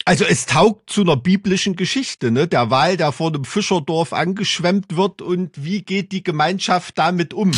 Also es taugt zu einer biblischen Geschichte, ne? Der Wal, der vor dem Fischerdorf angeschwemmt wird und wie geht die Gemeinschaft damit um?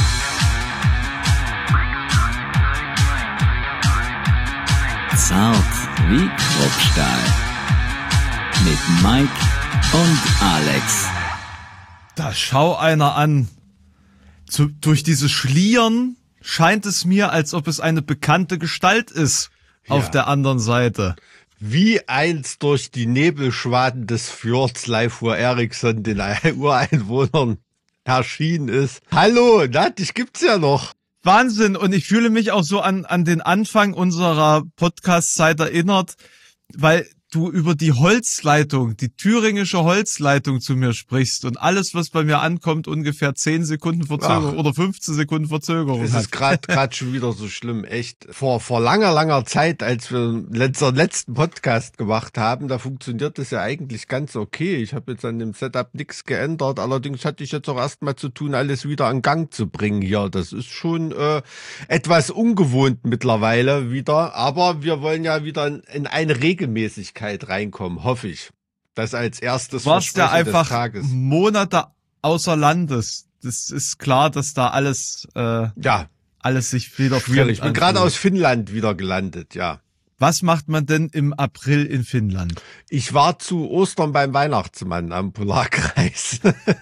Zart wie Kruppstahl. Mit Mike und Alex. Da schau einer an. Durch dieses Schlieren scheint es mir, als ob es eine bekannte Gestalt ist auf der anderen Seite. Wie einst durch die Nebelschwaden des Fjords Leifur Eriksson den Ureinwohnern erschienen ist. Hallo, na, dich gibt's ja noch. Wahnsinn, und ich fühle mich auch so an den Anfang unserer Podcast-Zeit erinnert, weil du über die Holzleitung, die thüringische Holzleitung zu mir sprichst und alles, was bei mir ankommt, ungefähr 10 Sekunden Verzögerung oder 15 Sekunden Verzögerung Es ist gerade schon wieder so schlimm, echt. Vor langer Zeit, als wir unseren letzten Podcast gemacht haben, da funktioniert das ja eigentlich ganz okay. Ich habe jetzt an dem Setup nichts geändert, allerdings hatte ich jetzt auch erstmal zu tun, alles wieder in Gang zu bringen hier. Das ist schon etwas ungewohnt mittlerweile wieder, aber wir wollen ja wieder in eine Regelmäßigkeit reinkommen, hoffe ich. Das als erstes du warst ja einfach des Tages. Monate außer Landes. Das ist klar, dass da alles sich wieder schwierig. Ich bin gerade aus Finnland wieder gelandet, ja. Was macht man denn im April in Finnland? Ich war zu Ostern beim Weihnachtsmann am Polarkreis.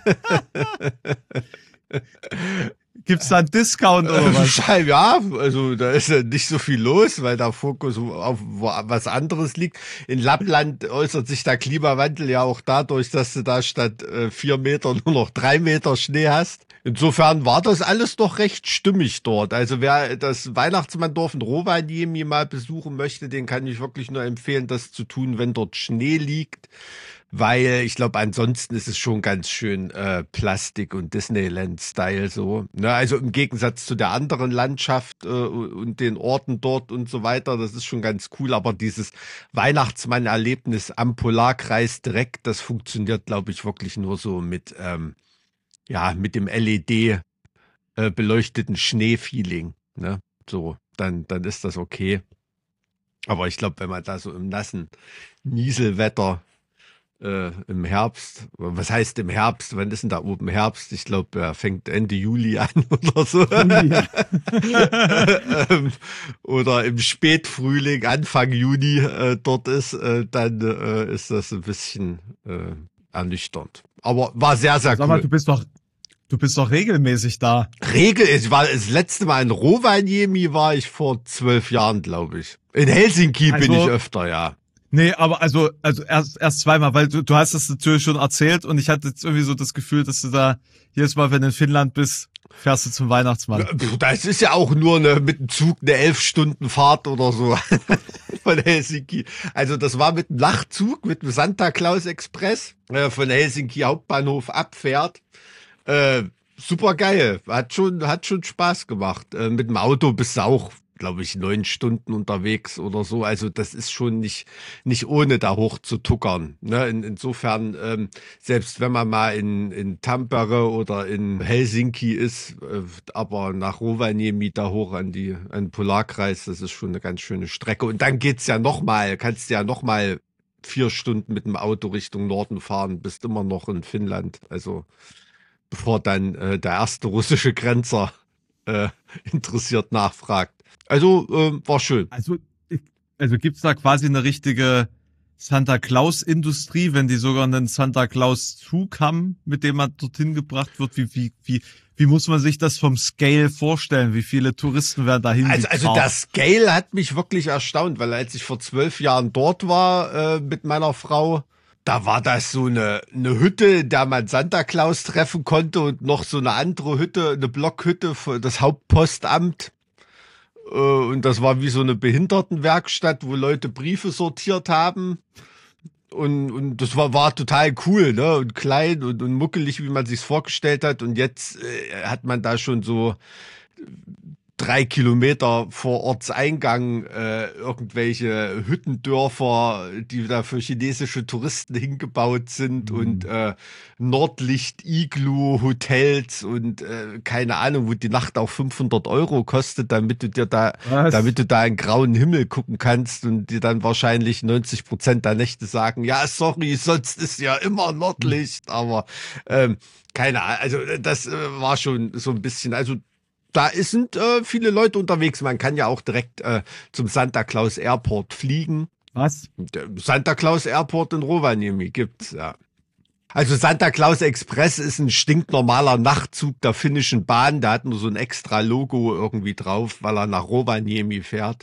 Gibt's da einen Discount oder was? Ja, also da ist ja nicht so viel los, weil der Fokus auf was anderes liegt. In Lappland äußert sich der Klimawandel ja auch dadurch, dass du da statt 4 Meter nur noch 3 Meter Schnee hast. Insofern war das alles doch recht stimmig dort. Also wer das Weihnachtsmanndorf in Rovaniemi mal besuchen möchte, den kann ich wirklich nur empfehlen, das zu tun, wenn dort Schnee liegt. Weil ich glaube, ansonsten ist es schon ganz schön Plastik- und Disneyland-Style so. Ne? Also im Gegensatz zu der anderen Landschaft und den Orten dort und so weiter, das ist schon ganz cool. Aber dieses Weihnachtsmann-Erlebnis am Polarkreis direkt, das funktioniert, glaube ich, wirklich nur so mit dem LED beleuchteten Schneefeeling. Ne? So, dann ist das okay. Aber ich glaube, wenn man da so im nassen Nieselwetter im Herbst, was heißt im Herbst? Wann ist denn da oben Herbst? Ich glaube, er fängt Ende Juli an oder so. Oder im Spätfrühling, Anfang Juni dort ist, dann ist das ein bisschen ernüchternd. Aber war sehr, sehr Sag mal, cool. du bist doch regelmäßig da. Ich war das letzte Mal in Rovaniemi war ich vor 12 Jahren, glaube ich. In Helsinki bin ich öfter, ja. Nee, aber also erst zweimal, weil du hast das natürlich schon erzählt und ich hatte jetzt irgendwie so das Gefühl, dass du da jedes Mal, wenn du in Finnland bist, fährst du zum Weihnachtsmann. Das ist ja auch nur mit dem Zug eine 11-Stunden-Fahrt oder so von Helsinki. Also das war mit dem Nachtzug, mit dem Santa Claus Express von Helsinki Hauptbahnhof abfährt. Super geil, hat schon Spaß gemacht. Mit dem Auto bist du auch, glaube ich, 9 Stunden unterwegs oder so. Also das ist schon nicht ohne da hoch zu tuckern. Ne? Insofern, selbst wenn man mal in Tampere oder in Helsinki ist, aber nach Rovaniemi da hoch an den Polarkreis, das ist schon eine ganz schöne Strecke. Und dann kannst du ja nochmal 4 Stunden mit dem Auto Richtung Norden fahren, bist immer noch in Finnland. Also bevor dann der erste russische Grenzer interessiert nachfragt. Also war schön. Also gibt's da quasi eine richtige Santa Claus-Industrie, wenn die sogar einen Santa Claus-Zug haben, mit dem man dorthin gebracht wird? Wie muss man sich das vom Scale vorstellen? Wie viele Touristen werden dahin gefahren? Also das Scale hat mich wirklich erstaunt, weil als ich vor 12 Jahren dort war mit meiner Frau, da war das so eine Hütte, in der man Santa Claus treffen konnte und noch so eine andere Hütte, eine Blockhütte für das Hauptpostamt. Und das war wie so eine Behindertenwerkstatt, wo Leute Briefe sortiert haben. Und das war total cool, ne? Und klein und muckelig, wie man sich's vorgestellt hat. Und jetzt hat man da schon so 3 Kilometer vor Ortseingang irgendwelche Hüttendörfer, die da für chinesische Touristen hingebaut sind und Nordlicht-Iglu-Hotels und keine Ahnung, wo die Nacht auch 500 Euro kostet, damit du da einen grauen Himmel gucken kannst und dir dann wahrscheinlich 90% der Nächte sagen, ja, sorry, sonst ist ja immer Nordlicht, aber keine Ahnung, also das war schon so ein bisschen, also da sind viele Leute unterwegs. Man kann ja auch direkt zum Santa Claus Airport fliegen. Was? Der Santa Claus Airport in Rovaniemi gibt's, ja. Also Santa Claus Express ist ein stinknormaler Nachtzug der finnischen Bahn. Der hat nur so ein extra Logo irgendwie drauf, weil er nach Rovaniemi fährt.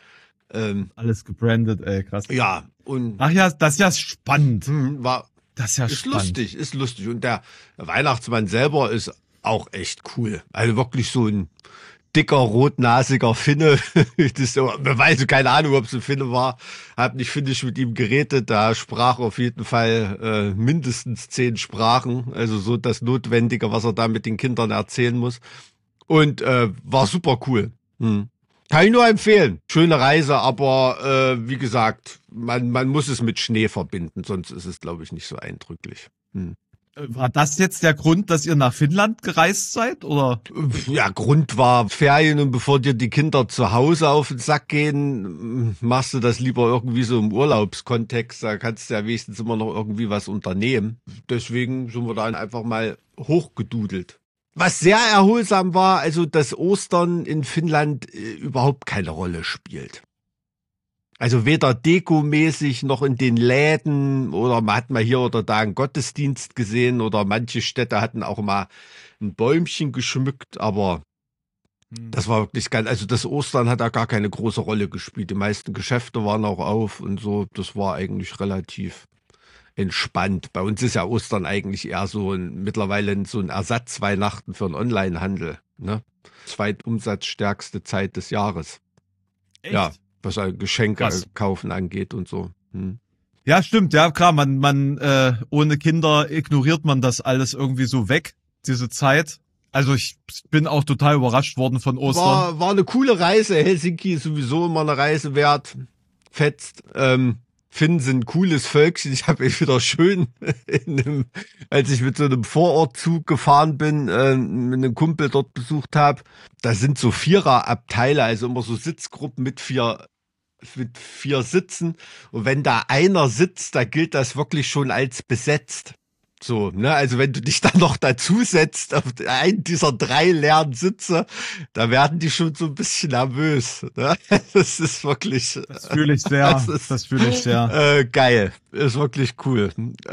Alles gebrandet, ey, krass. Ja, und Ach ja, das ist ja spannend. Das ist ja ist spannend. ist lustig. Und der Weihnachtsmann selber ist auch echt cool. Also wirklich so ein dicker, rotnasiger Finne. Das, weiß keine Ahnung, ob es ein Finne war. Hab nicht finnisch mit ihm geredet. Da sprach auf jeden Fall mindestens 10 Sprachen. Also so das Notwendige, was er da mit den Kindern erzählen muss. Und war super cool. Kann ich nur empfehlen. Schöne Reise, aber wie gesagt, man muss es mit Schnee verbinden, sonst ist es, glaube ich, nicht so eindrücklich. War das jetzt der Grund, dass ihr nach Finnland gereist seid, oder? Ja, Grund war Ferien und bevor dir die Kinder zu Hause auf den Sack gehen, machst du das lieber irgendwie so im Urlaubskontext. Da kannst du ja wenigstens immer noch irgendwie was unternehmen. Deswegen sind wir da einfach mal hochgedudelt. Was sehr erholsam war, also dass Ostern in Finnland überhaupt keine Rolle spielt. Also weder dekomäßig noch in den Läden oder man hat mal hier oder da einen Gottesdienst gesehen oder manche Städte hatten auch mal ein Bäumchen geschmückt, aber das war wirklich geil. Also das Ostern hat da gar keine große Rolle gespielt. Die meisten Geschäfte waren auch auf und so. Das war eigentlich relativ entspannt. Bei uns ist ja Ostern eigentlich eher mittlerweile so ein Ersatzweihnachten für einen Onlinehandel. Ne? Zweitumsatzstärkste Zeit des Jahres. Echt? Ja. Was Geschenke Krass. kaufen angeht und so. Ja, stimmt, ja klar, man ohne Kinder ignoriert man das alles irgendwie so weg, diese Zeit. Also ich bin auch total überrascht worden von Ostern. War eine coole Reise. Helsinki ist sowieso immer eine Reise wert. Fetzt. Finnen sind ein cooles Völkchen. Ich habe wieder schön, als ich mit so einem Vorortzug gefahren bin, mit einem Kumpel dort besucht habe, da sind so Viererabteile, also immer so Sitzgruppen mit vier Sitzen. Und wenn da einer sitzt, da gilt das wirklich schon als besetzt. So, ne, also wenn du dich dann noch dazu setzt auf einen dieser 3 leeren Sitze, da werden die schon so ein bisschen nervös. Ne? Das ist wirklich. Das fühle ich sehr. Das fühle ich sehr. Geil. Ist wirklich cool.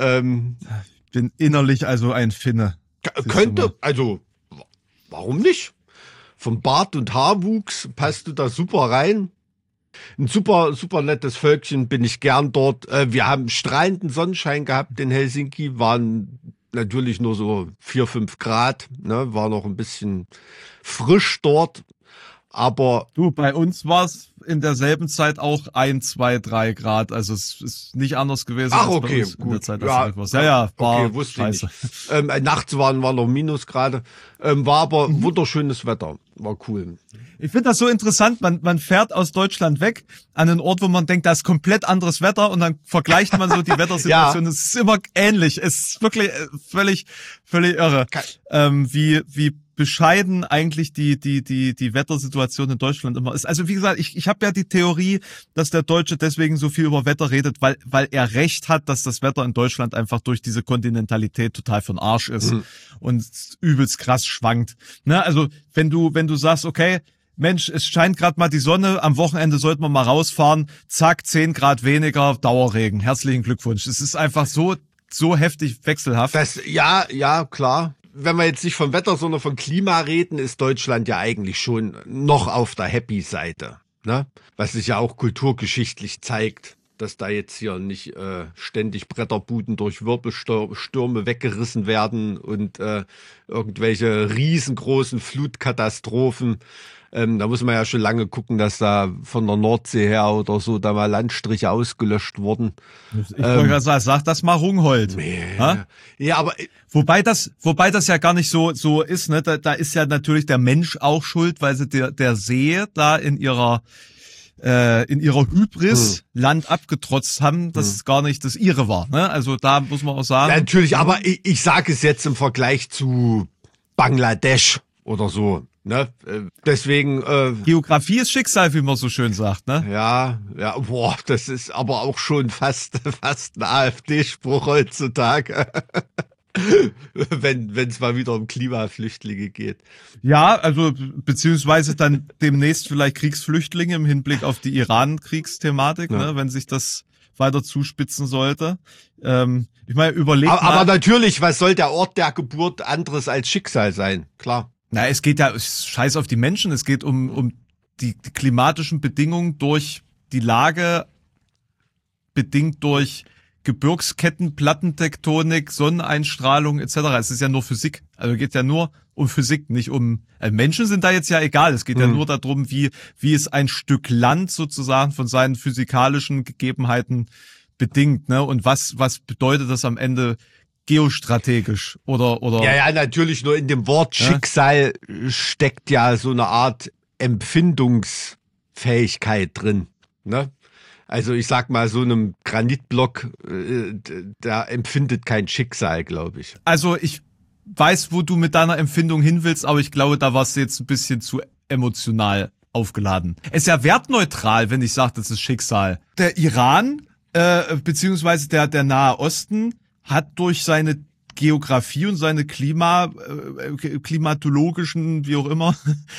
Bin innerlich also ein Finne. Könnte, also, warum nicht? Vom Bart und Haarwuchs passt du da super rein. Ein super, super nettes Völkchen, bin ich gern dort. Wir haben strahlenden Sonnenschein gehabt in Helsinki, waren natürlich nur so 4, 5 Grad, ne? War noch ein bisschen frisch dort, aber... Du, bei uns war es in derselben Zeit auch 1, 2, 3 Grad, also es ist nicht anders gewesen Ach, als okay, bei uns in der gut. Zeit. Ja, Ja, war okay, wusste ich scheiße. nicht. Nachts waren noch Minusgrade, war aber wunderschönes Wetter, war cool. Ich finde das so interessant, man fährt aus Deutschland weg an einen Ort, wo man denkt, da ist komplett anderes Wetter und dann vergleicht man so die Wettersituation. Es ist immer ähnlich. Es ist wirklich völlig irre, wie bescheiden eigentlich die Wettersituation in Deutschland immer ist. Also wie gesagt, ich habe ja die Theorie, dass der Deutsche deswegen so viel über Wetter redet, weil er recht hat, dass das Wetter in Deutschland einfach durch diese Kontinentalität total von Arsch ist und übelst krass schwankt. Ne? Also wenn du sagst, okay, Mensch, es scheint gerade mal die Sonne, am Wochenende sollten wir mal rausfahren, zack, 10 Grad weniger, Dauerregen. Herzlichen Glückwunsch. Es ist einfach so heftig wechselhaft. Ja, klar. Wenn wir jetzt nicht vom Wetter, sondern vom Klima reden, ist Deutschland ja eigentlich schon noch auf der Happy-Seite. Ne? Was sich ja auch kulturgeschichtlich zeigt, dass da jetzt hier nicht ständig Bretterbuden durch Wirbelstürme weggerissen werden und irgendwelche riesengroßen Flutkatastrophen Da muss man ja schon lange gucken, dass da von der Nordsee her oder so da mal Landstriche ausgelöscht wurden. Ich wollte gerade sagen, sag das mal Rungholt. Ja, aber Wobei das ja gar nicht so ist, ne? Da ist ja natürlich der Mensch auch schuld, weil sie der See da in ihrer Hybris Land abgetrotzt haben, das gar nicht das ihre war, ne? Also da muss man auch sagen. ja, natürlich, aber ich sage es jetzt im Vergleich zu Bangladesch oder so, ne? Deswegen Geografie ist Schicksal, wie man so schön sagt, ne? ja, boah, das ist aber auch schon fast ein AfD-Spruch heutzutage. Wenn es mal wieder um Klimaflüchtlinge geht. Ja, also beziehungsweise dann demnächst vielleicht Kriegsflüchtlinge im Hinblick auf die Iran-Kriegsthematik, ne, wenn sich das weiter zuspitzen sollte. Ich meine, überlegt mal. Aber natürlich, was soll der Ort der Geburt anderes als Schicksal sein? Klar. Na, es geht ja scheiß auf die Menschen, es geht um die klimatischen Bedingungen durch die Lage, bedingt durch Gebirgsketten, Plattentektonik, Sonneneinstrahlung etc. Es ist ja nur Physik. Also geht ja nur um Physik, nicht um Menschen sind da jetzt ja egal. Es geht ja nur darum, wie es ein Stück Land sozusagen von seinen physikalischen Gegebenheiten bedingt, ne? Und was bedeutet das am Ende geostrategisch oder? Ja, natürlich, nur in dem Wort Schicksal steckt ja so eine Art Empfindungsfähigkeit drin, ne? Also ich sag mal, so einem Granitblock, da empfindet kein Schicksal, glaube ich. Also ich weiß, wo du mit deiner Empfindung hin willst, aber ich glaube, da warst du jetzt ein bisschen zu emotional aufgeladen. Es ist ja wertneutral, wenn ich sage, das ist Schicksal. Der Iran, beziehungsweise der Nahe Osten, hat durch seine Geografie und seine klimatologischen, wie auch immer,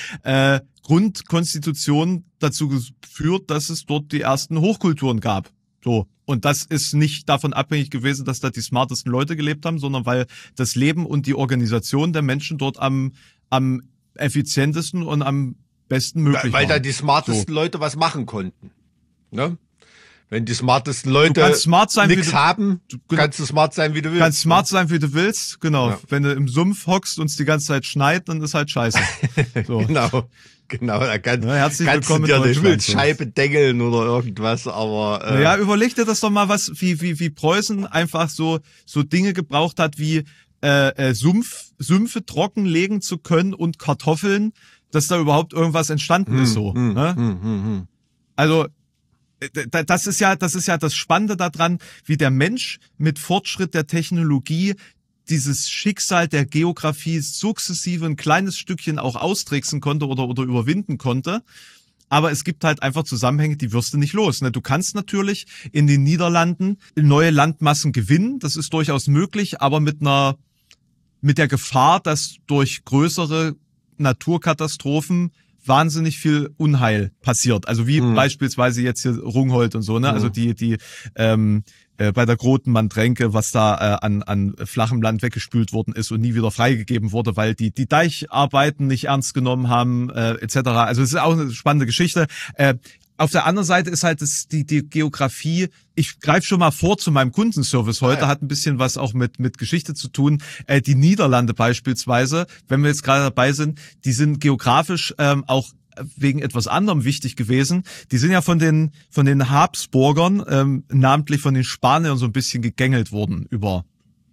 Grundkonstitution dazu geführt, dass es dort die ersten Hochkulturen gab. So. Und das ist nicht davon abhängig gewesen, dass da die smartesten Leute gelebt haben, sondern weil das Leben und die Organisation der Menschen dort am effizientesten und am besten möglich weil waren. da die smartesten Leute was machen konnten. Ne? Wenn die smartesten Leute nichts haben, kannst du smart sein, wie du willst. Kannst smart sein, wie du willst, genau. Ja. Wenn du im Sumpf hockst und es die ganze Zeit schneit, dann ist halt scheiße. So. Genau, da kannst herzlich du willkommen dir in eine Deutschland. Himmelsscheibe dengeln oder irgendwas, aber Ja, überleg dir das doch mal, was wie Preußen einfach so Dinge gebraucht hat, wie Sümpfe trockenlegen zu können und Kartoffeln, dass da überhaupt irgendwas entstanden ist so. Ne? Also das ist ja das Spannende daran, wie der Mensch mit Fortschritt der Technologie dieses Schicksal der Geografie sukzessive ein kleines Stückchen auch austricksen konnte oder überwinden konnte. Aber es gibt halt einfach Zusammenhänge, die wirst du nicht los. Ne? Du kannst natürlich in den Niederlanden neue Landmassen gewinnen, das ist durchaus möglich, aber mit der Gefahr, dass durch größere Naturkatastrophen wahnsinnig viel Unheil passiert. Also wie beispielsweise jetzt hier Rungholt und so, ne? Also die bei der Grotenmann-Tränke, was da an flachem Land weggespült worden ist und nie wieder freigegeben wurde, weil die Deicharbeiten nicht ernst genommen haben, etc. Also es ist auch eine spannende Geschichte. Auf der anderen Seite ist halt die Geografie, ich greife schon mal vor zu meinem Kundenservice heute, hat ein bisschen was auch mit Geschichte zu tun. Die Niederlande beispielsweise, wenn wir jetzt gerade dabei sind, die sind geografisch auch wegen etwas anderem wichtig gewesen. Die sind ja von den Habsburgern, namentlich von den Spaniern so ein bisschen gegängelt worden über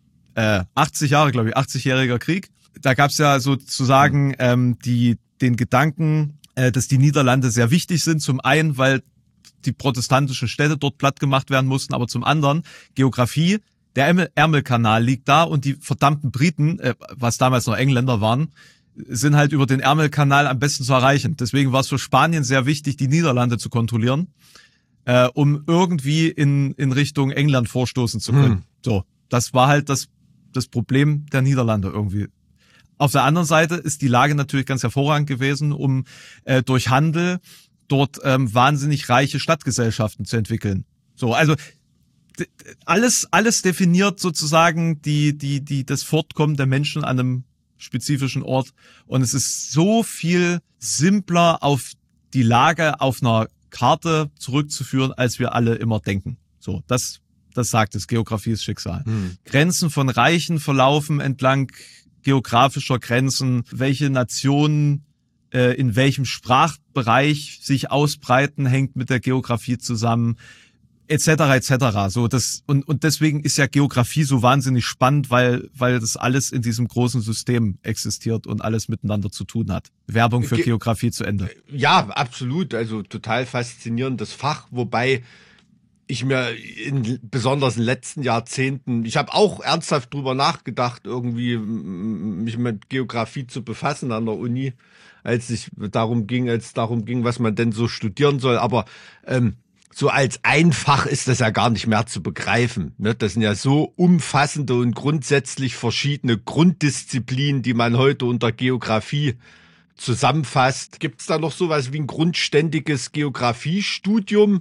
80 Jahre, glaube ich, 80-jähriger Krieg. Da gab es ja sozusagen den Gedanken, dass die Niederlande sehr wichtig sind. Zum einen, weil die protestantischen Städte dort platt gemacht werden mussten, aber zum anderen Geografie. Der Ärmelkanal liegt da und die verdammten Briten, was damals noch Engländer waren, sind halt über den Ärmelkanal am besten zu erreichen. Deswegen war es für Spanien sehr wichtig, die Niederlande zu kontrollieren, um irgendwie in Richtung England vorstoßen zu können. So, das war halt das Problem der Niederlande irgendwie. Auf der anderen Seite ist die Lage natürlich ganz hervorragend gewesen, um durch Handel dort wahnsinnig reiche Stadtgesellschaften zu entwickeln. So, also alles definiert sozusagen das Fortkommen der Menschen an einem spezifischen Ort. Und es ist so viel simpler auf die Lage auf einer Karte zurückzuführen, als wir alle immer denken. So, das sagt es. Geografie ist Schicksal. Grenzen von Reichen verlaufen entlang geografischer Grenzen, welche Nationen in welchem Sprachbereich sich ausbreiten, hängt mit der Geografie zusammen, etc. etc. So, das, und deswegen ist ja Geografie so wahnsinnig spannend, weil das alles in diesem großen System existiert und alles miteinander zu tun hat. Werbung für Geografie zu Ende. Ja, absolut. Also total faszinierendes Fach, wobei ich mir besonders in den letzten Jahrzehnten, ich habe auch ernsthaft drüber nachgedacht, irgendwie mich mit Geografie zu befassen an der Uni, als es darum ging, was man denn so studieren soll. Aber so als einfach ist das ja gar nicht mehr zu begreifen. Ne? Das sind ja so umfassende und grundsätzlich verschiedene Grunddisziplinen, die man heute unter Geografie zusammenfasst. Gibt es da noch sowas wie ein grundständiges Geografiestudium,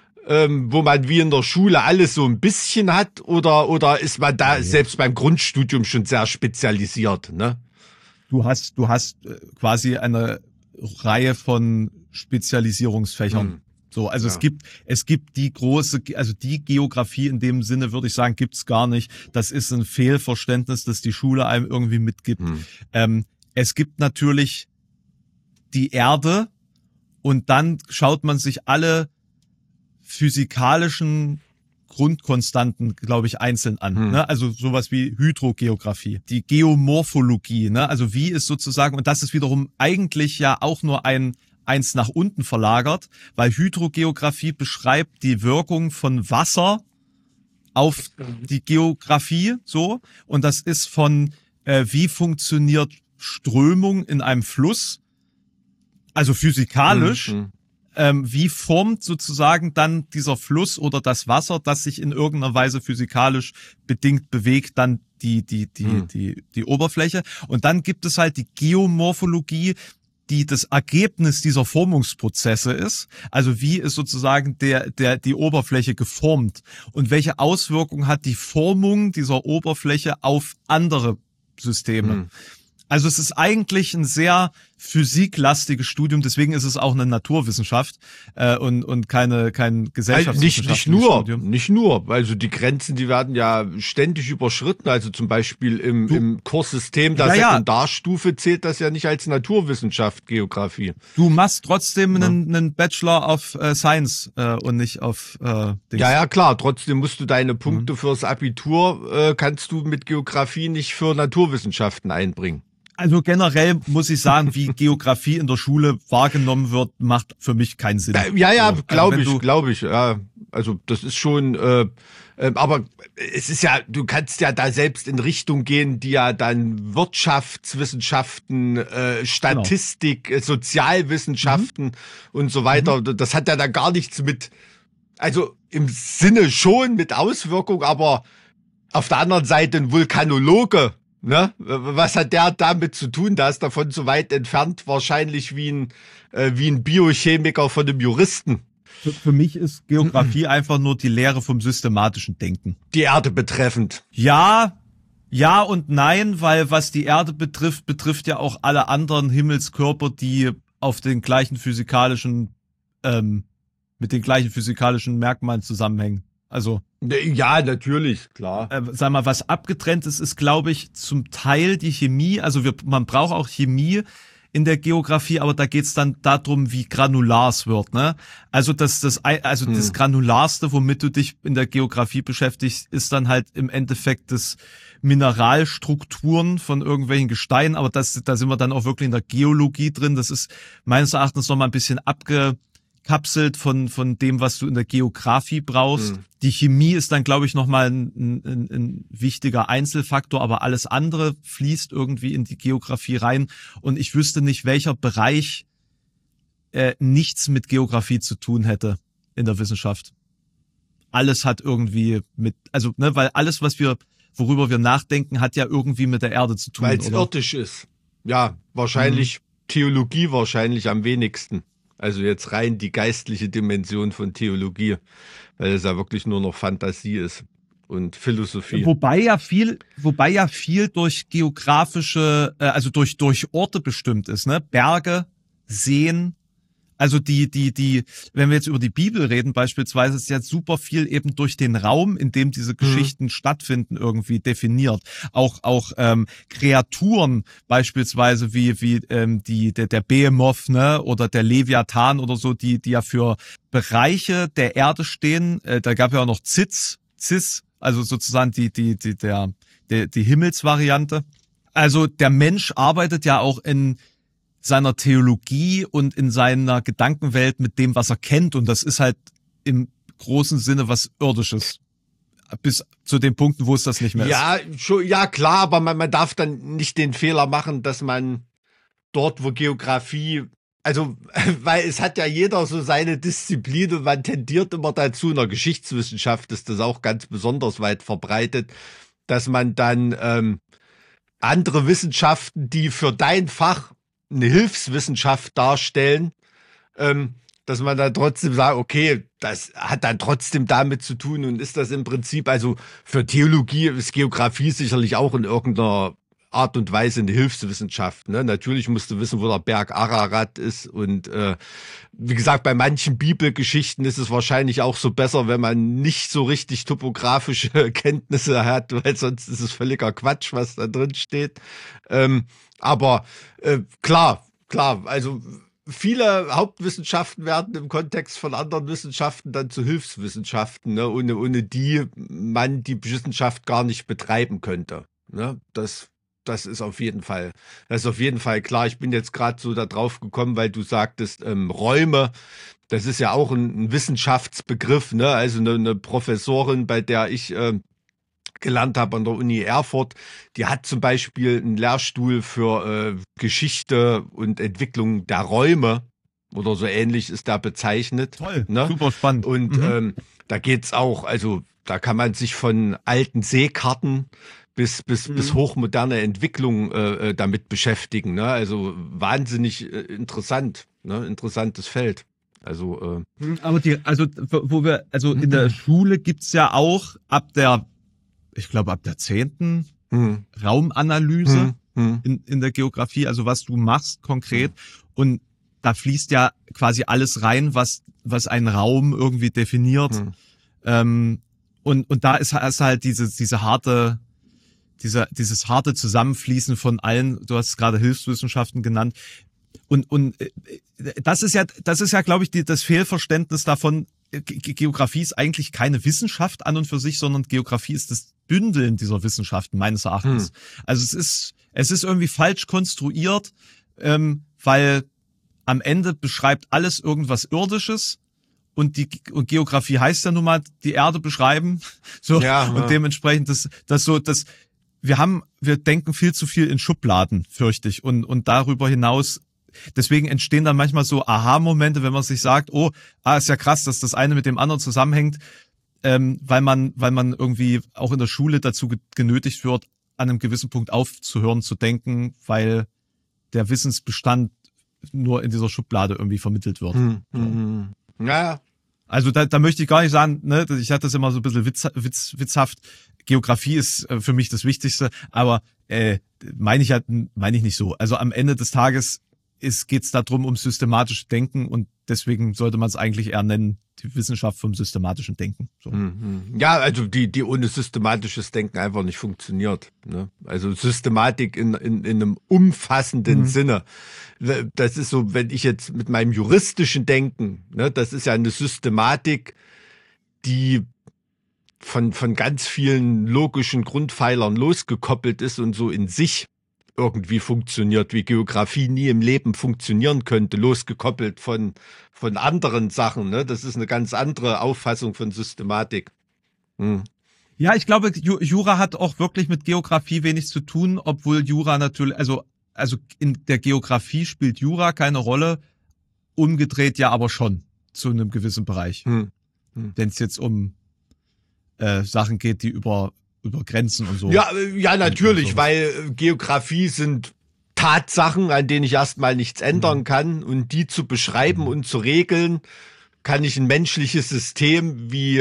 wo man wie in der Schule alles so ein bisschen hat? Oder ist man da selbst beim Grundstudium schon sehr spezialisiert? Ne? Du hast quasi eine Reihe von Spezialisierungsfächern. So, also ja. es gibt die große, also die Geografie in dem Sinne, würde ich sagen, gibt's gar nicht. Das ist ein Fehlverständnis, das die Schule einem irgendwie mitgibt. Es gibt natürlich die Erde und dann schaut man sich alle physikalischen Grundkonstanten, glaube ich, einzeln an. Ne? Also sowas wie Hydrogeographie, die Geomorphologie, ne? Also wie ist sozusagen, und das ist wiederum eigentlich ja auch nur eins nach unten verlagert, weil Hydrogeographie beschreibt die Wirkung von Wasser auf die Geografie, so. Und das ist von, wie funktioniert Strömung in einem Fluss, also physikalisch, wie formt sozusagen dann dieser Fluss oder das Wasser, das sich in irgendeiner Weise physikalisch bedingt bewegt, dann die Oberfläche. Und dann gibt es halt die Geomorphologie, die das Ergebnis dieser Formungsprozesse ist. Also wie ist sozusagen die Oberfläche geformt und welche Auswirkungen hat die Formung dieser Oberfläche auf andere Systeme. Also es ist eigentlich ein sehr physiklastiges Studium, deswegen ist es auch eine Naturwissenschaft und kein gesellschaftswissenschaftliches Studium. Nicht nur, also die Grenzen, die werden ja ständig überschritten, also zum Beispiel im Kurssystem der Sekundarstufe zählt das ja nicht als Naturwissenschaft, Geografie. Du machst trotzdem einen Bachelor of Science und nicht auf Dings. Ja, klar, trotzdem musst du deine Punkte fürs Abitur, kannst du mit Geografie nicht für Naturwissenschaften einbringen. Also generell muss ich sagen, wie Geografie in der Schule wahrgenommen wird, macht für mich keinen Sinn. Ja, glaube ich. Ja. Also das ist schon, aber es ist ja, du kannst ja da selbst in Richtung gehen, die ja dann Wirtschaftswissenschaften, Statistik, Sozialwissenschaften und so weiter, das hat ja da gar nichts mit, also im Sinne schon mit Auswirkung, aber auf der anderen Seite ein Vulkanologe, ne? Was hat der damit zu tun? Da ist davon so weit entfernt wahrscheinlich wie ein Biochemiker von einem Juristen. Für mich ist Geografie einfach nur die Lehre vom systematischen Denken. Die Erde betreffend. Ja und nein, weil was die Erde betrifft ja auch alle anderen Himmelskörper, die auf den gleichen physikalischen, mit den gleichen physikalischen Merkmalen zusammenhängen. Also. Ja, natürlich, klar. Sag mal, was abgetrennt ist, glaube ich, zum Teil die Chemie. Also man braucht auch Chemie in der Geografie, aber da geht's dann darum, wie granular es wird, ne? Also das Granularste, womit du dich in der Geografie beschäftigst, ist dann halt im Endeffekt das Mineralstrukturen von irgendwelchen Gesteinen, aber da sind wir dann auch wirklich in der Geologie drin. Das ist meines Erachtens noch mal ein bisschen abgekapselt von dem, was du in der Geografie brauchst. Die Chemie ist dann, glaube ich, nochmal ein wichtiger Einzelfaktor, aber alles andere fließt irgendwie in die Geografie rein. Und ich wüsste nicht, welcher Bereich nichts mit Geografie zu tun hätte in der Wissenschaft. Alles hat irgendwie weil alles, worüber wir nachdenken, hat ja irgendwie mit der Erde zu tun. Weil es irdisch ist. Ja, wahrscheinlich Theologie wahrscheinlich am wenigsten. Also jetzt rein die geistliche Dimension von Theologie, weil es ja wirklich nur noch Fantasie ist und Philosophie. Wobei ja viel durch geografische, also durch Orte bestimmt ist, ne? Berge, Seen, Also wenn wir jetzt über die Bibel reden beispielsweise, ist ja super viel eben durch den Raum, in dem diese Geschichten stattfinden, irgendwie definiert. Auch Kreaturen beispielsweise wie der Behemoth, ne, oder der Leviathan oder so, die ja für Bereiche der Erde stehen. Da gab ja auch noch Cis, also sozusagen die Himmelsvariante. Also der Mensch arbeitet ja auch in seiner Theologie und in seiner Gedankenwelt mit dem, was er kennt. Und das ist halt im großen Sinne was Irdisches. Bis zu den Punkten, wo es das nicht mehr ist. Ja, klar, aber man darf dann nicht den Fehler machen, dass man dort, wo Geografie, also, weil es hat ja jeder so seine Disziplin und man tendiert immer dazu, in der Geschichtswissenschaft ist das auch ganz besonders weit verbreitet, dass man dann andere Wissenschaften, die für dein Fach eine Hilfswissenschaft darstellen, dass man dann trotzdem sagt, okay, das hat dann trotzdem damit zu tun und ist das im Prinzip, also für Theologie ist Geografie sicherlich auch in irgendeiner Art und Weise eine Hilfswissenschaft. Ne? Natürlich musst du wissen, wo der Berg Ararat ist und wie gesagt, bei manchen Bibelgeschichten ist es wahrscheinlich auch so besser, wenn man nicht so richtig topografische Kenntnisse hat, weil sonst ist es völliger Quatsch, was da drin steht. Aber klar, also viele Hauptwissenschaften werden im Kontext von anderen Wissenschaften dann zu Hilfswissenschaften, ne? ohne die man die Wissenschaft gar nicht betreiben könnte. Ne? Das ist auf jeden Fall klar. Ich bin jetzt gerade so da drauf gekommen, weil du sagtest, Räume, das ist ja auch ein Wissenschaftsbegriff, ne? Also eine Professorin, bei der ich gelernt habe an der Uni Erfurt, die hat zum Beispiel einen Lehrstuhl für Geschichte und Entwicklung der Räume oder so ähnlich ist da bezeichnet. Toll, ne? Super spannend. Und da geht's auch, also da kann man sich von alten Seekarten bis hochmoderne Entwicklung damit beschäftigen. Ne? Also wahnsinnig interessant, ne? Interessantes Feld. Also aber in der Schule gibt's ja auch ab der 10. Raumanalyse in der Geografie, also was du machst konkret. Und da fließt ja quasi alles rein, was einen Raum irgendwie definiert. Und da ist halt dieses harte Zusammenfließen von allen, du hast es gerade Hilfswissenschaften genannt. Und das ist ja, glaube ich, das Fehlverständnis davon. Geografie ist eigentlich keine Wissenschaft an und für sich, sondern Geografie ist das Bündeln dieser Wissenschaften meines Erachtens. Also es ist irgendwie falsch konstruiert, weil am Ende beschreibt alles irgendwas Irdisches und Geografie heißt ja nun mal die Erde beschreiben. So, ja. Und dementsprechend wir denken viel zu viel in Schubladen, fürchte ich. Und darüber hinaus, deswegen entstehen dann manchmal so Aha-Momente, wenn man sich sagt, ist ja krass, dass das eine mit dem anderen zusammenhängt, weil man irgendwie auch in der Schule dazu genötigt wird, an einem gewissen Punkt aufzuhören zu denken, weil der Wissensbestand nur in dieser Schublade irgendwie vermittelt wird. Ja. Also da möchte ich gar nicht sagen, ne, ich hatte das immer so ein bisschen witzhaft. Geografie ist für mich das Wichtigste, aber meine ich nicht so. Also am Ende des Tages geht's darum, um systematisches Denken und deswegen sollte man es eigentlich eher nennen, die Wissenschaft vom systematischen Denken. So. Ja, also die ohne systematisches Denken einfach nicht funktioniert. Ne? Also Systematik in einem umfassenden Sinne. Das ist so, wenn ich jetzt mit meinem juristischen Denken, ne, das ist ja eine Systematik, die von ganz vielen logischen Grundpfeilern losgekoppelt ist und so in sich irgendwie funktioniert, wie Geografie nie im Leben funktionieren könnte, losgekoppelt von anderen Sachen. Ne? Das ist eine ganz andere Auffassung von Systematik. Ja, ich glaube, Jura hat auch wirklich mit Geografie wenig zu tun, obwohl Jura natürlich, also in der Geografie spielt Jura keine Rolle, umgedreht ja aber schon zu einem gewissen Bereich. Wenn es jetzt um Sachen geht, die über Grenzen und so. Ja, natürlich, weil Geografie sind Tatsachen, an denen ich erstmal nichts ändern kann und die zu beschreiben und zu regeln, kann ich ein menschliches System wie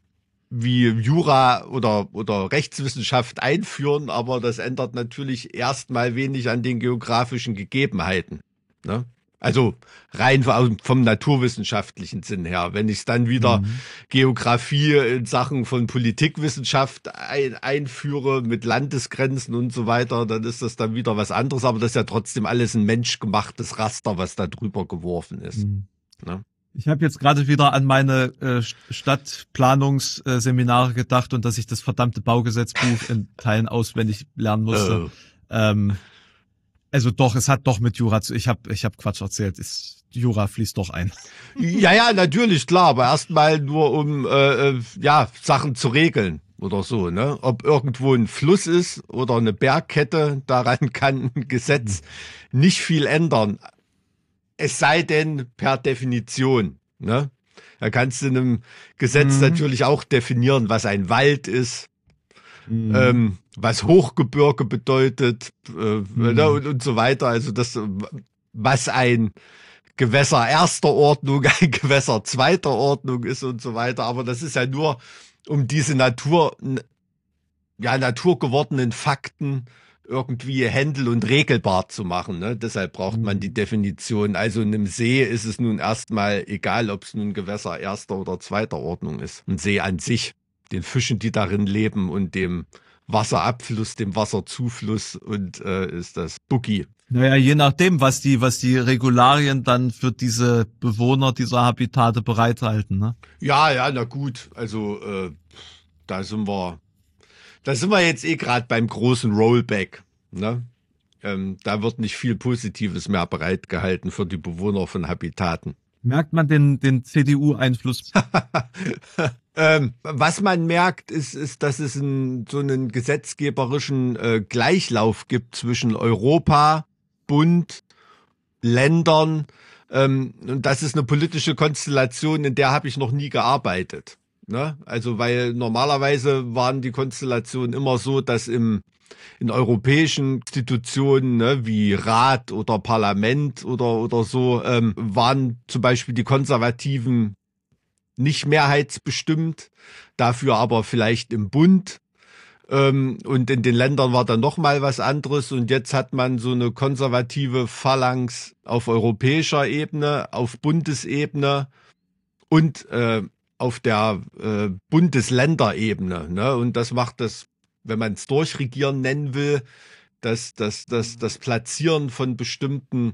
Jura oder Rechtswissenschaft einführen, aber das ändert natürlich erstmal wenig an den geografischen Gegebenheiten. Ne? Also rein vom naturwissenschaftlichen Sinn her. Wenn ich dann wieder Geografie in Sachen von Politikwissenschaft einführe mit Landesgrenzen und so weiter, dann ist das dann wieder was anderes. Aber das ist ja trotzdem alles ein menschgemachtes Raster, was da drüber geworfen ist. Ne? Ich habe jetzt gerade wieder an meine Stadtplanungsseminare gedacht und dass ich das verdammte Baugesetzbuch in Teilen auswendig lernen musste. Also doch, es hat doch mit Jura zu. Ich hab Quatsch erzählt. Jura fließt doch ein. Ja, natürlich, klar, aber erstmal nur um Sachen zu regeln oder so, ne? Ob irgendwo ein Fluss ist oder eine Bergkette, daran kann ein Gesetz nicht viel ändern. Es sei denn per Definition, ne? Da kannst du in einem Gesetz natürlich auch definieren, was ein Wald ist. Was Hochgebirge bedeutet und so weiter. Also das, was ein Gewässer erster Ordnung, ein Gewässer zweiter Ordnung ist und so weiter. Aber das ist ja nur, um diese naturgewordenen Fakten irgendwie händel- und regelbar zu machen. Ne? Deshalb braucht man die Definition. Also in einem See ist es nun erstmal egal, ob es nun ein Gewässer erster oder zweiter Ordnung ist. Ein See an sich, den Fischen, die darin leben und dem Wasserabfluss, dem Wasserzufluss und ist das Boogie. Naja, je nachdem, was die Regularien dann für diese Bewohner dieser Habitate bereithalten, ne? Ja, na gut. Also da sind wir jetzt gerade beim großen Rollback, ne? Da wird nicht viel Positives mehr bereitgehalten für die Bewohner von Habitaten. Merkt man den CDU-Einfluss? Was man merkt, ist, dass es so einen gesetzgeberischen Gleichlauf gibt zwischen Europa, Bund, Ländern. Und das ist eine politische Konstellation, in der habe ich noch nie gearbeitet. Ne? Also, weil normalerweise waren die Konstellationen immer so, dass in europäischen Institutionen, ne, wie Rat oder Parlament oder so, waren zum Beispiel die Konservativen nicht mehrheitsbestimmt, dafür aber vielleicht im Bund. Und in den Ländern war dann noch mal was anderes. Und jetzt hat man so eine konservative Phalanx auf europäischer Ebene, auf Bundesebene und auf der Bundesländerebene. Ne? Und das macht das, wenn man es Durchregieren nennen will, das Platzieren von bestimmten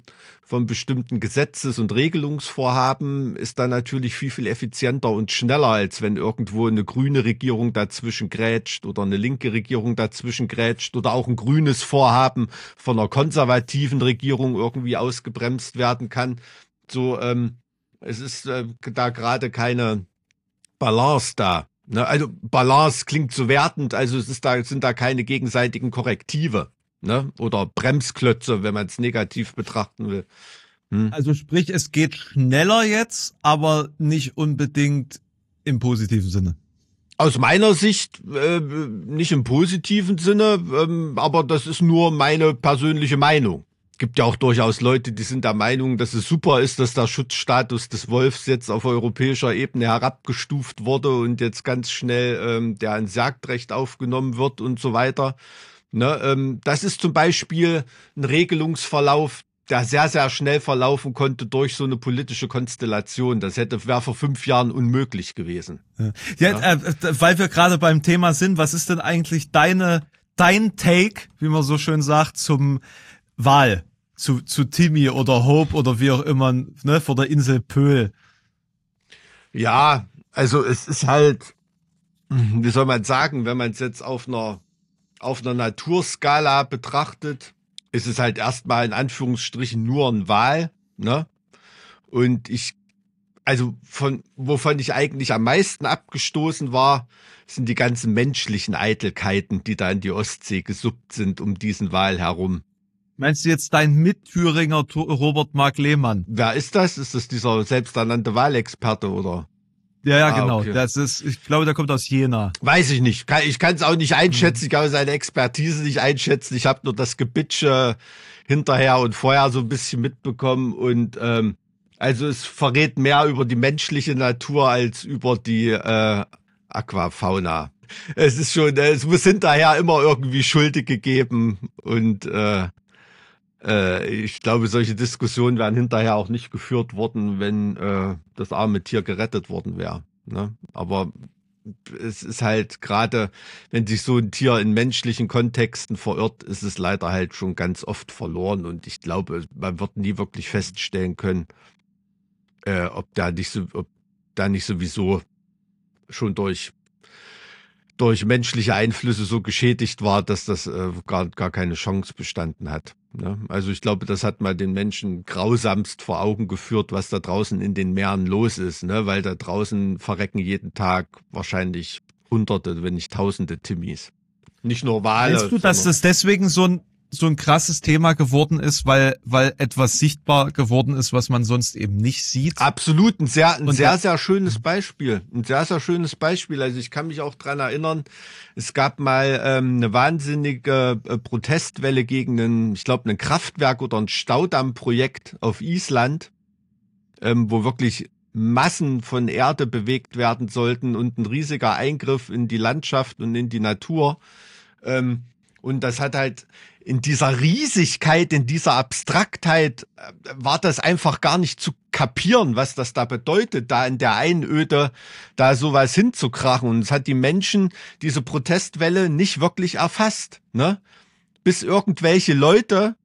Gesetzes- und Regelungsvorhaben ist dann natürlich viel, viel effizienter und schneller, als wenn irgendwo eine grüne Regierung dazwischen grätscht oder eine linke Regierung dazwischen grätscht oder auch ein grünes Vorhaben von einer konservativen Regierung irgendwie ausgebremst werden kann. So, es ist da gerade keine Balance da. Ne? Also Balance klingt so wertend, also sind da keine gegenseitigen Korrektive. Ne? Oder Bremsklötze, wenn man es negativ betrachten will. Also sprich, es geht schneller jetzt, aber nicht unbedingt im positiven Sinne. Aus meiner Sicht nicht im positiven Sinne, aber das ist nur meine persönliche Meinung. Gibt ja auch durchaus Leute, die sind der Meinung, dass es super ist, dass der Schutzstatus des Wolfs jetzt auf europäischer Ebene herabgestuft wurde und jetzt ganz schnell der ins Jagdrecht aufgenommen wird und so weiter. Ne, das ist zum Beispiel ein Regelungsverlauf, der sehr, sehr schnell verlaufen konnte durch so eine politische Konstellation. Das wäre vor 5 Jahren unmöglich gewesen. Ja. Weil wir gerade beim Thema sind, was ist denn eigentlich dein Take, wie man so schön sagt, zum Wahl, zu Timmy oder Hope oder wie auch immer, ne, vor der Insel Pöhl? Ja, also es ist halt, wie soll man sagen, wenn man es jetzt auf einer Naturskala betrachtet, ist es halt erstmal in Anführungsstrichen nur eine Wahl, ne? Und wovon ich eigentlich am meisten abgestoßen war, sind die ganzen menschlichen Eitelkeiten, die da in die Ostsee gesuppt sind um diesen Wal herum. Meinst du jetzt dein Mitthüringer Robert Mark Lehmann? Wer ist das? Ist das dieser selbsternannte Wahlexperte oder? Ja, genau. Okay. Ich glaube, der kommt aus Jena. Weiß ich nicht. Ich kann es auch nicht einschätzen. Ich kann seine Expertise nicht einschätzen. Ich habe nur das Gebitsch hinterher und vorher so ein bisschen mitbekommen. Und also es verrät mehr über die menschliche Natur als über die Aquafauna. Es muss hinterher immer irgendwie Schuldige geben und Ich glaube, solche Diskussionen wären hinterher auch nicht geführt worden, wenn das arme Tier gerettet worden wäre. Ne? Aber es ist halt gerade, wenn sich so ein Tier in menschlichen Kontexten verirrt, ist es leider halt schon ganz oft verloren. Und ich glaube, man wird nie wirklich feststellen können, ob da nicht sowieso schon durch menschliche Einflüsse so geschädigt war, dass das gar keine Chance bestanden hat. Ne? Also ich glaube, das hat mal den Menschen grausamst vor Augen geführt, was da draußen in den Meeren los ist, ne? Weil da draußen verrecken jeden Tag wahrscheinlich Hunderte, wenn nicht Tausende Timmis. Nicht nur Wale. Meinst du, dass das deswegen so ein krasses Thema geworden ist, weil etwas sichtbar geworden ist, was man sonst eben nicht sieht? Absolut, ein sehr schönes Beispiel. Ein sehr, sehr schönes Beispiel. Also ich kann mich auch dran erinnern, es gab mal eine wahnsinnige Protestwelle gegen ein Kraftwerk oder ein Staudammprojekt auf Island, wo wirklich Massen von Erde bewegt werden sollten und ein riesiger Eingriff in die Landschaft und in die Natur. Und das hat halt in dieser Riesigkeit, in dieser Abstraktheit war das einfach gar nicht zu kapieren, was das da bedeutet, da in der Einöde da sowas hinzukrachen. Und es hat die Menschen, diese Protestwelle, nicht wirklich erfasst, ne? Bis irgendwelche Leute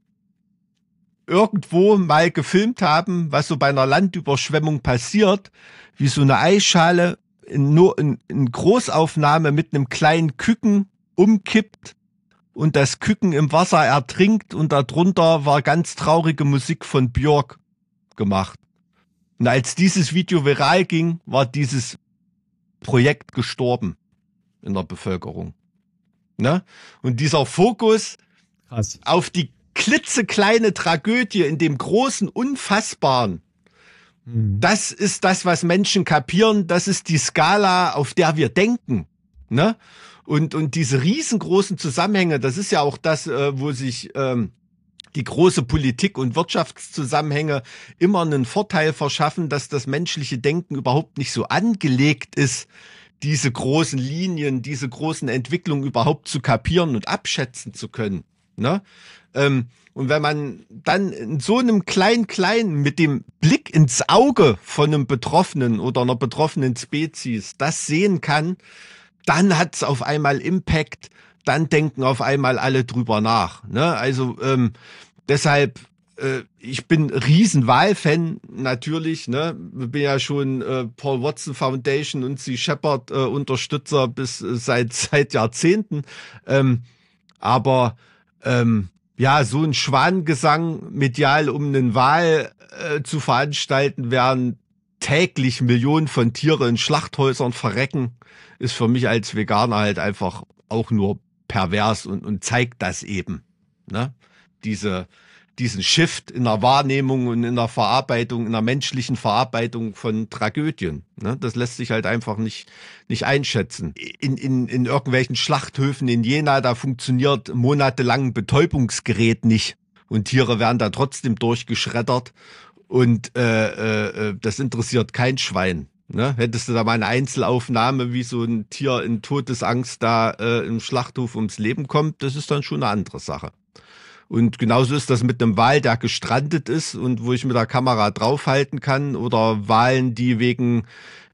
irgendwo mal gefilmt haben, was so bei einer Landüberschwemmung passiert, wie so eine Eisschale in Großaufnahme mit einem kleinen Küken umkippt und das Küken im Wasser ertrinkt und darunter war ganz traurige Musik von Björk gemacht. Und als dieses Video viral ging, war dieses Projekt gestorben in der Bevölkerung. Ne? Und dieser Fokus Krass. auf die klitzekleine Tragödie in dem großen, unfassbaren, das ist das, was Menschen kapieren, das ist die Skala, auf der wir denken. Ne? Und diese riesengroßen Zusammenhänge, das ist ja auch das, wo sich die große Politik- und Wirtschaftszusammenhänge immer einen Vorteil verschaffen, dass das menschliche Denken überhaupt nicht so angelegt ist, diese großen Linien, diese großen Entwicklungen überhaupt zu kapieren und abschätzen zu können. Ne? Und wenn man dann in so einem kleinen mit dem Blick ins Auge von einem Betroffenen oder einer betroffenen Spezies das sehen kann, dann hat's auf einmal Impact, dann denken auf einmal alle drüber nach. Ne? Also deshalb, ich bin Riesen-Wahl-Fan natürlich. Ne? Ich bin ja schon Paul Watson Foundation und Sea Shepherd Unterstützer bis seit Jahrzehnten. Aber ja, so ein Schwanengesang medial um einen Wal zu veranstalten, während täglich Millionen von Tiere in Schlachthäusern verrecken, ist für mich als Veganer halt einfach auch nur pervers und zeigt das eben. Ne? Diesen Shift in der Wahrnehmung und in der Verarbeitung, in der menschlichen Verarbeitung von Tragödien. Ne? Das lässt sich halt einfach nicht einschätzen. In irgendwelchen Schlachthöfen in Jena, da funktioniert monatelang ein Betäubungsgerät nicht. Und Tiere werden da trotzdem durchgeschreddert. Und das interessiert kein Schwein. Ne? Hättest du da mal eine Einzelaufnahme, wie so ein Tier in Todesangst da im Schlachthof ums Leben kommt, das ist dann schon eine andere Sache. Und genauso ist das mit einem Wal, der gestrandet ist und wo ich mit der Kamera draufhalten kann, oder Walen, die wegen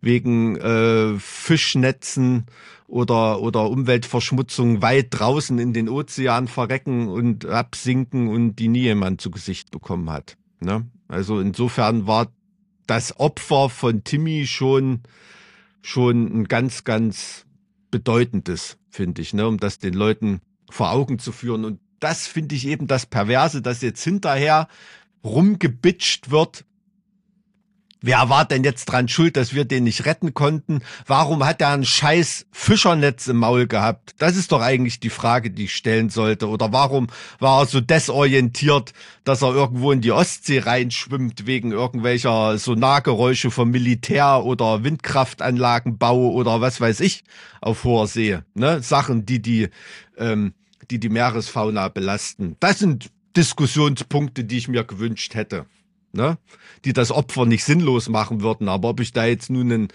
Fischnetzen oder Umweltverschmutzung weit draußen in den Ozean verrecken und absinken und die nie jemand zu Gesicht bekommen hat. Ne? Also insofern war das Opfer von Timmy schon ein ganz, ganz bedeutendes, finde ich, ne? Um das den Leuten vor Augen zu führen. Und das finde ich eben das Perverse, dass jetzt hinterher rumgebitscht wird. Wer war denn jetzt dran schuld, dass wir den nicht retten konnten? Warum hat er ein scheiß Fischernetz im Maul gehabt? Das ist doch eigentlich die Frage, die ich stellen sollte. Oder warum war er so desorientiert, dass er irgendwo in die Ostsee reinschwimmt wegen irgendwelcher Sonargeräusche vom Militär oder Windkraftanlagenbau oder was weiß ich auf hoher See? Ne? Sachen, die Meeresfauna belasten. Das sind Diskussionspunkte, die ich mir gewünscht hätte. Ne? Die das Opfer nicht sinnlos machen würden. Aber ob ich da jetzt nun einen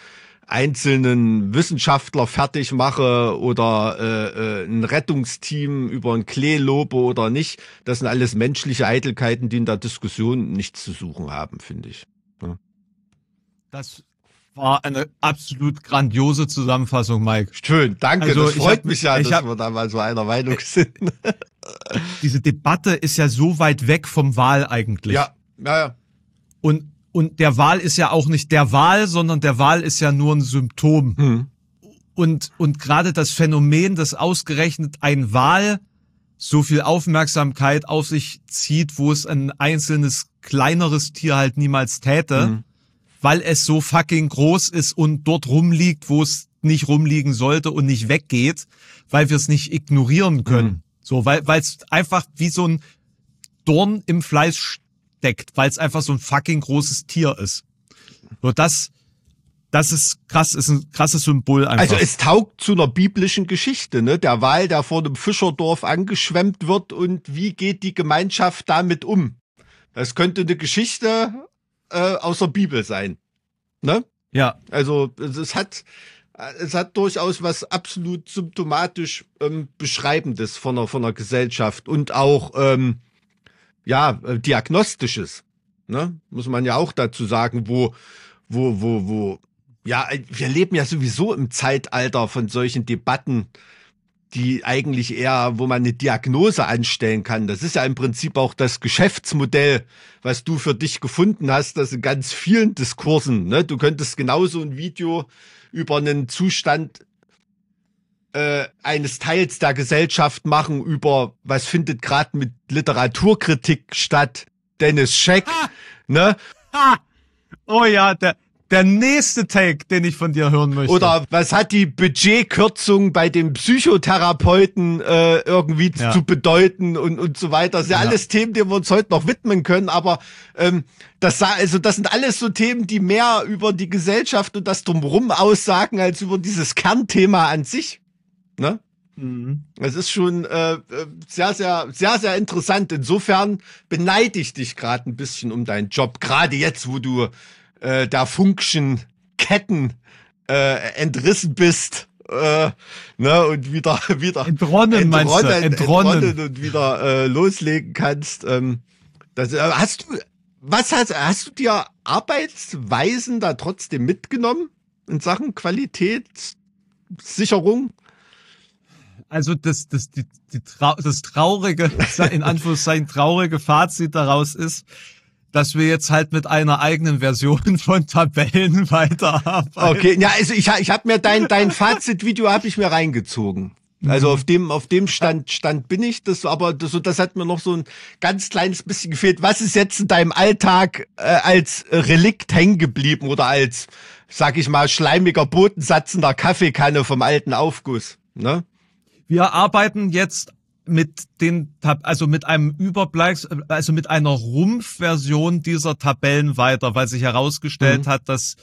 einzelnen Wissenschaftler fertig mache oder ein Rettungsteam über ein Klee lobe oder nicht. Das sind alles menschliche Eitelkeiten, die in der Diskussion nichts zu suchen haben, finde ich. Ja. Das war eine absolut grandiose Zusammenfassung, Mike. Schön, danke. Also das freut mich ja, dass wir da mal so einer Meinung sind. Diese Debatte ist ja so weit weg vom Wahl eigentlich. Ja. Und der Wahl ist ja auch nicht der Wahl, sondern der Wahl ist ja nur ein Symptom. Und gerade das Phänomen, dass ausgerechnet ein Wahl so viel Aufmerksamkeit auf sich zieht, wo es ein einzelnes kleineres Tier halt niemals täte, weil es so fucking groß ist und dort rumliegt, wo es nicht rumliegen sollte und nicht weggeht, weil wir es nicht ignorieren können. So, weil es einfach wie so ein Dorn im Fleisch steckt, weil es einfach so ein fucking großes Tier ist. So, das ist krass, ist ein krasses Symbol einfach. Also es taugt zu einer biblischen Geschichte, ne? Der Wal, der vor einem Fischerdorf angeschwemmt wird und wie geht die Gemeinschaft damit um? Das könnte eine Geschichte aus der Bibel sein, ne? Ja. Also es hat durchaus was absolut symptomatisch Beschreibendes von einer Gesellschaft und auch Diagnostisches, ne? Muss man ja auch dazu sagen, wo, ja, wir leben ja sowieso im Zeitalter von solchen Debatten, die eigentlich eher, wo man eine Diagnose anstellen kann. Das ist ja im Prinzip auch das Geschäftsmodell, was du für dich gefunden hast, das in ganz vielen Diskursen, ne? Du könntest genauso ein Video über einen Zustand eines Teils der Gesellschaft machen, über was findet gerade mit Literaturkritik statt, Dennis Scheck, ne? Oh ja, der nächste Take, den ich von dir hören möchte. Oder was hat die Budgetkürzung bei dem Psychotherapeuten irgendwie zu bedeuten und so weiter. Das sind ja alles Themen, denen wir uns heute noch widmen können, aber das sind alles so Themen, die mehr über die Gesellschaft und das Drumherum aussagen, als über dieses Kernthema an sich. Ne? Es ist schon sehr, sehr, sehr, sehr interessant. Insofern beneide ich dich gerade ein bisschen um deinen Job, gerade jetzt, wo du der Funkschen Ketten entrissen bist, ne, und wieder entronnen und wieder loslegen kannst. Hast du dir Arbeitsweisen da trotzdem mitgenommen in Sachen Qualitätssicherung? Also das traurige, in Anführungszeichen traurige Fazit daraus ist, dass wir jetzt halt mit einer eigenen Version von Tabellen weiterarbeiten. Okay, ja, also ich habe mir dein Fazitvideo habe ich mir reingezogen. Also auf dem Stand bin ich, das hat mir noch so ein ganz kleines bisschen gefehlt. Was ist jetzt in deinem Alltag als Relikt hängen geblieben oder als, sag ich mal, schleimiger Bodensatz in der Kaffeekanne vom alten Aufguss, ne? Wir arbeiten jetzt mit einem Überbleib, also mit einer Rumpfversion dieser Tabellen weiter, weil sich herausgestellt hat, dass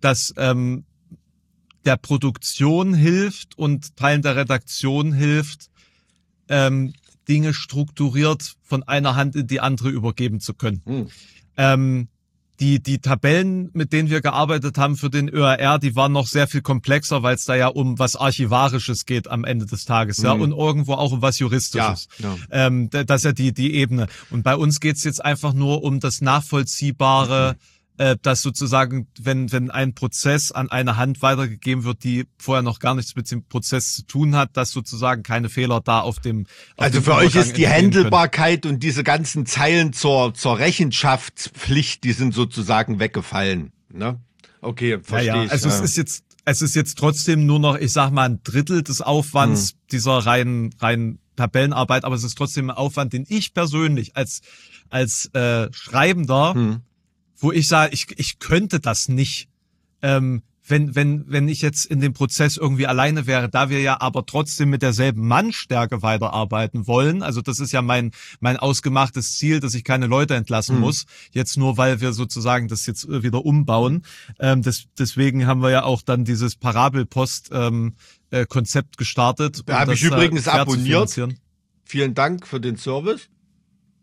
der Produktion hilft und Teilen der Redaktion hilft, Dinge strukturiert von einer Hand in die andere übergeben zu können. Die Tabellen, mit denen wir gearbeitet haben für den ÖRR, die waren noch sehr viel komplexer, weil es da ja um was Archivarisches geht am Ende des Tages, ja, und irgendwo auch um was Juristisches. Ja. Das ist ja die Ebene. Und bei uns geht's jetzt einfach nur um das Nachvollziehbare, dass sozusagen, wenn ein Prozess an eine Hand weitergegeben wird, die vorher noch gar nichts mit dem Prozess zu tun hat, dass sozusagen keine Fehler da auf dem für euch ist die Handelbarkeit und diese ganzen Zeilen zur Rechenschaftspflicht, die sind sozusagen weggefallen, ne? Okay, verstehe ich. Also es ist jetzt trotzdem nur noch, ich sag mal, ein Drittel des Aufwands dieser reinen Tabellenarbeit, aber es ist trotzdem ein Aufwand, den ich persönlich als Schreibender, wo ich sage, ich könnte das nicht, wenn ich jetzt in dem Prozess irgendwie alleine wäre, da wir ja aber trotzdem mit derselben Mannstärke weiterarbeiten wollen. Also das ist ja mein ausgemachtes Ziel, dass ich keine Leute entlassen muss. Jetzt nur, weil wir sozusagen das jetzt wieder umbauen. Deswegen haben wir ja auch dann dieses Parabelpost Konzept gestartet. Da habe ich übrigens abonniert. Vielen Dank für den Service.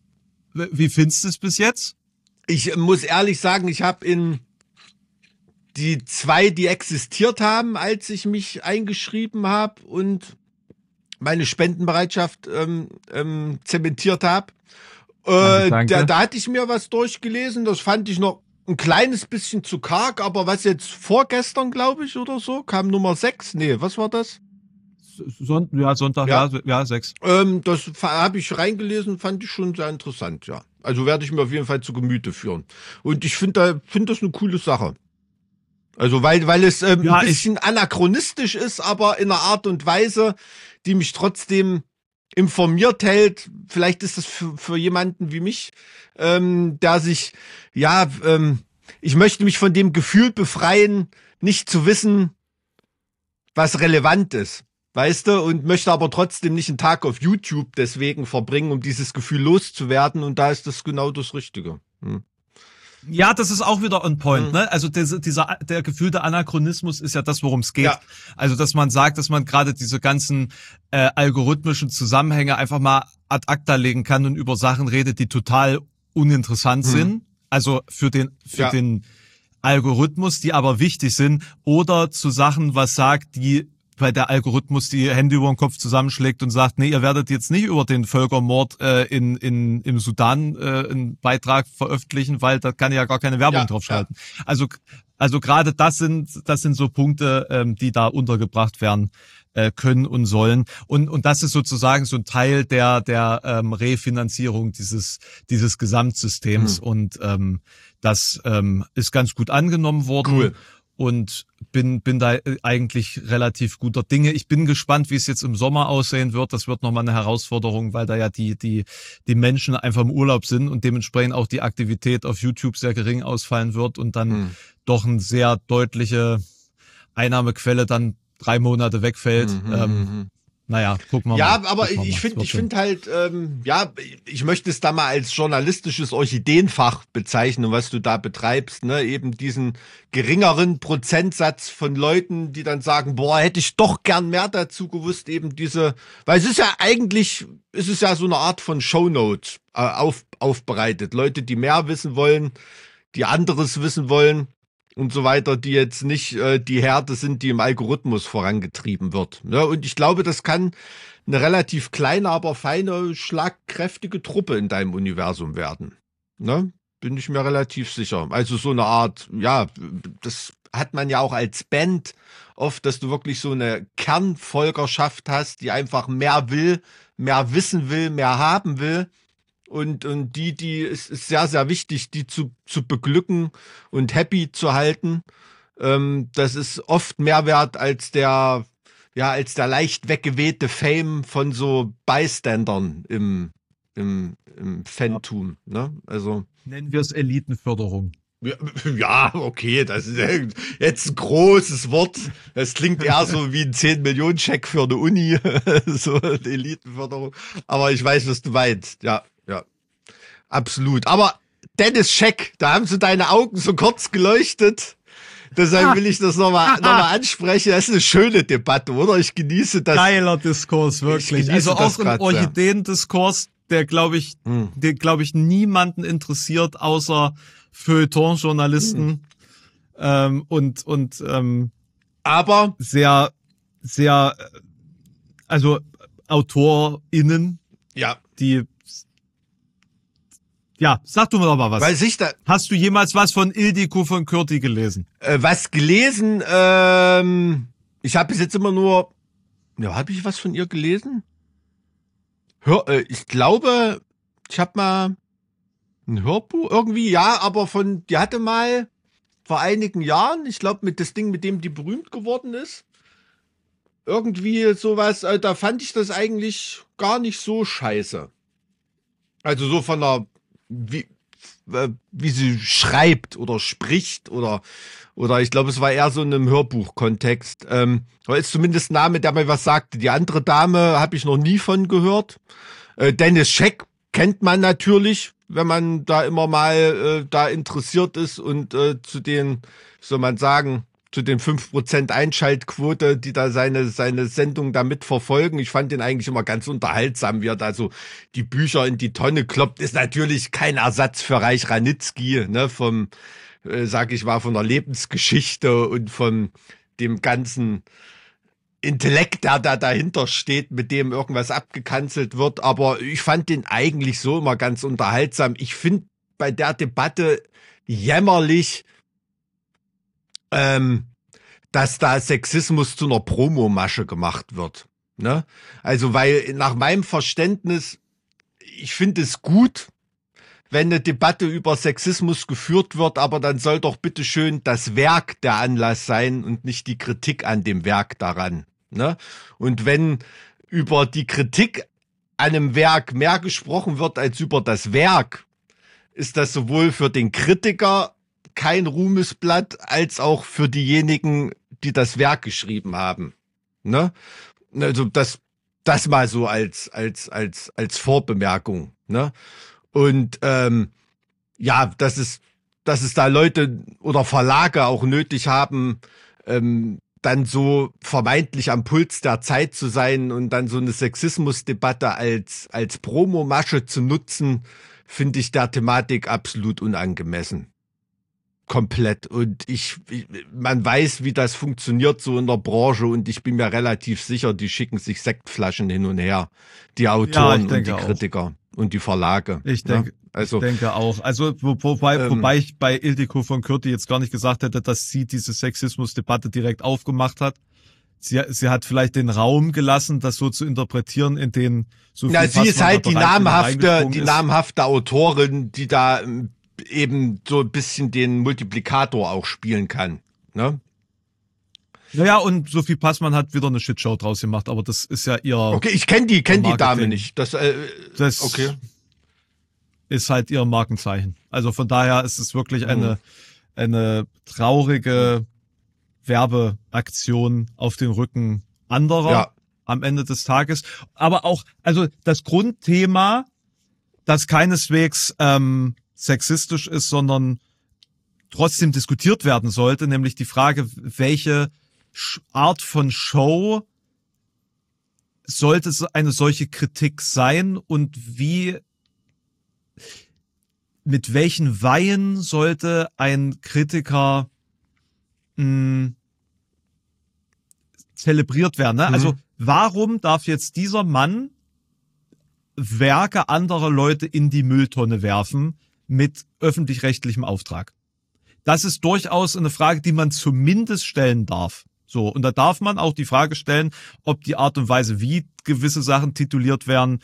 Wie findest du es bis jetzt? Ich muss ehrlich sagen, ich habe in die 2, die existiert haben, als ich mich eingeschrieben habe und meine Spendenbereitschaft zementiert habe. Danke. Da hatte ich mir was durchgelesen, das fand ich noch ein kleines bisschen zu karg, aber was jetzt vorgestern, glaube ich, oder so, kam Nummer 6. Nee, was war das? Sonntag, ja, 6. Das habe ich reingelesen, fand ich schon sehr interessant, ja. Also werde ich mir auf jeden Fall zu Gemüte führen. Und ich finde das eine coole Sache. Also weil es ein bisschen anachronistisch ist, aber in einer Art und Weise, die mich trotzdem informiert hält. Vielleicht ist das für jemanden wie mich, der sich, ich möchte mich von dem Gefühl befreien, nicht zu wissen, was relevant ist. Weißt du, und möchte aber trotzdem nicht einen Tag auf YouTube deswegen verbringen, um dieses Gefühl loszuwerden. Und da ist das genau das Richtige. Ja, das ist auch wieder on point, ne? Also der gefühlte Anachronismus ist ja das, worum es geht. Ja. Also, dass man sagt, dass man gerade diese ganzen algorithmischen Zusammenhänge einfach mal ad acta legen kann und über Sachen redet, die total uninteressant sind. Also für den Algorithmus, die aber wichtig sind, oder zu Sachen was sagt, weil der Algorithmus die Hände über den Kopf zusammenschlägt und sagt, nee, ihr werdet jetzt nicht über den Völkermord im Sudan einen Beitrag veröffentlichen, weil da kann ja gar keine Werbung drauf schalten. Ja. Also gerade das sind so Punkte, die da untergebracht werden können und sollen. Und das ist sozusagen so ein Teil der Refinanzierung dieses Gesamtsystems. Und das ist ganz gut angenommen worden. Cool. Und bin da eigentlich relativ guter Dinge. Ich bin gespannt, wie es jetzt im Sommer aussehen wird. Das wird nochmal eine Herausforderung, weil da ja die Menschen einfach im Urlaub sind und dementsprechend auch die Aktivität auf YouTube sehr gering ausfallen wird und dann doch eine sehr deutliche Einnahmequelle dann 3 Monate wegfällt. Naja, gucken wir mal. Ja, aber ich finde halt, ich möchte es da mal als journalistisches Orchideenfach bezeichnen, was du da betreibst, ne? Eben diesen geringeren Prozentsatz von Leuten, die dann sagen, boah, hätte ich doch gern mehr dazu gewusst, eben weil es ist ja so eine Art von Shownote aufbereitet. Leute, die mehr wissen wollen, die anderes wissen wollen und so weiter, die jetzt nicht die Herde sind, die im Algorithmus vorangetrieben wird. Ja, und ich glaube, das kann eine relativ kleine, aber feine, schlagkräftige Truppe in deinem Universum werden. Ne? Bin ich mir relativ sicher. Also so eine Art, das hat man ja auch als Band oft, dass du wirklich so eine Kernfolgerschaft hast, die einfach mehr will, mehr wissen will, mehr haben will. Und die ist sehr, sehr wichtig, die zu beglücken und happy zu halten. Das ist oft mehr wert als der leicht weggewehte Fame von so Beistandern im Fantum. Ne? Also nennen wir es Elitenförderung. Ja, okay, das ist jetzt ein großes Wort. Das klingt eher so wie ein 10-Millionen-Scheck für eine Uni, so eine Elitenförderung. Aber ich weiß, was du meinst. Ja, absolut. Aber Dennis Scheck, da haben so deine Augen so kurz geleuchtet. Deshalb will ich das nochmal ansprechen. Das ist eine schöne Debatte, oder? Ich genieße das. Geiler Diskurs, wirklich. Also auch ein Orchideen-Diskurs, der, glaube ich, niemanden interessiert, außer Feuilleton-Journalisten aber sehr, sehr, also AutorInnen, die sag du mir doch mal was. Hast du jemals was von Ildiko von Kürti gelesen? Was gelesen? Ich habe bis jetzt immer nur, habe ich was von ihr gelesen? Ich glaube, ich habe mal ein Hörbuch irgendwie, aber die hatte mal vor einigen Jahren, ich glaube mit das Ding, mit dem die berühmt geworden ist, irgendwie sowas, da fand ich das eigentlich gar nicht so scheiße. Also so von der, wie sie schreibt oder spricht oder ich glaube, es war eher so in einem Hörbuch-Kontext. Aber ist zumindest ein Name, der mir was sagte. Die andere Dame habe ich noch nie von gehört. Dennis Scheck kennt man natürlich, wenn man da immer mal da interessiert ist und zu den, soll man sagen, zu den 5% Einschaltquote, die da seine Sendung da mitverfolgen. Ich fand den eigentlich immer ganz unterhaltsam, wie er da so die Bücher in die Tonne kloppt. Ist natürlich kein Ersatz für Reich Ranitzky, ne, vom sag ich mal, von der Lebensgeschichte und von dem ganzen Intellekt, der da dahinter steht, mit dem irgendwas abgekanzelt wird. Aber ich fand den eigentlich so immer ganz unterhaltsam. Ich finde bei der Debatte jämmerlich, dass da Sexismus zu einer Promomasche gemacht wird. Ne? Also, weil nach meinem Verständnis, ich finde es gut, wenn eine Debatte über Sexismus geführt wird, aber dann soll doch bitte schön das Werk der Anlass sein und nicht die Kritik an dem Werk daran. Ne? Und wenn über die Kritik an einem Werk mehr gesprochen wird als über das Werk, ist das sowohl für den Kritiker kein Ruhmesblatt, als auch für diejenigen, die das Werk geschrieben haben. Ne? Also das mal so als Vorbemerkung. Ne? Und ja, dass es da Leute oder Verlage auch nötig haben, dann so vermeintlich am Puls der Zeit zu sein und dann so eine Sexismusdebatte als Promomasche zu nutzen, finde ich der Thematik absolut unangemessen. Komplett. Und man weiß, wie das funktioniert so in der Branche, und ich bin mir relativ sicher, die schicken sich Sektflaschen hin und her. Die Autoren und die Kritiker und die Verlage. Ich denke auch. Also wobei ich bei Ildiko von Kürti jetzt gar nicht gesagt hätte, dass sie diese Sexismusdebatte direkt aufgemacht hat. Sie hat vielleicht den Raum gelassen, das so zu interpretieren, in den so viel sie ist halt die namhafte Autorin, die da eben so ein bisschen den Multiplikator auch spielen kann. Ne? Naja, und Sophie Passmann hat wieder eine Shitshow draus gemacht, aber das ist ja ihr... Okay, ich kenne die Dame nicht. Das okay. Ist halt ihr Markenzeichen. Also von daher ist es wirklich eine traurige Werbeaktion auf den Rücken anderer am Ende des Tages. Aber auch, also das Grundthema, das keineswegs sexistisch ist, sondern trotzdem diskutiert werden sollte, nämlich die Frage, welche Art von Show sollte eine solche Kritik sein und mit welchen Weihen sollte ein Kritiker zelebriert werden. Ne? Also warum darf jetzt dieser Mann Werke anderer Leute in die Mülltonne werfen mit öffentlich-rechtlichem Auftrag? Das ist durchaus eine Frage, die man zumindest stellen darf. So, und da darf man auch die Frage stellen, ob die Art und Weise, wie gewisse Sachen tituliert werden,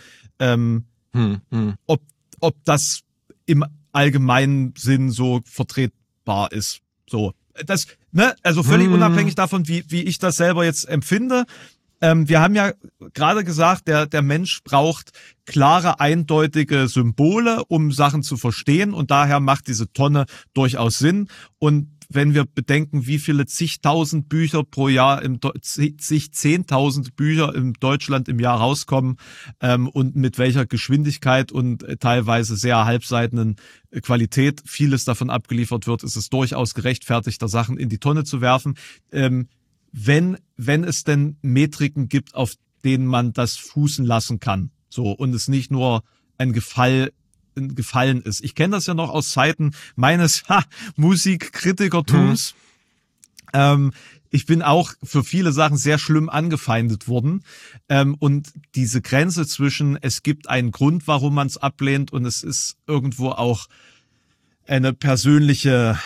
ob das im allgemeinen Sinn so vertretbar ist. So, das, ne, also völlig unabhängig davon, wie ich das selber jetzt empfinde. Wir haben ja gerade gesagt, der Mensch braucht klare, eindeutige Symbole, um Sachen zu verstehen, und daher macht diese Tonne durchaus Sinn. Und wenn wir bedenken, wie viele zigtausend Bücher pro Jahr, 10.000 Bücher in Deutschland im Jahr rauskommen, und mit welcher Geschwindigkeit und teilweise sehr halbseitenen Qualität vieles davon abgeliefert wird, ist es durchaus gerechtfertigt, da Sachen in die Tonne zu werfen. Wenn es denn Metriken gibt, auf denen man das fußen lassen kann, so, und es nicht nur ein Gefallen ist. Ich kenne das ja noch aus Zeiten meines Musikkritikertums. Ich bin auch für viele Sachen sehr schlimm angefeindet worden. Und diese Grenze zwischen, es gibt einen Grund, warum man es ablehnt, und es ist irgendwo auch ein persönlicher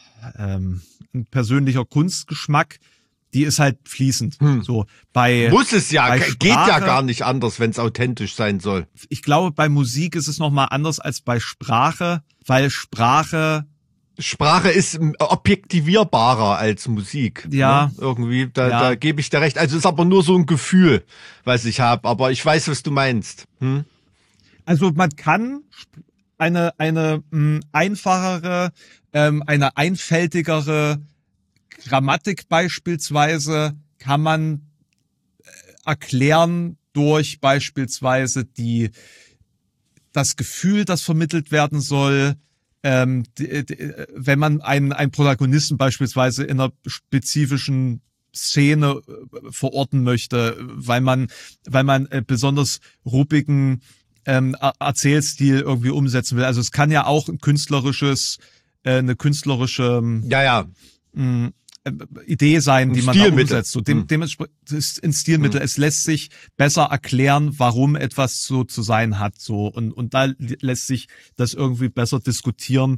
Kunstgeschmack, die ist halt fließend. So, muss es ja, geht ja gar nicht anders, wenn es authentisch sein soll. Ich glaube, bei Musik ist es nochmal anders als bei Sprache, weil Sprache ist objektivierbarer als Musik. Ja. Ne? Irgendwie, da gebe ich dir recht. Also ist aber nur so ein Gefühl, was ich habe, aber ich weiß, was du meinst. Also man kann eine einfachere, eine einfältigere Grammatik beispielsweise kann man erklären durch beispielsweise das Gefühl, das vermittelt werden soll, wenn man einen Protagonisten beispielsweise in einer spezifischen Szene verorten möchte, weil man besonders ruppigen Erzählstil irgendwie umsetzen will. Also es kann ja auch ein künstlerisches eine künstlerische Ja. Idee sein, die man da umsetzt. So, dementsprechend ist ein Stilmittel. Es lässt sich besser erklären, warum etwas so zu sein hat. So und da lässt sich das irgendwie besser diskutieren.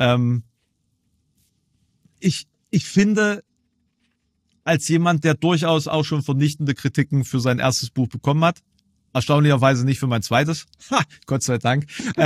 Ich finde, als jemand, der durchaus auch schon vernichtende Kritiken für sein erstes Buch bekommen hat, erstaunlicherweise nicht für mein zweites, Gott sei Dank,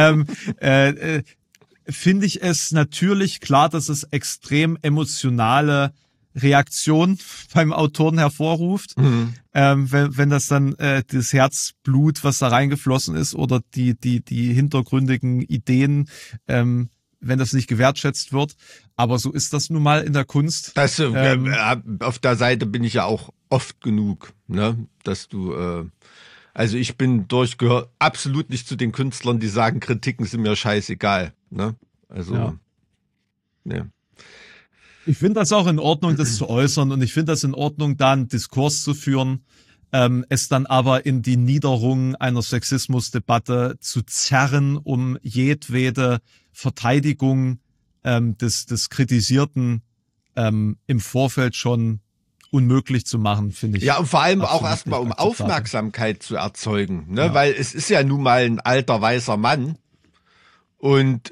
finde ich es natürlich klar, dass es extrem emotionale Reaktion beim Autoren hervorruft, wenn das dann das Herzblut, was da reingeflossen ist, oder die hintergründigen Ideen, wenn das nicht gewertschätzt wird. Aber so ist das nun mal in der Kunst. Das, auf der Seite bin ich ja auch oft genug, ne, dass du, also ich bin gehöre absolut nicht zu den Künstlern, die sagen, Kritiken sind mir scheißegal, ne, also, ne. Ich finde das auch in Ordnung, das zu äußern, und ich finde das in Ordnung, da einen Diskurs zu führen, es dann aber in die Niederung einer Sexismusdebatte zu zerren, um jedwede Verteidigung des Kritisierten im Vorfeld schon unmöglich zu machen, finde ich. Ja, und vor allem auch erstmal, um Aufmerksamkeit zu erzeugen, ne? Ja. Weil es ist ja nun mal ein alter weißer Mann, und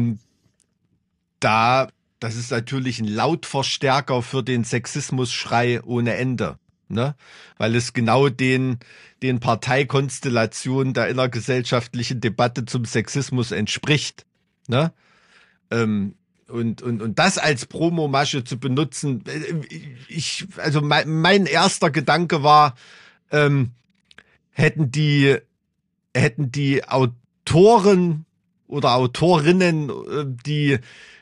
das ist natürlich ein Lautverstärker für den Sexismusschrei ohne Ende, ne? Weil es genau den Parteikonstellationen der innergesellschaftlichen Debatte zum Sexismus entspricht, ne? Und das als Promomasche zu benutzen, also mein erster Gedanke war, hätten die Autoren oder Autorinnen, die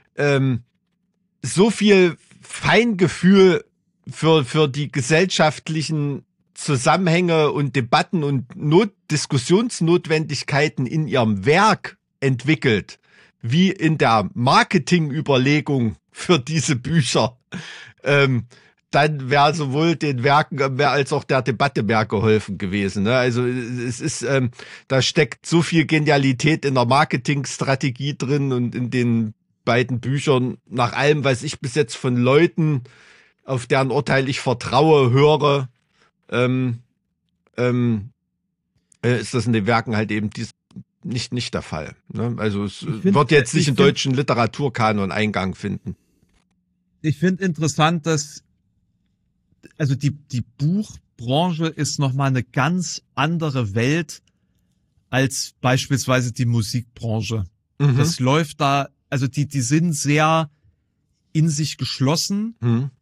so viel Feingefühl für die gesellschaftlichen Zusammenhänge und Debatten und Diskussionsnotwendigkeiten in ihrem Werk entwickelt, wie in der Marketingüberlegung für diese Bücher, dann wäre sowohl den Werken als auch der Debatte mehr geholfen gewesen, ne? Also es ist, da steckt so viel Genialität in der Marketingstrategie drin und in den beiden Büchern, nach allem, was ich bis jetzt von Leuten, auf deren Urteil ich vertraue, höre, ist das in den Werken halt eben nicht der Fall, ne? Also es wird jetzt nicht im deutschen Literaturkanon Eingang finden. Ich finde interessant, dass also die Buchbranche ist nochmal eine ganz andere Welt als beispielsweise die Musikbranche. Das läuft da, also die sind sehr in sich geschlossen.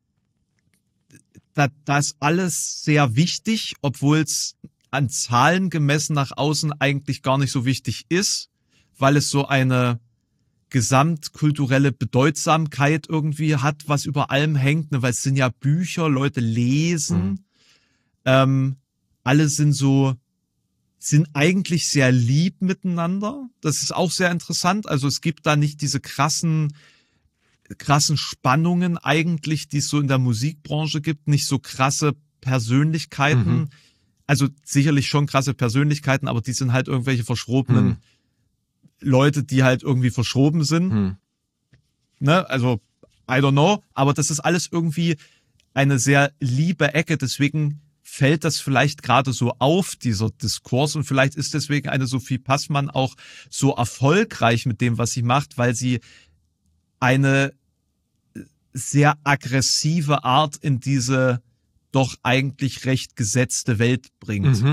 Da ist alles sehr wichtig, obwohl es an Zahlen gemessen nach außen eigentlich gar nicht so wichtig ist, weil es so eine gesamtkulturelle Bedeutsamkeit irgendwie hat, was über allem hängt, ne? Weil es sind ja Bücher, Leute lesen, alle sind eigentlich sehr lieb miteinander. Das ist auch sehr interessant. Also es gibt da nicht diese krassen Spannungen eigentlich, die es so in der Musikbranche gibt, nicht so krasse Persönlichkeiten. Also sicherlich schon krasse Persönlichkeiten, aber die sind halt irgendwelche verschrobenen Leute, die halt irgendwie verschroben sind. Ne? Also, I don't know. Aber das ist alles irgendwie eine sehr liebe Ecke. Deswegen fällt das vielleicht gerade so auf, dieser Diskurs. Und vielleicht ist deswegen eine Sophie Passmann auch so erfolgreich mit dem, was sie macht, weil sie eine sehr aggressive Art in diese doch eigentlich recht gesetzte Welt bringt.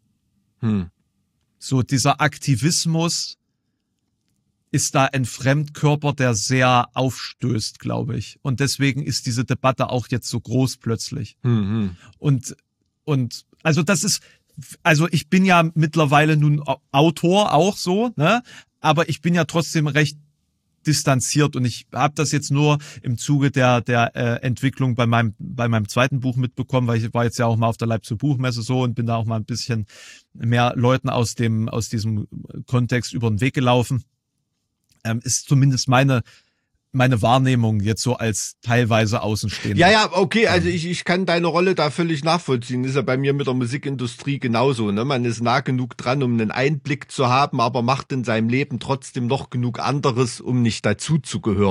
So dieser Aktivismus ist da ein Fremdkörper, der sehr aufstößt, glaube ich. Und deswegen ist diese Debatte auch jetzt so groß plötzlich. Und also das ist, also ich bin ja mittlerweile nun Autor auch so, ne? Aber ich bin ja trotzdem recht distanziert, und ich habe das jetzt nur im Zuge der Entwicklung bei meinem zweiten Buch mitbekommen, weil ich war jetzt ja auch mal auf der Leipziger Buchmesse so und bin da auch mal ein bisschen mehr Leuten aus diesem Kontext über den Weg gelaufen. Ist zumindest meine Wahrnehmung jetzt so als teilweise Außenstehender. Ja, okay, also ich kann deine Rolle da völlig nachvollziehen. Ist ja bei mir mit der Musikindustrie genauso, ne? Man ist nah genug dran, um einen Einblick zu haben, aber macht in seinem Leben trotzdem noch genug anderes, um nicht dazu zu gehören,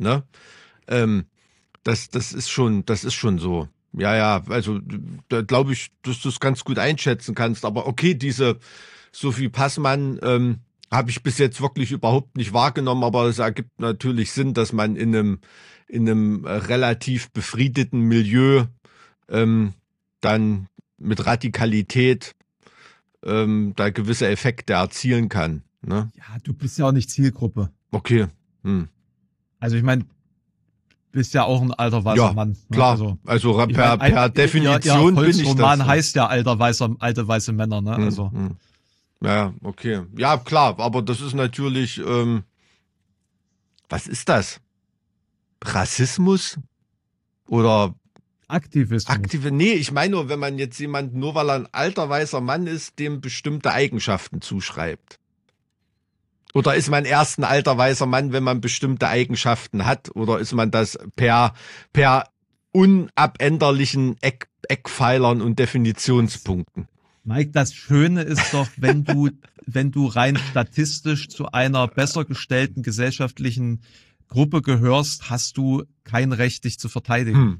Ne? Das ist schon so. Ja, also da glaube ich, dass du es ganz gut einschätzen kannst. Aber okay, diese Sophie Passmann habe ich bis jetzt wirklich überhaupt nicht wahrgenommen, aber es ergibt natürlich Sinn, dass man in einem relativ befriedeten Milieu dann mit Radikalität da gewisse Effekte erzielen kann. Ne? Ja, du bist ja auch nicht Zielgruppe. Okay. Also ich meine, bist ja auch ein alter weißer Ja, Mann. klar. Ne? Per Definition bin ich das. Roman heißt ja alte weiße Männer, ne? Also. Ja, okay. Ja, klar, aber das ist natürlich, was ist das? Rassismus? Oder Aktivismus. Nee, ich meine nur, wenn man jetzt jemanden, nur weil er ein alter weißer Mann ist, dem bestimmte Eigenschaften zuschreibt. Oder ist man erst ein alter weißer Mann, wenn man bestimmte Eigenschaften hat? Oder ist man das per unabänderlichen Eckpfeilern und Definitionspunkten? Mike, das Schöne ist doch, wenn du rein statistisch zu einer besser gestellten gesellschaftlichen Gruppe gehörst, hast du kein Recht, dich zu verteidigen.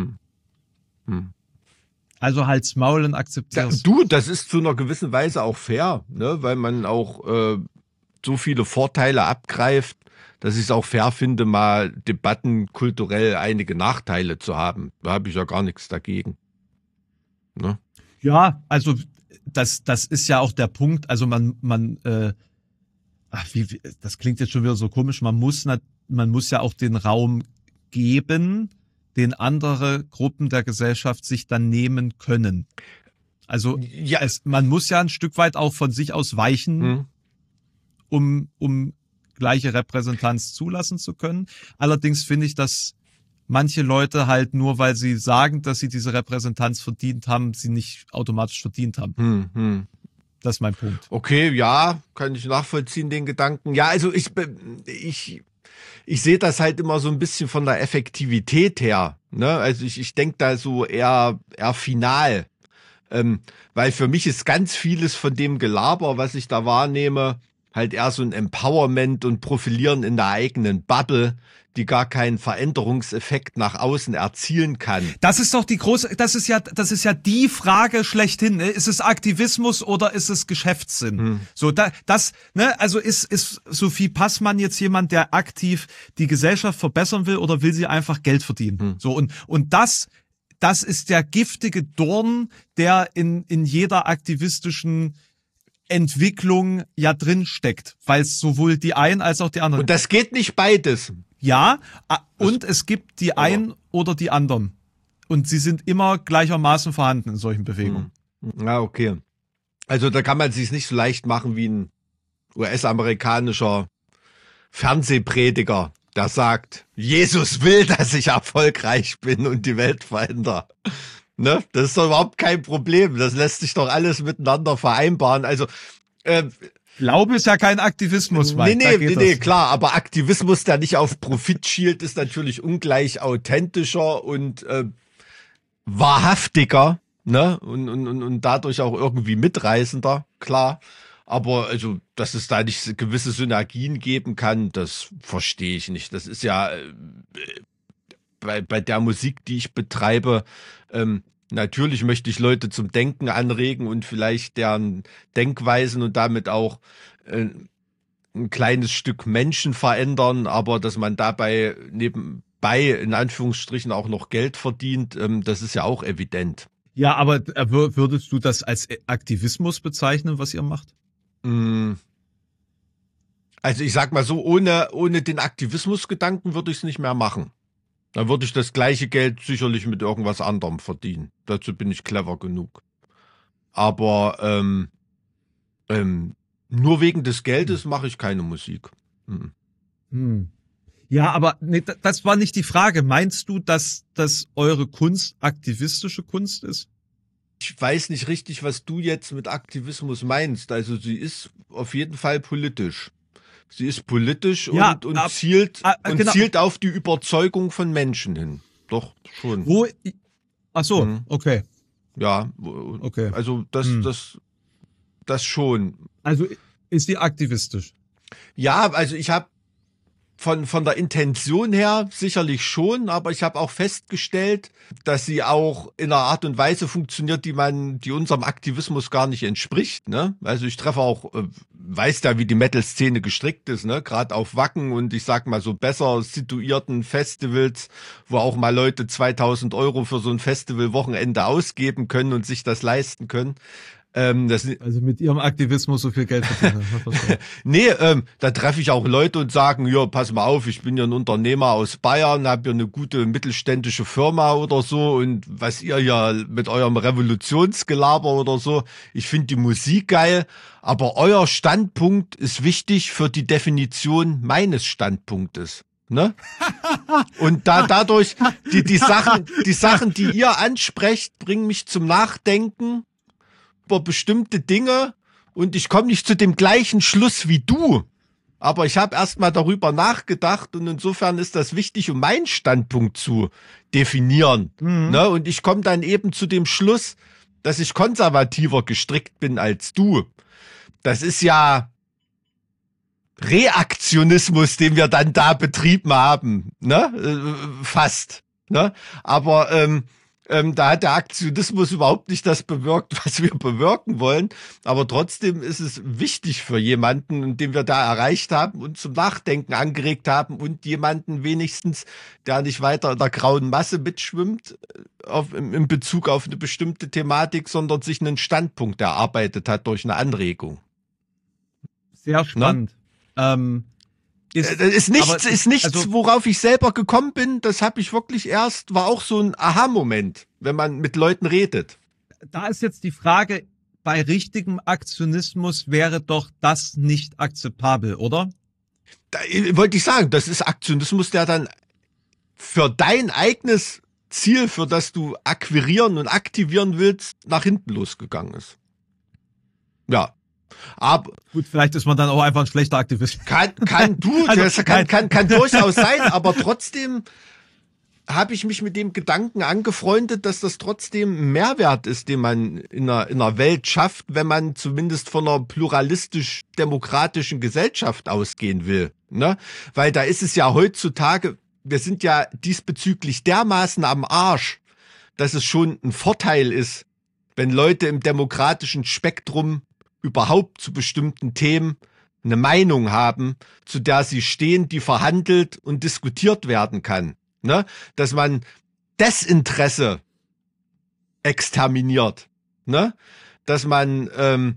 Also halt's Maul und akzeptier's. Das ist zu einer gewissen Weise auch fair, ne? Weil man auch so viele Vorteile abgreift, dass ich es auch fair finde, mal Debatten kulturell einige Nachteile zu haben. Da habe ich ja gar nichts dagegen. Ne? Ja, also das ist ja auch der Punkt. Also das klingt jetzt schon wieder so komisch. Man muss ja auch den Raum geben, den andere Gruppen der Gesellschaft sich dann nehmen können. Also ja, man muss ja ein Stück weit auch von sich aus weichen, um gleiche Repräsentanz zulassen zu können. Allerdings finde ich, dass manche Leute halt nur, weil sie sagen, dass sie diese Repräsentanz verdient haben, sie nicht automatisch verdient haben. Das ist mein Punkt. Okay, ja, kann ich nachvollziehen, den Gedanken. Ja, also ich sehe das halt immer so ein bisschen von der Effektivität her. Ne? Also ich denke da so eher final. Weil für mich ist ganz vieles von dem Gelaber, was ich da wahrnehme, halt eher so ein Empowerment und Profilieren in der eigenen Bubble, die gar keinen Veränderungseffekt nach außen erzielen kann. Das ist doch das ist ja die Frage schlechthin. Ist es Aktivismus oder ist es Geschäftssinn? So, also ist Sophie Passmann jetzt jemand, der aktiv die Gesellschaft verbessern will oder will sie einfach Geld verdienen? So, und das ist der giftige Dorn, der in jeder aktivistischen Entwicklung ja drin steckt, weil es sowohl die einen als auch die anderen. Und das geht nicht beides. Ja, und es gibt die einen oder die anderen. Und sie sind immer gleichermaßen vorhanden in solchen Bewegungen. Ja, okay. Also da kann man es sich nicht so leicht machen wie ein US-amerikanischer Fernsehprediger, der sagt, Jesus will, dass ich erfolgreich bin und die Welt verändere. Ne? Das ist doch überhaupt kein Problem. Das lässt sich doch alles miteinander vereinbaren. Also Glaube ist ja kein Aktivismus, Mike. Nee, klar, aber Aktivismus, der nicht auf Profit schielt, ist natürlich ungleich authentischer und wahrhaftiger, ne? Und dadurch auch irgendwie mitreißender, klar. Aber also, dass es da nicht gewisse Synergien geben kann, das verstehe ich nicht. Das ist ja bei der Musik, die ich betreibe, natürlich möchte ich Leute zum Denken anregen und vielleicht deren Denkweisen und damit auch ein kleines Stück Menschen verändern, aber dass man dabei nebenbei in Anführungsstrichen auch noch Geld verdient, das ist ja auch evident. Ja, aber würdest du das als Aktivismus bezeichnen, was ihr macht? Also ich sag mal so, ohne den Aktivismusgedanken würde ich es nicht mehr machen. Dann würde ich das gleiche Geld sicherlich mit irgendwas anderem verdienen. Dazu bin ich clever genug. Aber nur wegen des Geldes mache ich keine Musik. Ja, aber nee, das war nicht die Frage. Meinst du, dass eure Kunst aktivistische Kunst ist? Ich weiß nicht richtig, was du jetzt mit Aktivismus meinst. Also sie ist auf jeden Fall politisch. Sie ist politisch und zielt auf die Überzeugung von Menschen hin. Doch, schon. Ach so, okay. Ja, okay. Also das schon. Also ist sie aktivistisch? Ja, also ich habe von der Intention her sicherlich schon, aber ich habe auch festgestellt, dass sie auch in einer Art und Weise funktioniert, die unserem Aktivismus gar nicht entspricht. Ne? Also ich treffe auch, weiß da, wie die Metal-Szene gestrickt ist, ne? Gerade auf Wacken und ich sag mal so besser situierten Festivals, wo auch mal Leute 2.000 € für so ein Festival-Wochenende ausgeben können und sich das leisten können. Also mit ihrem Aktivismus so viel Geld verdienen. Nee, da treffe ich auch Leute und sagen, ja, pass mal auf, ich bin ja ein Unternehmer aus Bayern, habe ja eine gute mittelständische Firma oder so und was ihr ja mit eurem Revolutionsgelaber oder so, ich finde die Musik geil, aber euer Standpunkt ist wichtig für die Definition meines Standpunktes. Ne? Und dadurch, die Sachen, die ihr ansprecht, bringen mich zum Nachdenken über bestimmte Dinge und ich komme nicht zu dem gleichen Schluss wie du. Aber ich habe erst mal darüber nachgedacht und insofern ist das wichtig, um meinen Standpunkt zu definieren. Ne? Und ich komme dann eben zu dem Schluss, dass ich konservativer gestrickt bin als du. Das ist ja Reaktionismus, den wir dann da betrieben haben. Ne? Fast. Ne? Aber da hat der Aktionismus überhaupt nicht das bewirkt, was wir bewirken wollen. Aber trotzdem ist es wichtig für jemanden, den wir da erreicht haben und zum Nachdenken angeregt haben und jemanden wenigstens, der nicht weiter in der grauen Masse mitschwimmt in Bezug auf eine bestimmte Thematik, sondern sich einen Standpunkt erarbeitet hat durch eine Anregung. Sehr spannend. Ist nichts, also, worauf ich selber gekommen bin. Das habe ich wirklich war auch so ein Aha-Moment, wenn man mit Leuten redet. Da ist jetzt die Frage, bei richtigem Aktionismus wäre doch das nicht akzeptabel, oder? Da wollte ich sagen, das ist Aktionismus, der dann für dein eigenes Ziel, für das du akquirieren und aktivieren willst, nach hinten losgegangen ist. Ja. Aber gut, vielleicht ist man dann auch einfach ein schlechter Aktivist. Kann durchaus sein, aber trotzdem habe ich mich mit dem Gedanken angefreundet, dass das trotzdem ein Mehrwert ist, den man in einer Welt schafft, wenn man zumindest von einer pluralistisch-demokratischen Gesellschaft ausgehen will. Ne? Weil da ist es ja heutzutage, wir sind ja diesbezüglich dermaßen am Arsch, dass es schon ein Vorteil ist, wenn Leute im demokratischen Spektrum überhaupt zu bestimmten Themen eine Meinung haben, zu der sie stehen, die verhandelt und diskutiert werden kann. Ne? Dass man Desinteresse exterminiert. Ne? Dass man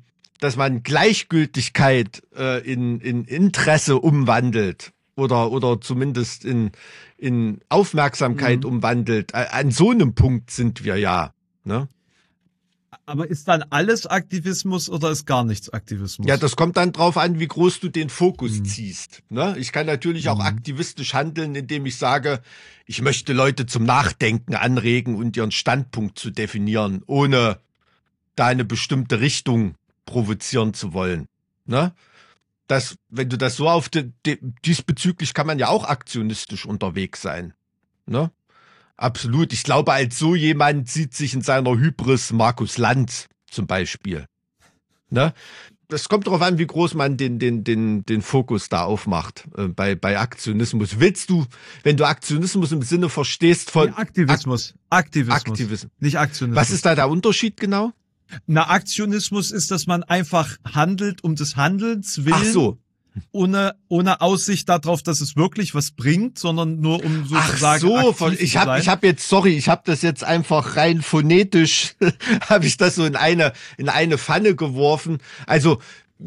Gleichgültigkeit in Interesse umwandelt oder zumindest in Aufmerksamkeit umwandelt. An so einem Punkt sind wir ja. Ne? Aber ist dann alles Aktivismus oder ist gar nichts Aktivismus? Ja, das kommt dann drauf an, wie groß du den Fokus ziehst. Ne? Ich kann natürlich auch aktivistisch handeln, indem ich sage, ich möchte Leute zum Nachdenken anregen und ihren Standpunkt zu definieren, ohne da eine bestimmte Richtung provozieren zu wollen. Ne? Wenn du das so diesbezüglich kann man ja auch aktionistisch unterwegs sein. Ne? Absolut. Ich glaube, als so jemand sieht sich in seiner Hybris Markus Lanz zum Beispiel. Ne? Das kommt darauf an, wie groß man den Fokus da aufmacht bei Aktionismus. Willst du, wenn du Aktionismus im Sinne verstehst von... Aktivismus. Nicht Aktionismus. Was ist da der Unterschied genau? Na, Aktionismus ist, dass man einfach handelt um des Handelns willen. Ach so. Ohne Aussicht darauf, dass es wirklich was bringt, sondern nur um sozusagen ich habe das jetzt einfach rein phonetisch habe ich das so in eine Pfanne geworfen. Also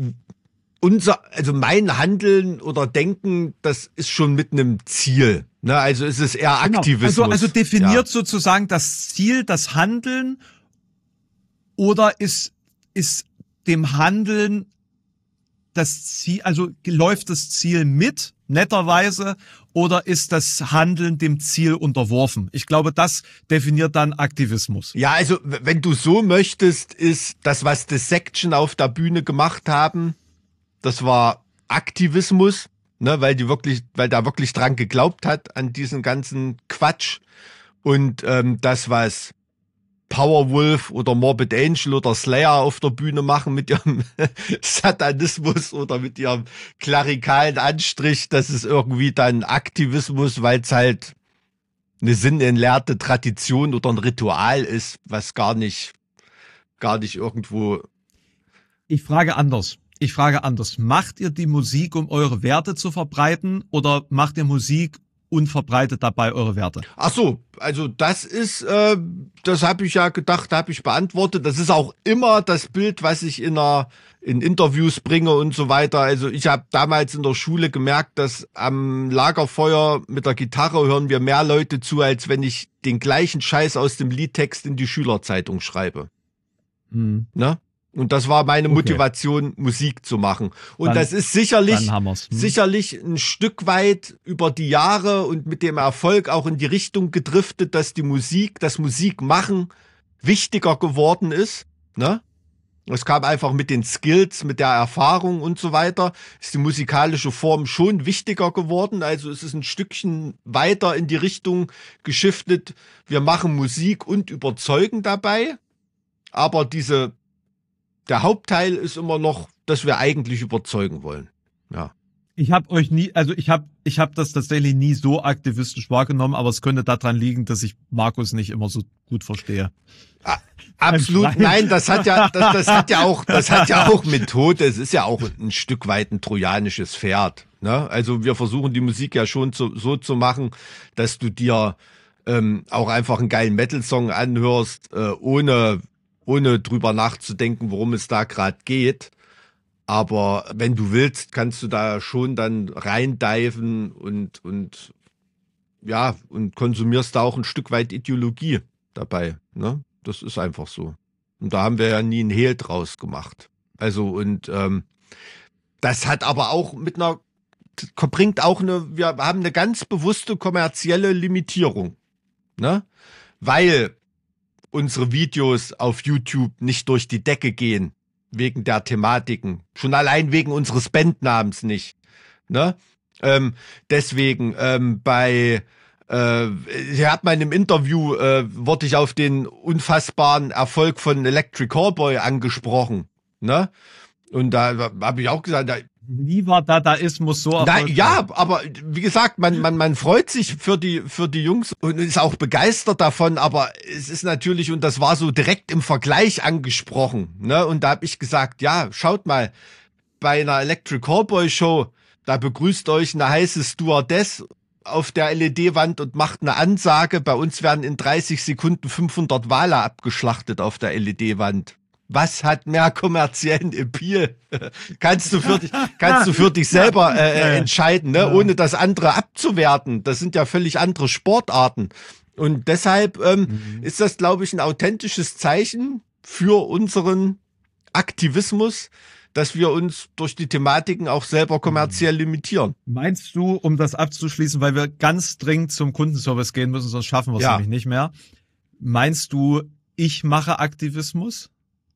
mein Handeln oder Denken, das ist schon mit einem Ziel. Ne? Also ist es eher Aktivismus. Also definiert sozusagen das Ziel, das Handeln, oder ist dem Handeln das Ziel, also läuft das Ziel mit, netterweise, oder ist das Handeln dem Ziel unterworfen? Ich glaube, das definiert dann Aktivismus. Ja, also wenn du so möchtest, ist das, was Dissection auf der Bühne gemacht haben, das war Aktivismus, ne, weil da wirklich dran geglaubt hat an diesen ganzen Quatsch. Und das, was Powerwolf oder Morbid Angel oder Slayer auf der Bühne machen mit ihrem Satanismus oder mit ihrem klerikalen Anstrich. Das ist irgendwie dann Aktivismus, weil es halt eine sinnentleerte Tradition oder ein Ritual ist, was gar nicht irgendwo. Ich frage anders. Macht ihr die Musik, um eure Werte zu verbreiten, oder macht ihr Musik und verbreitet dabei eure Werte? Ach so, also das ist, das habe ich ja gedacht, habe ich beantwortet. Das ist auch immer das Bild, was ich in Interviews bringe und so weiter. Also ich habe damals in der Schule gemerkt, dass am Lagerfeuer mit der Gitarre hören wir mehr Leute zu, als wenn ich den gleichen Scheiß aus dem Liedtext in die Schülerzeitung schreibe. Ne? Und das war meine Motivation, Musik zu machen. Und Dann- das ist sicherlich Sicherlich ein Stück weit über die Jahre und mit dem Erfolg auch in die Richtung gedriftet, dass das Musikmachen wichtiger geworden ist. Ne? Es kam einfach mit den Skills, mit der Erfahrung und so weiter, ist die musikalische Form schon wichtiger geworden. Also es ist ein Stückchen weiter in die Richtung geschiftet. Wir machen Musik und überzeugen dabei. Aber der Hauptteil ist immer noch, dass wir eigentlich überzeugen wollen. Ja. Ich habe euch nie, also ich habe das tatsächlich nie so aktivistisch wahrgenommen, aber es könnte daran liegen, dass ich Markus nicht immer so gut verstehe. Absolut, nein, das hat ja auch Methode. Es ist ja auch ein Stück weit ein trojanisches Pferd. Ne? Also wir versuchen die Musik ja schon so zu machen, dass du dir auch einfach einen geilen Metal-Song anhörst, ohne drüber nachzudenken, worum es da gerade geht. Aber wenn du willst, kannst du da schon dann reindiven und konsumierst da auch ein Stück weit Ideologie dabei. Ne? Das ist einfach so. Und da haben wir ja nie einen Hehl draus gemacht. Also das hat aber auch wir haben eine ganz bewusste kommerzielle Limitierung. Ne? Weil unsere Videos auf YouTube nicht durch die Decke gehen, wegen der Thematiken. Schon allein wegen unseres Bandnamens nicht. Ne? Deswegen, ich habe mal in einem Interview, wurde ich auf den unfassbaren Erfolg von Electric Callboy angesprochen. Ne? Und da habe ich auch gesagt, Nie war Dadaismus so erfolgreich. ja, aber wie gesagt, man freut sich für die Jungs und ist auch begeistert davon, aber es ist natürlich, und das war so direkt im Vergleich angesprochen, ne? Und da habe ich gesagt, ja, schaut mal, bei einer Electric Callboy Show, da begrüßt euch eine heiße Stewardess auf der LED-Wand und macht eine Ansage. Bei uns werden in 30 Sekunden 500 Wale abgeschlachtet auf der LED-Wand. Was hat mehr kommerziellen Appeal? Kannst du für dich selber entscheiden, ne? Ohne das andere abzuwerten. Das sind ja völlig andere Sportarten. Und deshalb ist das, glaube ich, ein authentisches Zeichen für unseren Aktivismus, dass wir uns durch die Thematiken auch selber kommerziell limitieren. Meinst du, um das abzuschließen, weil wir ganz dringend zum Kundenservice gehen müssen, sonst schaffen wir es nämlich nicht mehr. Meinst du, ich mache Aktivismus?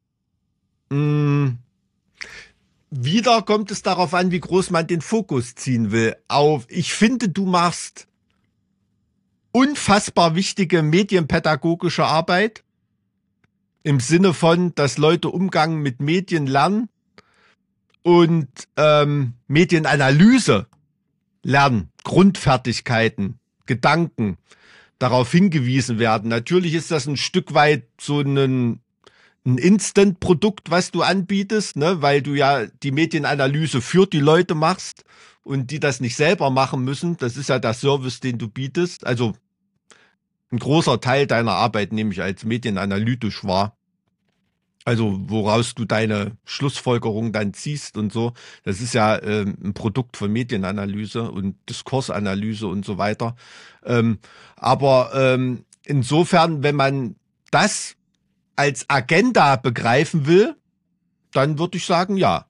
Wieder kommt es darauf an, wie groß man den Fokus ziehen will. Ich finde, du machst unfassbar wichtige medienpädagogische Arbeit im Sinne von, dass Leute Umgang mit Medien lernen und Medienanalyse lernen, Grundfertigkeiten, Gedanken, darauf hingewiesen werden. Natürlich ist das ein Stück weit so ein Instant-Produkt, was du anbietest, ne, weil du ja die Medienanalyse für die Leute machst und die das nicht selber machen müssen. Das ist ja der Service, den du bietest. Also ein großer Teil deiner Arbeit nehme ich als medienanalytisch wahr. Also woraus du deine Schlussfolgerung dann ziehst und so. Das ist ja ein Produkt von Medienanalyse und Diskursanalyse und so weiter. Aber insofern, wenn man das als Agenda begreifen will, dann würde ich sagen, ja.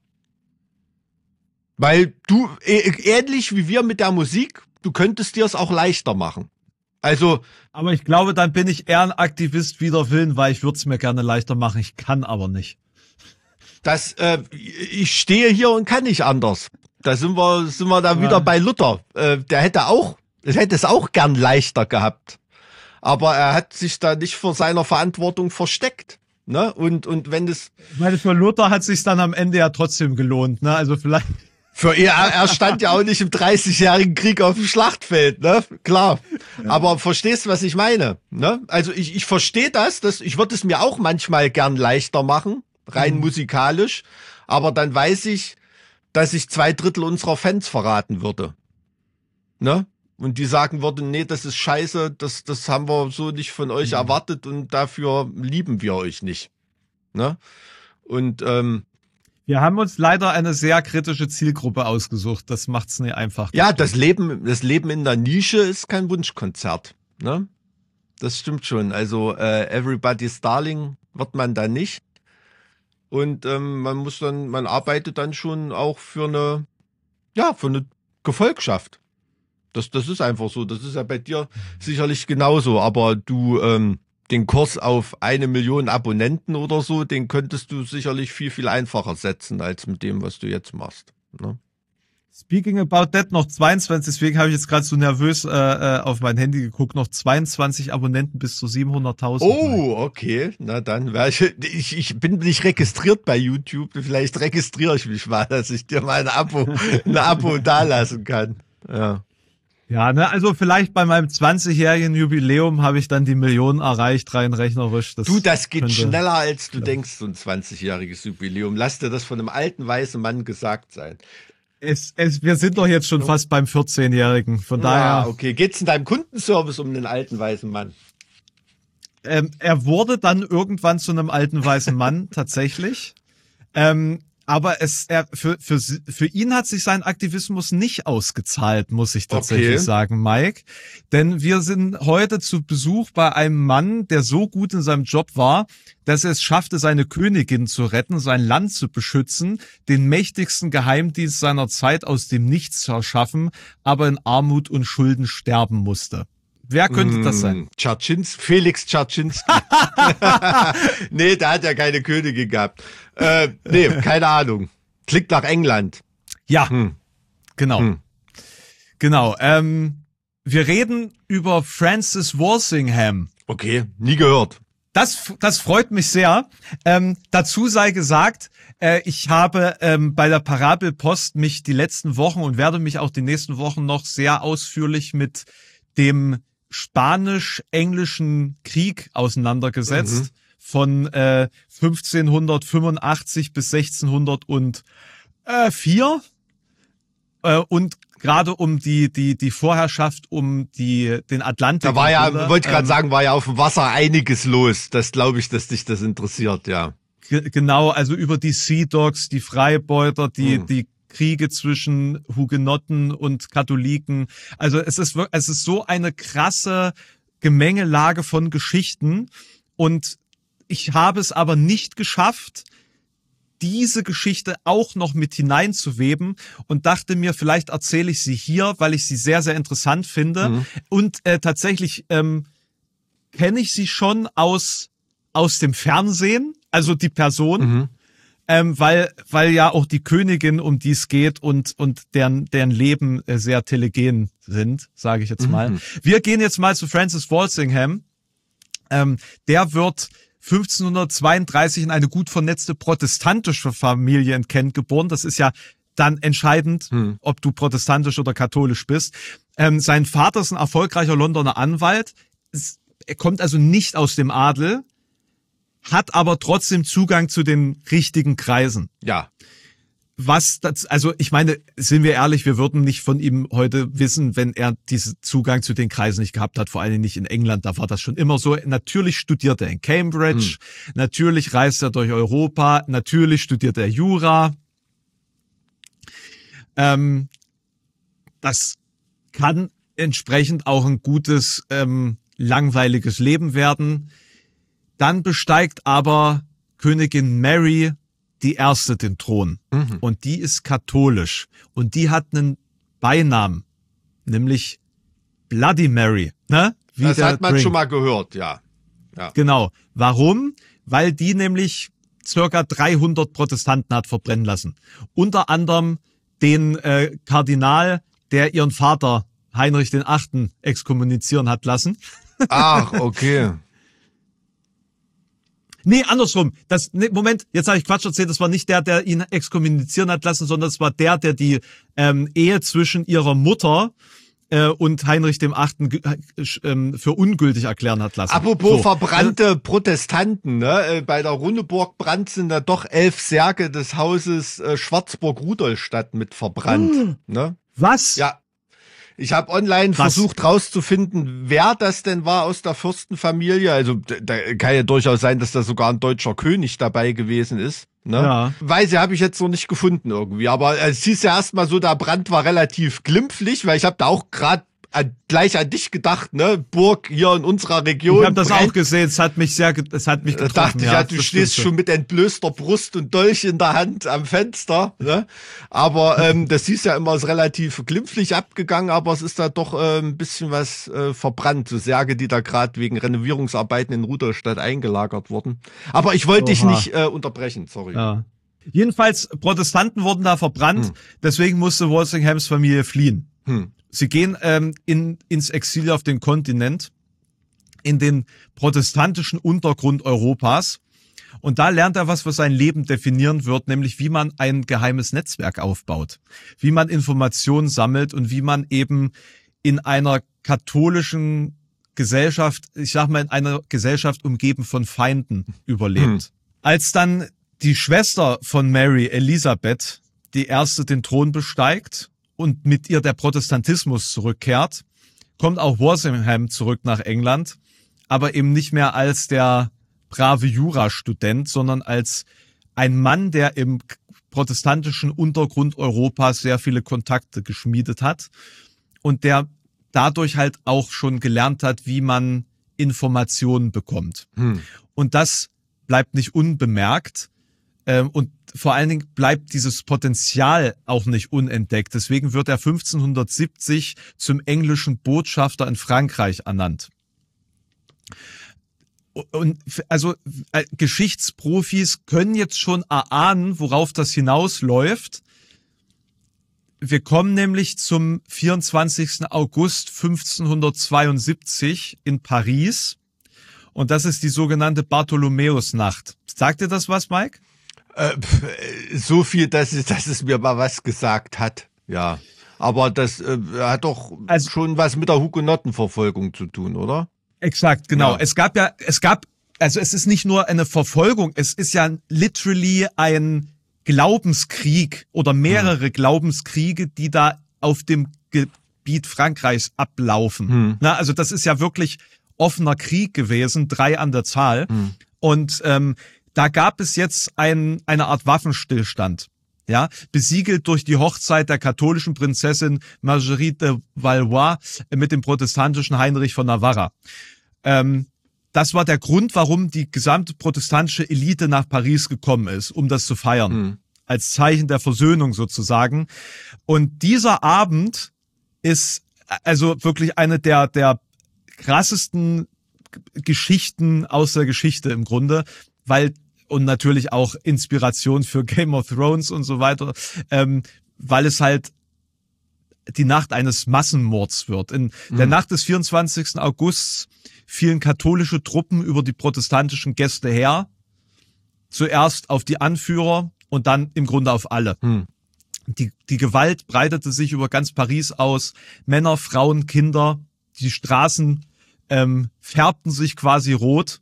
Weil du, ähnlich wie wir mit der Musik, du könntest dir es auch leichter machen. Also. Aber ich glaube, dann bin ich eher ein Aktivist wider Willen, weil ich würde es mir gerne leichter machen. Ich kann aber nicht. Ich stehe hier und kann nicht anders. Da sind wir da wieder bei Luther. Der hätte es auch gern leichter gehabt. aber er hat sich da nicht vor seiner Verantwortung versteckt. Ne? Und wenn es... Ich meine, für Luther hat sich dann am Ende ja trotzdem gelohnt, ne? Also vielleicht... Für er stand ja auch nicht im 30-jährigen Krieg auf dem Schlachtfeld, ne? Klar. Ja. Aber verstehst du, was ich meine? Ne? Also ich verstehe ich würde es mir auch manchmal gern leichter machen, rein musikalisch, aber dann weiß ich, dass ich 2/3 unserer Fans verraten würde. Ne? Und die sagen würden, nee, das ist scheiße, das haben wir so nicht von euch erwartet und dafür lieben wir euch nicht. Ne? Und wir haben uns leider eine sehr kritische Zielgruppe ausgesucht. Das macht's nicht einfach. Ja, das Leben in der Nische ist kein Wunschkonzert. Ne? Das stimmt schon. Also Everybody's Darling wird man da nicht. Und man arbeitet dann schon auch für eine Gefolgschaft. Das ist einfach so. Das ist ja bei dir sicherlich genauso. Aber du den Kurs auf 1 Million Abonnenten oder so, den könntest du sicherlich viel, viel einfacher setzen als mit dem, was du jetzt machst. Ne? Speaking about that, noch 22, deswegen habe ich jetzt gerade so nervös auf mein Handy geguckt, noch 22 Abonnenten bis zu 700.000. Oh, okay. Na dann, ich bin nicht registriert bei YouTube. Vielleicht registriere ich mich mal, dass ich dir mal ein Abo dalassen kann. Ja. Ja, ne, also vielleicht bei meinem 20-jährigen Jubiläum habe ich dann die Million erreicht, rein rechnerisch. Das geht schneller, als du denkst, so ein 20-jähriges Jubiläum. Lass dir das von einem alten, weißen Mann gesagt sein. Wir sind doch jetzt schon fast beim 14-Jährigen, von daher. Okay. Geht's in deinem Kundenservice um den alten, weißen Mann? Er wurde dann irgendwann zu einem alten, weißen Mann, tatsächlich. Aber für ihn hat sich sein Aktivismus nicht ausgezahlt, muss ich tatsächlich sagen, Mike. Denn wir sind heute zu Besuch bei einem Mann, der so gut in seinem Job war, dass er es schaffte, seine Königin zu retten, sein Land zu beschützen, den mächtigsten Geheimdienst seiner Zeit aus dem Nichts zu erschaffen, aber in Armut und Schulden sterben musste. Wer könnte das sein? Felix Dzerzhinsky. Nee, der hat ja keine Königin gehabt. Nee, keine Ahnung. Klingt nach England. Ja, genau. Genau. Wir reden über Francis Walsingham. Okay, nie gehört. Das freut mich sehr. Dazu sei gesagt, ich habe bei der Parabelpost mich die letzten Wochen und werde mich auch die nächsten Wochen noch sehr ausführlich mit dem Spanisch-Englischen Krieg auseinandergesetzt, von 1585 bis 1604 und gerade um die Vorherrschaft um den Atlantik. Da war wollte gerade sagen, war ja auf dem Wasser einiges los. Das glaube ich, dass dich das interessiert, ja. Genau, also über die Sea Dogs, die Freibeuter, die Kriege zwischen Hugenotten und Katholiken. Also es ist so eine krasse Gemengelage von Geschichten und ich habe es aber nicht geschafft, diese Geschichte auch noch mit hineinzuweben und dachte mir, vielleicht erzähle ich sie hier, weil ich sie sehr, sehr interessant finde. Und tatsächlich kenne ich sie schon aus dem Fernsehen, also die Person. Weil ja auch die Königin, um die es geht und deren Leben sehr telegen sind, sage ich jetzt mal. Wir gehen jetzt mal zu Francis Walsingham. Der wird 1532 in eine gut vernetzte protestantische Familie in Kent geboren. Das ist ja dann entscheidend, ob du protestantisch oder katholisch bist. Sein Vater ist ein erfolgreicher Londoner Anwalt. Er kommt also nicht aus dem Adel, hat aber trotzdem Zugang zu den richtigen Kreisen. Ja. Also ich meine, sind wir ehrlich, wir würden nicht von ihm heute wissen, wenn er diesen Zugang zu den Kreisen nicht gehabt hat, vor allem nicht in England, da war das schon immer so. Natürlich studiert er in Cambridge, natürlich reist er durch Europa, natürlich studiert er Jura. Das kann entsprechend auch ein gutes, langweiliges Leben werden. Dann besteigt aber Königin Mary die Erste den Thron. Und die ist katholisch. Und die hat einen Beinamen, nämlich Bloody Mary. Ne? Wie das hat man schon mal gehört, ja. Genau. Warum? Weil die nämlich circa 300 Protestanten hat verbrennen lassen. Unter anderem den Kardinal, der ihren Vater Heinrich VIII. Exkommunizieren hat lassen. Ach, okay. Nee, andersrum. Moment, jetzt habe ich Quatsch erzählt, das war nicht der ihn exkommunizieren hat lassen, sondern es war der die Ehe zwischen ihrer Mutter und Heinrich dem Achten für ungültig erklären hat lassen. Apropos verbrannte Protestanten, ne? Bei der Runneburg-Brand sind da doch 11 Särge des Hauses Schwarzburg-Rudolstadt mit verbrannt. Ne? Was? Ja. Ich habe online versucht rauszufinden, wer das denn war aus der Fürstenfamilie. Also da kann ja durchaus sein, dass da sogar ein deutscher König dabei gewesen ist. Ne? Ja. Weise habe ich jetzt noch nicht gefunden irgendwie. Aber es hieß ja erstmal so, der Brand war relativ glimpflich, weil ich habe da auch gerade gleich an dich gedacht, ne? Burg hier in unserer Region. Ich habe das auch gesehen, es hat mich getroffen. Da dachte ich, du stehst schon mit entblößter Brust und Dolch in der Hand am Fenster, ne? Aber das ist ja immer relativ glimpflich abgegangen, aber es ist da doch ein bisschen was verbrannt. So Särge, die da gerade wegen Renovierungsarbeiten in Rudolstadt eingelagert wurden. Aber ich wollte dich nicht unterbrechen, sorry. Ja. Jedenfalls, Protestanten wurden da verbrannt, deswegen musste Walsinghams Familie fliehen. Sie gehen ins Exil auf den Kontinent, in den protestantischen Untergrund Europas. Und da lernt er was sein Leben definieren wird, nämlich wie man ein geheimes Netzwerk aufbaut, wie man Informationen sammelt und wie man eben in einer katholischen Gesellschaft, ich sag mal in einer Gesellschaft umgeben von Feinden überlebt. Als dann die Schwester von Mary, Elisabeth, die erste den Thron besteigt und mit ihr der Protestantismus zurückkehrt, kommt auch Walsingham zurück nach England, aber eben nicht mehr als der brave Jurastudent, sondern als ein Mann, der im protestantischen Untergrund Europas sehr viele Kontakte geschmiedet hat und der dadurch halt auch schon gelernt hat, wie man Informationen bekommt. Und das bleibt nicht unbemerkt. Und vor allen Dingen bleibt dieses Potenzial auch nicht unentdeckt. Deswegen wird er 1570 zum englischen Botschafter in Frankreich ernannt. Und also Geschichtsprofis können jetzt schon erahnen, worauf das hinausläuft. Wir kommen nämlich zum 24. August 1572 in Paris. Und das ist die sogenannte Bartholomäusnacht. Sagt dir das was, Mike? So viel, dass es mir mal was gesagt hat, ja. Aber das hat doch schon was mit der Hugenottenverfolgung zu tun, oder? Exakt, genau. Ja. Es ist nicht nur eine Verfolgung, es ist ja literally ein Glaubenskrieg oder mehrere Glaubenskriege, die da auf dem Gebiet Frankreichs ablaufen. Na, also das ist ja wirklich offener Krieg gewesen, 3 an der Zahl. Und da gab es jetzt eine Art Waffenstillstand, ja, besiegelt durch die Hochzeit der katholischen Prinzessin Marguerite de Valois mit dem protestantischen Heinrich von Navarra. Das war der Grund, warum die gesamte protestantische Elite nach Paris gekommen ist, um das zu feiern, als Zeichen der Versöhnung sozusagen. Und dieser Abend ist also wirklich eine der krassesten Geschichten aus der Geschichte im Grunde, und natürlich auch Inspiration für Game of Thrones und so weiter, weil es halt die Nacht eines Massenmords wird. In der Nacht des 24. August fielen katholische Truppen über die protestantischen Gäste her, zuerst auf die Anführer und dann im Grunde auf alle. Die Gewalt breitete sich über ganz Paris aus. Männer, Frauen, Kinder, die Straßen färbten sich quasi rot.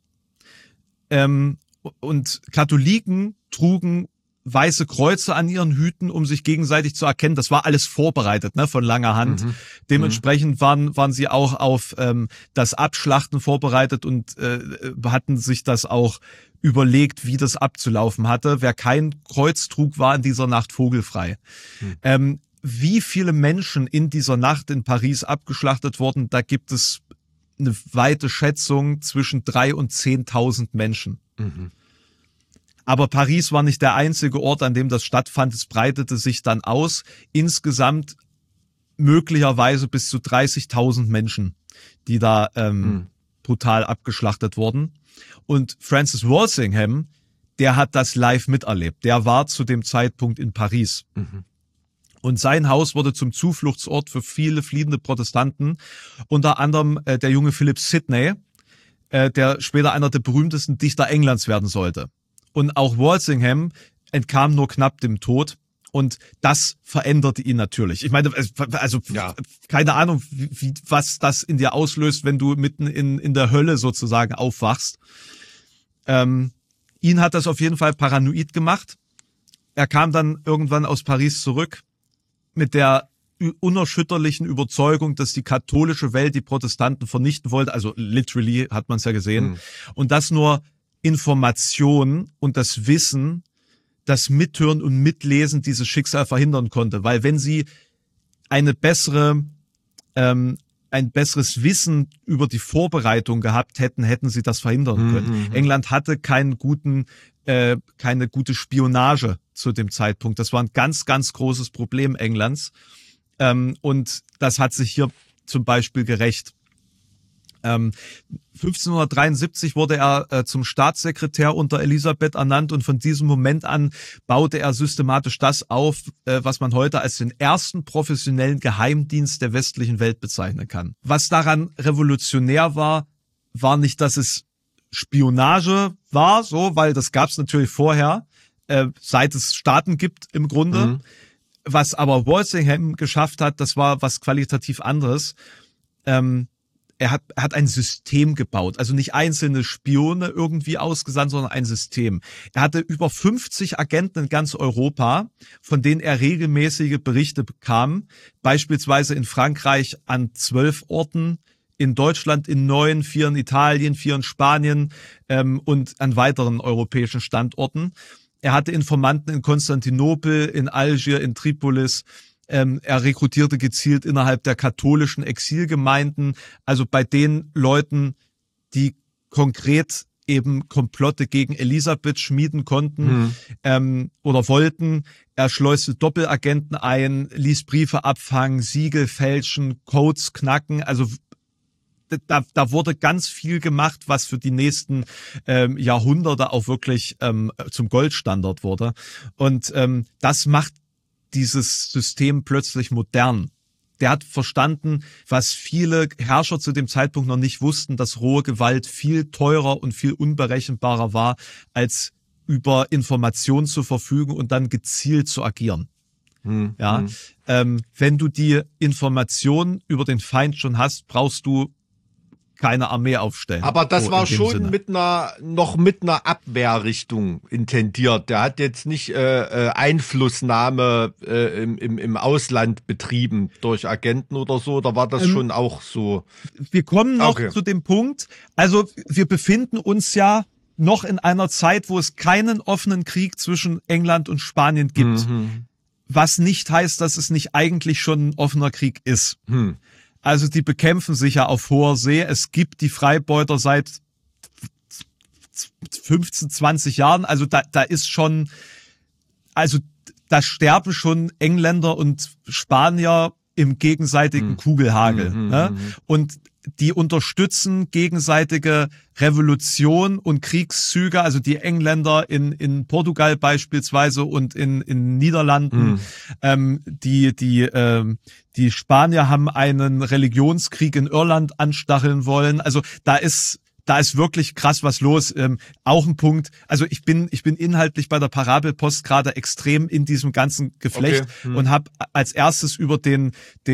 Und Katholiken trugen weiße Kreuze an ihren Hüten, um sich gegenseitig zu erkennen. Das war alles vorbereitet, ne, von langer Hand. Dementsprechend waren sie auch auf das Abschlachten vorbereitet und hatten sich das auch überlegt, wie das abzulaufen hatte. Wer kein Kreuz trug, war in dieser Nacht vogelfrei. Wie viele Menschen in dieser Nacht in Paris abgeschlachtet wurden, da gibt es eine weite Schätzung zwischen 3.000 und 10.000 Menschen. Aber Paris war nicht der einzige Ort, an dem das stattfand. Es breitete sich dann aus. Insgesamt möglicherweise bis zu 30.000 Menschen, die da brutal abgeschlachtet wurden. Und Francis Walsingham, der hat das live miterlebt. Der war zu dem Zeitpunkt in Paris. Und sein Haus wurde zum Zufluchtsort für viele fliehende Protestanten, unter anderem der junge Philip Sidney, der später einer der berühmtesten Dichter Englands werden sollte. Und auch Walsingham entkam nur knapp dem Tod. Und das veränderte ihn natürlich. Ich meine, also keine Ahnung, was das in dir auslöst, wenn du mitten in der Hölle sozusagen aufwachst. Ihn hat das auf jeden Fall paranoid gemacht. Er kam dann irgendwann aus Paris zurück mit der unerschütterlichen Überzeugung, dass die katholische Welt die Protestanten vernichten wollte. Also literally hat man es ja gesehen. Und dass nur Information und das Wissen, das Mithören und Mitlesen dieses Schicksal verhindern konnte. Weil wenn sie ein besseres Wissen über die Vorbereitung gehabt hätten, hätten sie das verhindern können. England hatte keine gute Spionage zu dem Zeitpunkt. Das war ein ganz, ganz großes Problem Englands. Und das hat sich hier zum Beispiel gerächt. 1573 wurde er zum Staatssekretär unter Elisabeth ernannt und von diesem Moment an baute er systematisch das auf, was man heute als den ersten professionellen Geheimdienst der westlichen Welt bezeichnen kann. Was daran revolutionär war, war nicht, dass es Spionage war, so, weil das gab es natürlich vorher, seit es Staaten gibt im Grunde. Was aber Walsingham geschafft hat, das war was qualitativ anderes. Er hat ein System gebaut, also nicht einzelne Spione irgendwie ausgesandt, sondern ein System. Er hatte über 50 Agenten in ganz Europa, von denen er regelmäßige Berichte bekam, beispielsweise in Frankreich an 12 Orten, in Deutschland in 9, 4 in Italien, 4 in Spanien und an weiteren europäischen Standorten. Er hatte Informanten in Konstantinopel, in Algier, in Tripolis. Er rekrutierte gezielt innerhalb der katholischen Exilgemeinden, also bei den Leuten, die konkret eben Komplotte gegen Elisabeth schmieden konnten oder wollten. Er schleuste Doppelagenten ein, ließ Briefe abfangen, Siegel fälschen, Codes knacken. Also da wurde ganz viel gemacht, was für die nächsten Jahrhunderte auch wirklich zum Goldstandard wurde. Und das macht dieses System plötzlich modern. Der hat verstanden, was viele Herrscher zu dem Zeitpunkt noch nicht wussten, dass rohe Gewalt viel teurer und viel unberechenbarer war, als über Informationen zu verfügen und dann gezielt zu agieren. Wenn du die Information über den Feind schon hast, brauchst du keine Armee aufstellen. Aber das war schon mit einer Abwehrrichtung intendiert. Der hat jetzt nicht Einflussnahme im Ausland betrieben durch Agenten oder so. Da war das schon auch so. Wir kommen noch zu dem Punkt. Also wir befinden uns ja noch in einer Zeit, wo es keinen offenen Krieg zwischen England und Spanien gibt. Was nicht heißt, dass es nicht eigentlich schon ein offener Krieg ist. Also die bekämpfen sich ja auf hoher See. Es gibt die Freibeuter seit 15, 20 Jahren. Also da ist schon, also da sterben schon Engländer und Spanier im gegenseitigen Kugelhagel. Ne? Und die unterstützen gegenseitige Revolution und Kriegszüge, also die Engländer in Portugal beispielsweise und in Niederlanden. Die Spanier haben einen Religionskrieg in Irland anstacheln wollen. Also da ist wirklich krass was los. Auch ein Punkt. Also ich bin inhaltlich bei der Parabelpost gerade extrem in diesem ganzen Geflecht und habe als erstes über den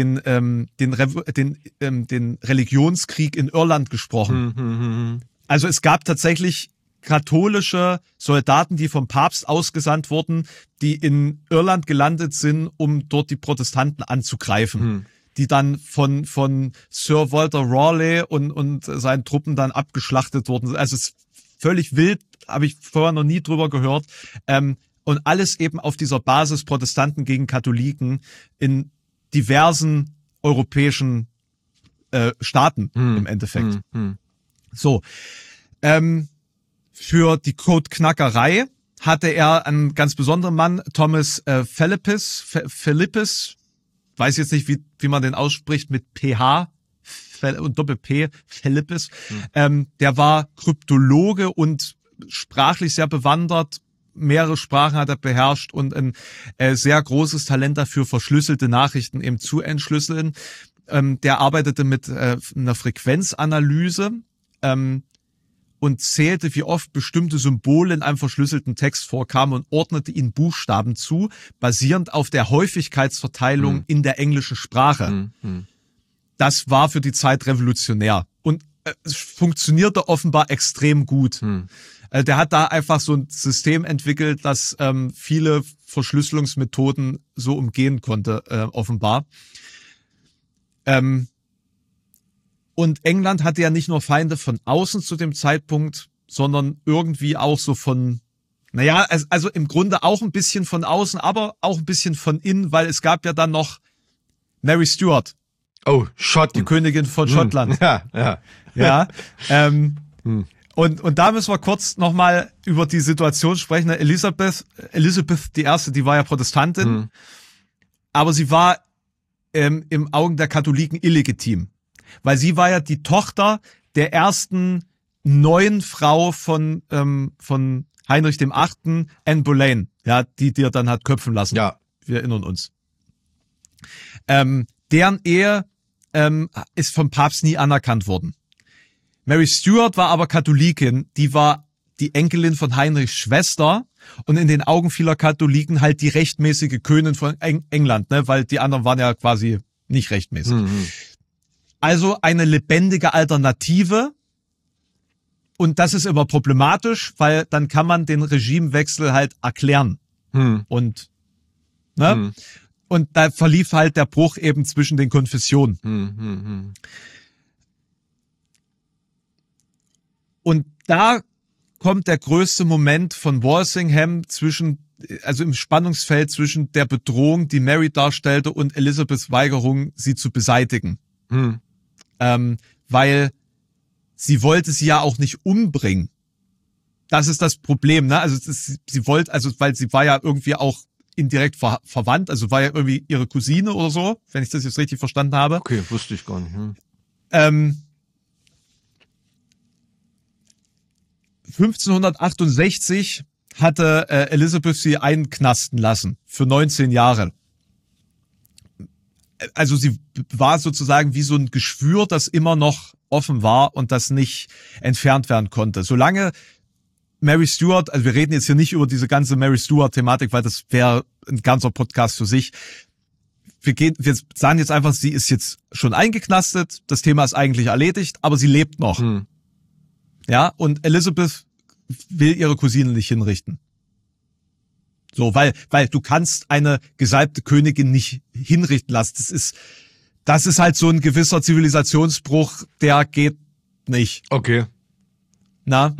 Religionskrieg in Irland gesprochen. Also es gab tatsächlich katholische Soldaten, die vom Papst ausgesandt wurden, die in Irland gelandet sind, um dort die Protestanten anzugreifen. Die dann von Sir Walter Raleigh und seinen Truppen dann abgeschlachtet wurden. Also es ist völlig wild, habe ich vorher noch nie drüber gehört. Und alles eben auf dieser Basis Protestanten gegen Katholiken in diversen europäischen Staaten im Endeffekt. So, für die Codeknackerei hatte er einen ganz besonderen Mann, Thomas Philippus, weiß jetzt nicht, wie man den ausspricht, mit PH und Doppel-P, Philippus. Der war Kryptologe und sprachlich sehr bewandert, mehrere Sprachen hat er beherrscht und ein sehr großes Talent dafür, verschlüsselte Nachrichten eben zu entschlüsseln. Der arbeitete mit einer Frequenzanalyse und zählte, wie oft bestimmte Symbole in einem verschlüsselten Text vorkamen und ordnete ihnen Buchstaben zu, basierend auf der Häufigkeitsverteilung in der englischen Sprache. Das war für die Zeit revolutionär und es funktionierte offenbar extrem gut. Der hat da einfach so ein System entwickelt, das viele Verschlüsselungsmethoden so umgehen konnte, offenbar. Und England hatte ja nicht nur Feinde von außen zu dem Zeitpunkt, sondern irgendwie auch so von, naja, also im Grunde auch ein bisschen von außen, aber auch ein bisschen von innen, weil es gab ja dann noch Mary Stuart. Oh, Schotten. Die Königin von Schottland. Ja. Und da müssen wir kurz nochmal über die Situation sprechen. Elisabeth I., die war ja Protestantin, aber sie war im Augen der Katholiken illegitim. Weil sie war ja die Tochter der ersten neuen Frau von Heinrich VIII., Anne Boleyn, ja, die dir dann hat köpfen lassen. Ja. Wir erinnern uns. Deren Ehe ist vom Papst nie anerkannt worden. Mary Stuart war aber Katholikin, die war die Enkelin von Heinrichs Schwester und in den Augen vieler Katholiken halt die rechtmäßige Königin von England, ne, weil die anderen waren ja quasi nicht rechtmäßig. Also eine lebendige Alternative. Und das ist immer problematisch, weil dann kann man den Regimewechsel halt erklären. Und, ne? Und da verlief halt der Bruch eben zwischen den Konfessionen. Und da kommt der größte Moment von Walsingham also im Spannungsfeld zwischen der Bedrohung, die Mary darstellte, und Elizabeths Weigerung, sie zu beseitigen. Weil sie wollte sie ja auch nicht umbringen. Das ist das Problem, ne? Also sie wollte, also weil sie war ja irgendwie auch indirekt verwandt, also war ja irgendwie ihre Cousine oder so, wenn ich das jetzt richtig verstanden habe. Okay, wusste ich gar nicht. 1568 hatte Elizabeth sie einknasten lassen für 19 Jahre. Also sie war sozusagen wie so ein Geschwür, das immer noch offen war und das nicht entfernt werden konnte. Solange Mary Stuart, also wir reden jetzt hier nicht über diese ganze Mary Stuart-Thematik, weil das wäre ein ganzer Podcast für sich. Wir sagen jetzt einfach, sie ist jetzt schon eingeknastet, das Thema ist eigentlich erledigt, aber sie lebt noch. Ja, und Elizabeth will ihre Cousine nicht hinrichten. So, weil du kannst eine gesalbte Königin nicht hinrichten lassen. Das ist halt so ein gewisser Zivilisationsbruch, der geht nicht. Okay. Na,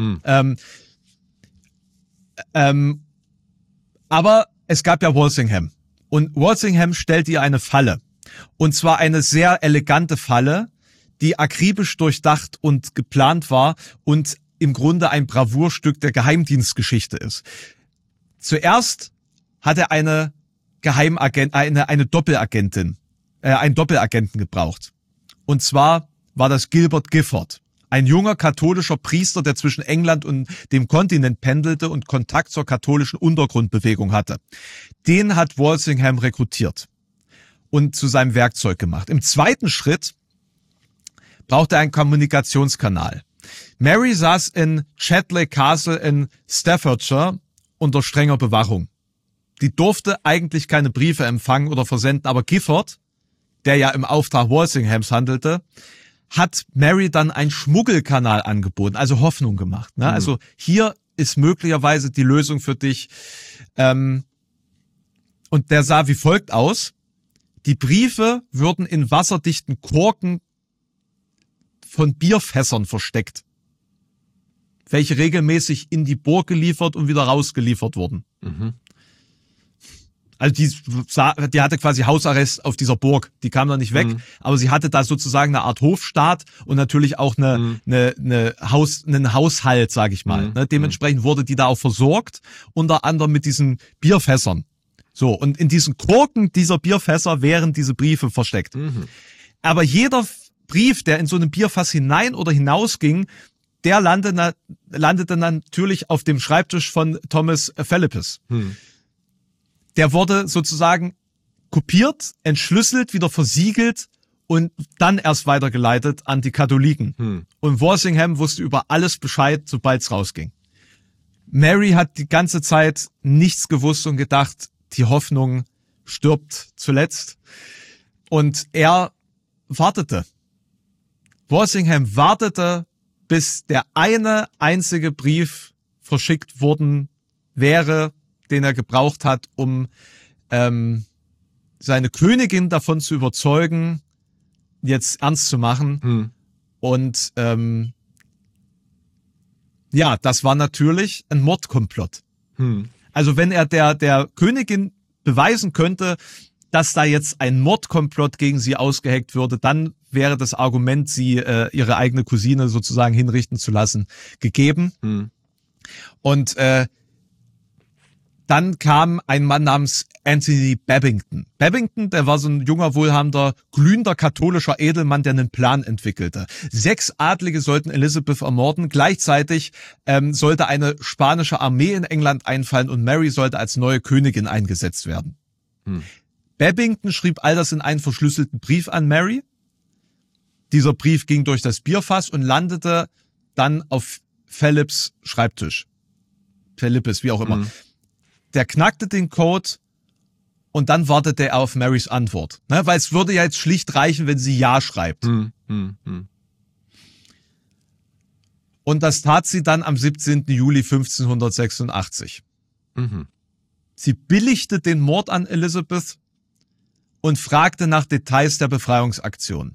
aber es gab ja Walsingham. Und Walsingham stellt ihr eine Falle. Und zwar eine sehr elegante Falle, die akribisch durchdacht und geplant war und im Grunde ein Bravourstück der Geheimdienstgeschichte ist. Zuerst hat er eine Doppelagentin, einen Doppelagenten gebraucht. Und zwar war das Gilbert Gifford, ein junger katholischer Priester, der zwischen England und dem Kontinent pendelte und Kontakt zur katholischen Untergrundbewegung hatte. Den hat Walsingham rekrutiert und zu seinem Werkzeug gemacht. Im zweiten Schritt brauchte er einen Kommunikationskanal. Mary saß in Chatley Castle in Staffordshire unter strenger Bewachung. Die durfte eigentlich keine Briefe empfangen oder versenden, aber Gifford, der ja im Auftrag Walsinghams handelte, hat Mary dann einen Schmuggelkanal angeboten, also Hoffnung gemacht. Ne? Also hier ist möglicherweise die Lösung für dich. Und der sah wie folgt aus. Die Briefe würden in wasserdichten Korken von Bierfässern versteckt, welche regelmäßig in die Burg geliefert und wieder rausgeliefert wurden. Also die hatte quasi Hausarrest auf dieser Burg. Die kam da nicht weg, aber sie hatte da sozusagen eine Art Hofstaat und natürlich auch einen Haushalt, sage ich mal. Dementsprechend wurde die da auch versorgt, unter anderem mit diesen Bierfässern. So, und in diesen Korken dieser Bierfässer wären diese Briefe versteckt. Aber jeder Brief, der in so einem Bierfass hinein oder hinausging, der landete natürlich auf dem Schreibtisch von Thomas Philippus. Der wurde sozusagen kopiert, entschlüsselt, wieder versiegelt und dann erst weitergeleitet an die Katholiken. Und Walsingham wusste über alles Bescheid, sobald es rausging. Mary hat die ganze Zeit nichts gewusst und gedacht, die Hoffnung stirbt zuletzt. Und er wartete. Walsingham wartete, bis der eine einzige Brief verschickt worden wäre, den er gebraucht hat, um seine Königin davon zu überzeugen, jetzt ernst zu machen. Und ja, das war natürlich ein Mordkomplott. Also wenn er der Königin beweisen könnte, dass da jetzt ein Mordkomplott gegen sie ausgeheckt würde, dann wäre das Argument, sie ihre eigene Cousine sozusagen hinrichten zu lassen, gegeben. Und dann kam ein Mann namens Anthony Babington. Babington, der war so ein junger, wohlhabender, glühender katholischer Edelmann, der einen Plan entwickelte. 6 Adlige sollten Elizabeth ermorden. Gleichzeitig sollte eine spanische Armee in England einfallen und Mary sollte als neue Königin eingesetzt werden. Babington schrieb all das in einen verschlüsselten Brief an Mary. Dieser Brief ging durch das Bierfass und landete dann auf Philipps Schreibtisch. Philippus, wie auch immer. Der knackte den Code und dann wartete er auf Marys Antwort. Ne? Weil es würde ja jetzt schlicht reichen, wenn sie Ja schreibt. Und das tat sie dann am 17. Juli 1586. Sie billigte den Mord an Elizabeth und fragte nach Details der Befreiungsaktion.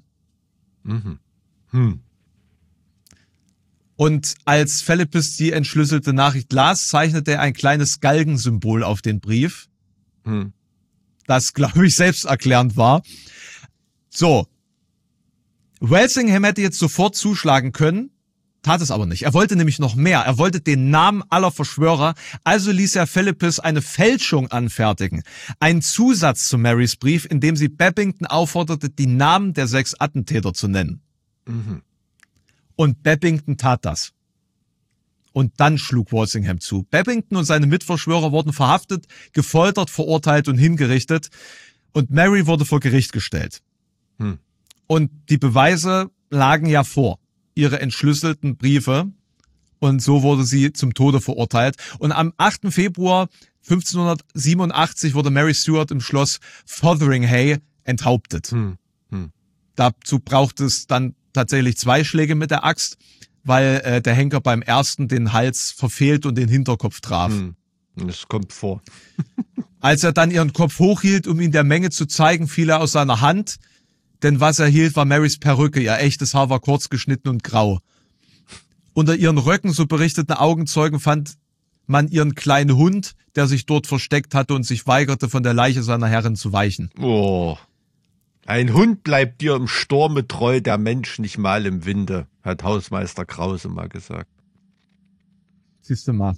Und als Philippus die entschlüsselte Nachricht las, zeichnete er ein kleines Galgensymbol auf den Brief, das, glaube ich, selbsterklärend war. So, Walsingham hätte jetzt sofort zuschlagen können, tat es aber nicht. Er wollte nämlich noch mehr. Er wollte den Namen aller Verschwörer, also ließ er Philippus eine Fälschung anfertigen. Einen Zusatz zu Marys Brief, in dem sie Babington aufforderte, die Namen der 6 Attentäter zu nennen. Und Babington tat das. Und dann schlug Walsingham zu. Babington und seine Mitverschwörer wurden verhaftet, gefoltert, verurteilt und hingerichtet. Und Mary wurde vor Gericht gestellt. Und die Beweise lagen ja vor. Ihre entschlüsselten Briefe. Und so wurde sie zum Tode verurteilt. Und am 8. Februar 1587 wurde Mary Stuart im Schloss Fotheringhay enthauptet. Dazu brauchte es dann tatsächlich 2 Schläge mit der Axt, weil der Henker beim ersten den Hals verfehlt und den Hinterkopf traf. Das kommt vor. Als er dann ihren Kopf hochhielt, um ihn der Menge zu zeigen, fiel er aus seiner Hand, denn was er hielt, war Marys Perücke. Ihr echtes Haar war kurz geschnitten und grau. Unter ihren Röcken, so berichteten Augenzeugen, fand man ihren kleinen Hund, der sich dort versteckt hatte und sich weigerte, von der Leiche seiner Herrin zu weichen. Oh. Ein Hund bleibt dir im Sturme treu, der Mensch nicht mal im Winde, hat Hausmeister Krause mal gesagt. Siehst du mal.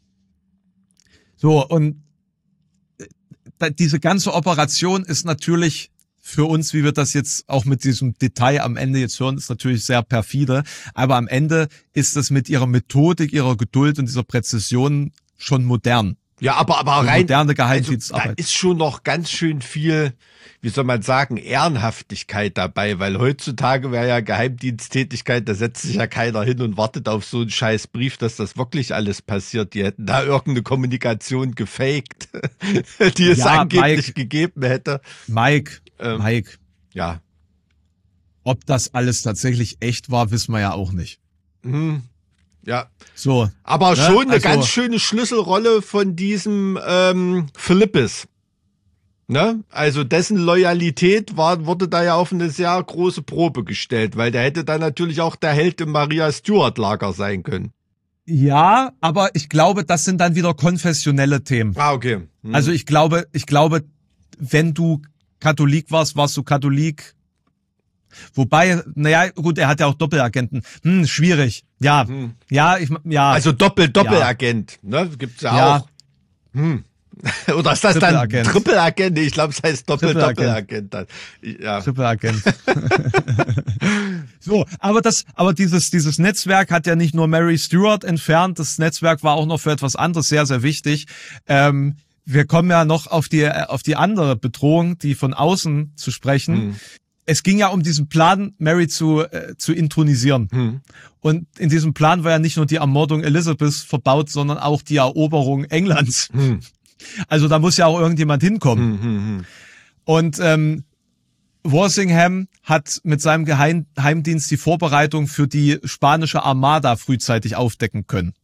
So, und diese ganze Operation ist natürlich für uns, wie wir das jetzt auch mit diesem Detail am Ende jetzt hören, ist natürlich sehr perfide. Aber am Ende ist es mit ihrer Methodik, ihrer Geduld und dieser Präzision schon modern. Ja, aber rein, moderne Geheimdienstarbeit. Also, da ist schon noch ganz schön viel, wie soll man sagen, Ehrenhaftigkeit dabei, weil heutzutage wäre ja Geheimdiensttätigkeit, da setzt sich ja keiner hin und wartet auf so einen scheiß Brief, dass das wirklich alles passiert. Die hätten da irgendeine Kommunikation gefaked, die es angeblich Mike, gegeben hätte. Mike. Ja. Ob das alles tatsächlich echt war, wissen wir ja auch nicht. Ja. So. Aber schon eine ganz schöne Schlüsselrolle von diesem Philippus. Ne? Also dessen Loyalität wurde da ja auf eine sehr große Probe gestellt, weil der hätte dann natürlich auch der Held im Maria Stuart Lager sein können. Ja, aber ich glaube, das sind dann wieder konfessionelle Themen. Ah, okay. Also ich glaube, wenn du Katholik warst, warst du Katholik. Wobei, naja, gut, er hat ja auch Doppelagenten. Schwierig. Ja, ja. Also Doppelagent, ne? Gibt's ja auch. Oder ist das dann Trippelagent? Ich glaube, es heißt Doppelagent. Ja. Trippelagent. So, aber dieses Netzwerk hat ja nicht nur Mary Stuart entfernt, das Netzwerk war auch noch für etwas anderes sehr, sehr wichtig. Wir kommen ja noch auf die andere Bedrohung, die von außen zu sprechen. Es ging ja um diesen Plan, Mary zu intronisieren. Und in diesem Plan war ja nicht nur die Ermordung Elizabeths verbaut, sondern auch die Eroberung Englands. Also da muss ja auch irgendjemand hinkommen. Und Walsingham hat mit seinem Geheimdienst die Vorbereitung für die spanische Armada frühzeitig aufdecken können.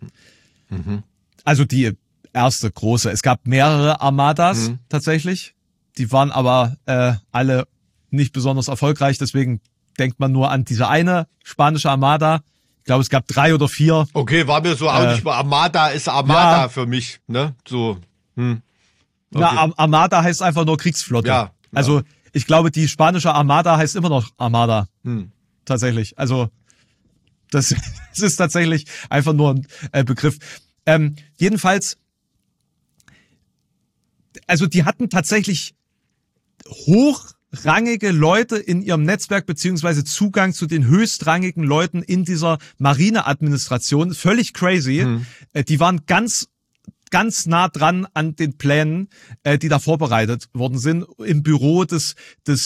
Also die erste große. Es gab mehrere Armadas tatsächlich. Die waren aber alle nicht besonders erfolgreich. Deswegen denkt man nur an diese eine spanische Armada. Ich glaube, es gab 3 oder 4. Okay, war mir so auch nicht mal. Armada ist Armada für mich, ne? So. Okay. Ja, Armada heißt einfach nur Kriegsflotte. Ja. Also ich glaube, die spanische Armada heißt immer noch Armada. Tatsächlich. Also das ist tatsächlich einfach nur ein Begriff. Jedenfalls, also die hatten tatsächlich hochrangige Leute in ihrem Netzwerk beziehungsweise Zugang zu den höchstrangigen Leuten in dieser Marineadministration. Völlig crazy. Die waren ganz nah dran an den Plänen, die da vorbereitet worden sind, im Büro des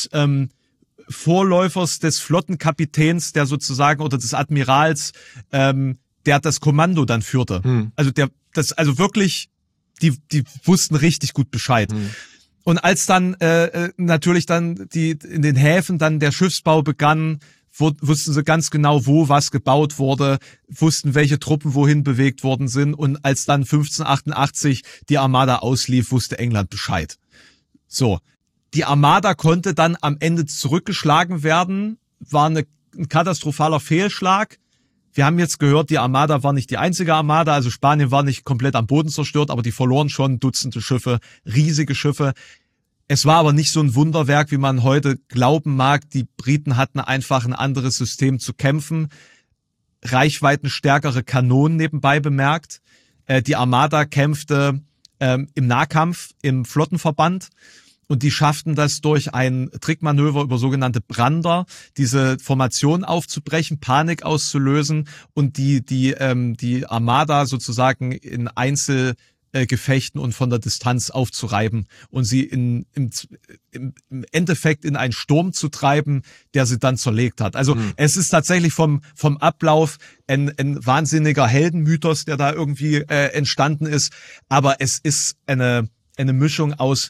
Vorläufers des Flottenkapitäns, der sozusagen, oder des Admirals, der das Kommando dann führte. Also wirklich, die wussten richtig gut Bescheid. Und als dann natürlich dann in den Häfen dann der Schiffsbau begann, wussten sie ganz genau, wo was gebaut wurde, wussten, welche Truppen wohin bewegt worden sind. Und als dann 1588 die Armada auslief, wusste England Bescheid. So, die Armada konnte dann am Ende zurückgeschlagen werden, war ein katastrophaler Fehlschlag. Wir haben jetzt gehört, die Armada war nicht die einzige Armada, also Spanien war nicht komplett am Boden zerstört, aber die verloren schon Dutzende Schiffe, riesige Schiffe. Es war aber nicht so ein Wunderwerk, wie man heute glauben mag. Die Briten hatten einfach ein anderes System zu kämpfen. Reichweitenstärkere Kanonen nebenbei bemerkt. Die Armada kämpfte im Nahkampf, im Flottenverband. Und die schafften das durch ein Trickmanöver über sogenannte Brander, diese Formation aufzubrechen, Panik auszulösen und die Armada sozusagen in Einzelgefechten und von der Distanz aufzureiben und sie im Endeffekt in einen Sturm zu treiben, der sie dann zerlegt hat. Also es ist tatsächlich vom Ablauf ein wahnsinniger Heldenmythos, der da irgendwie entstanden ist, aber es ist eine Mischung aus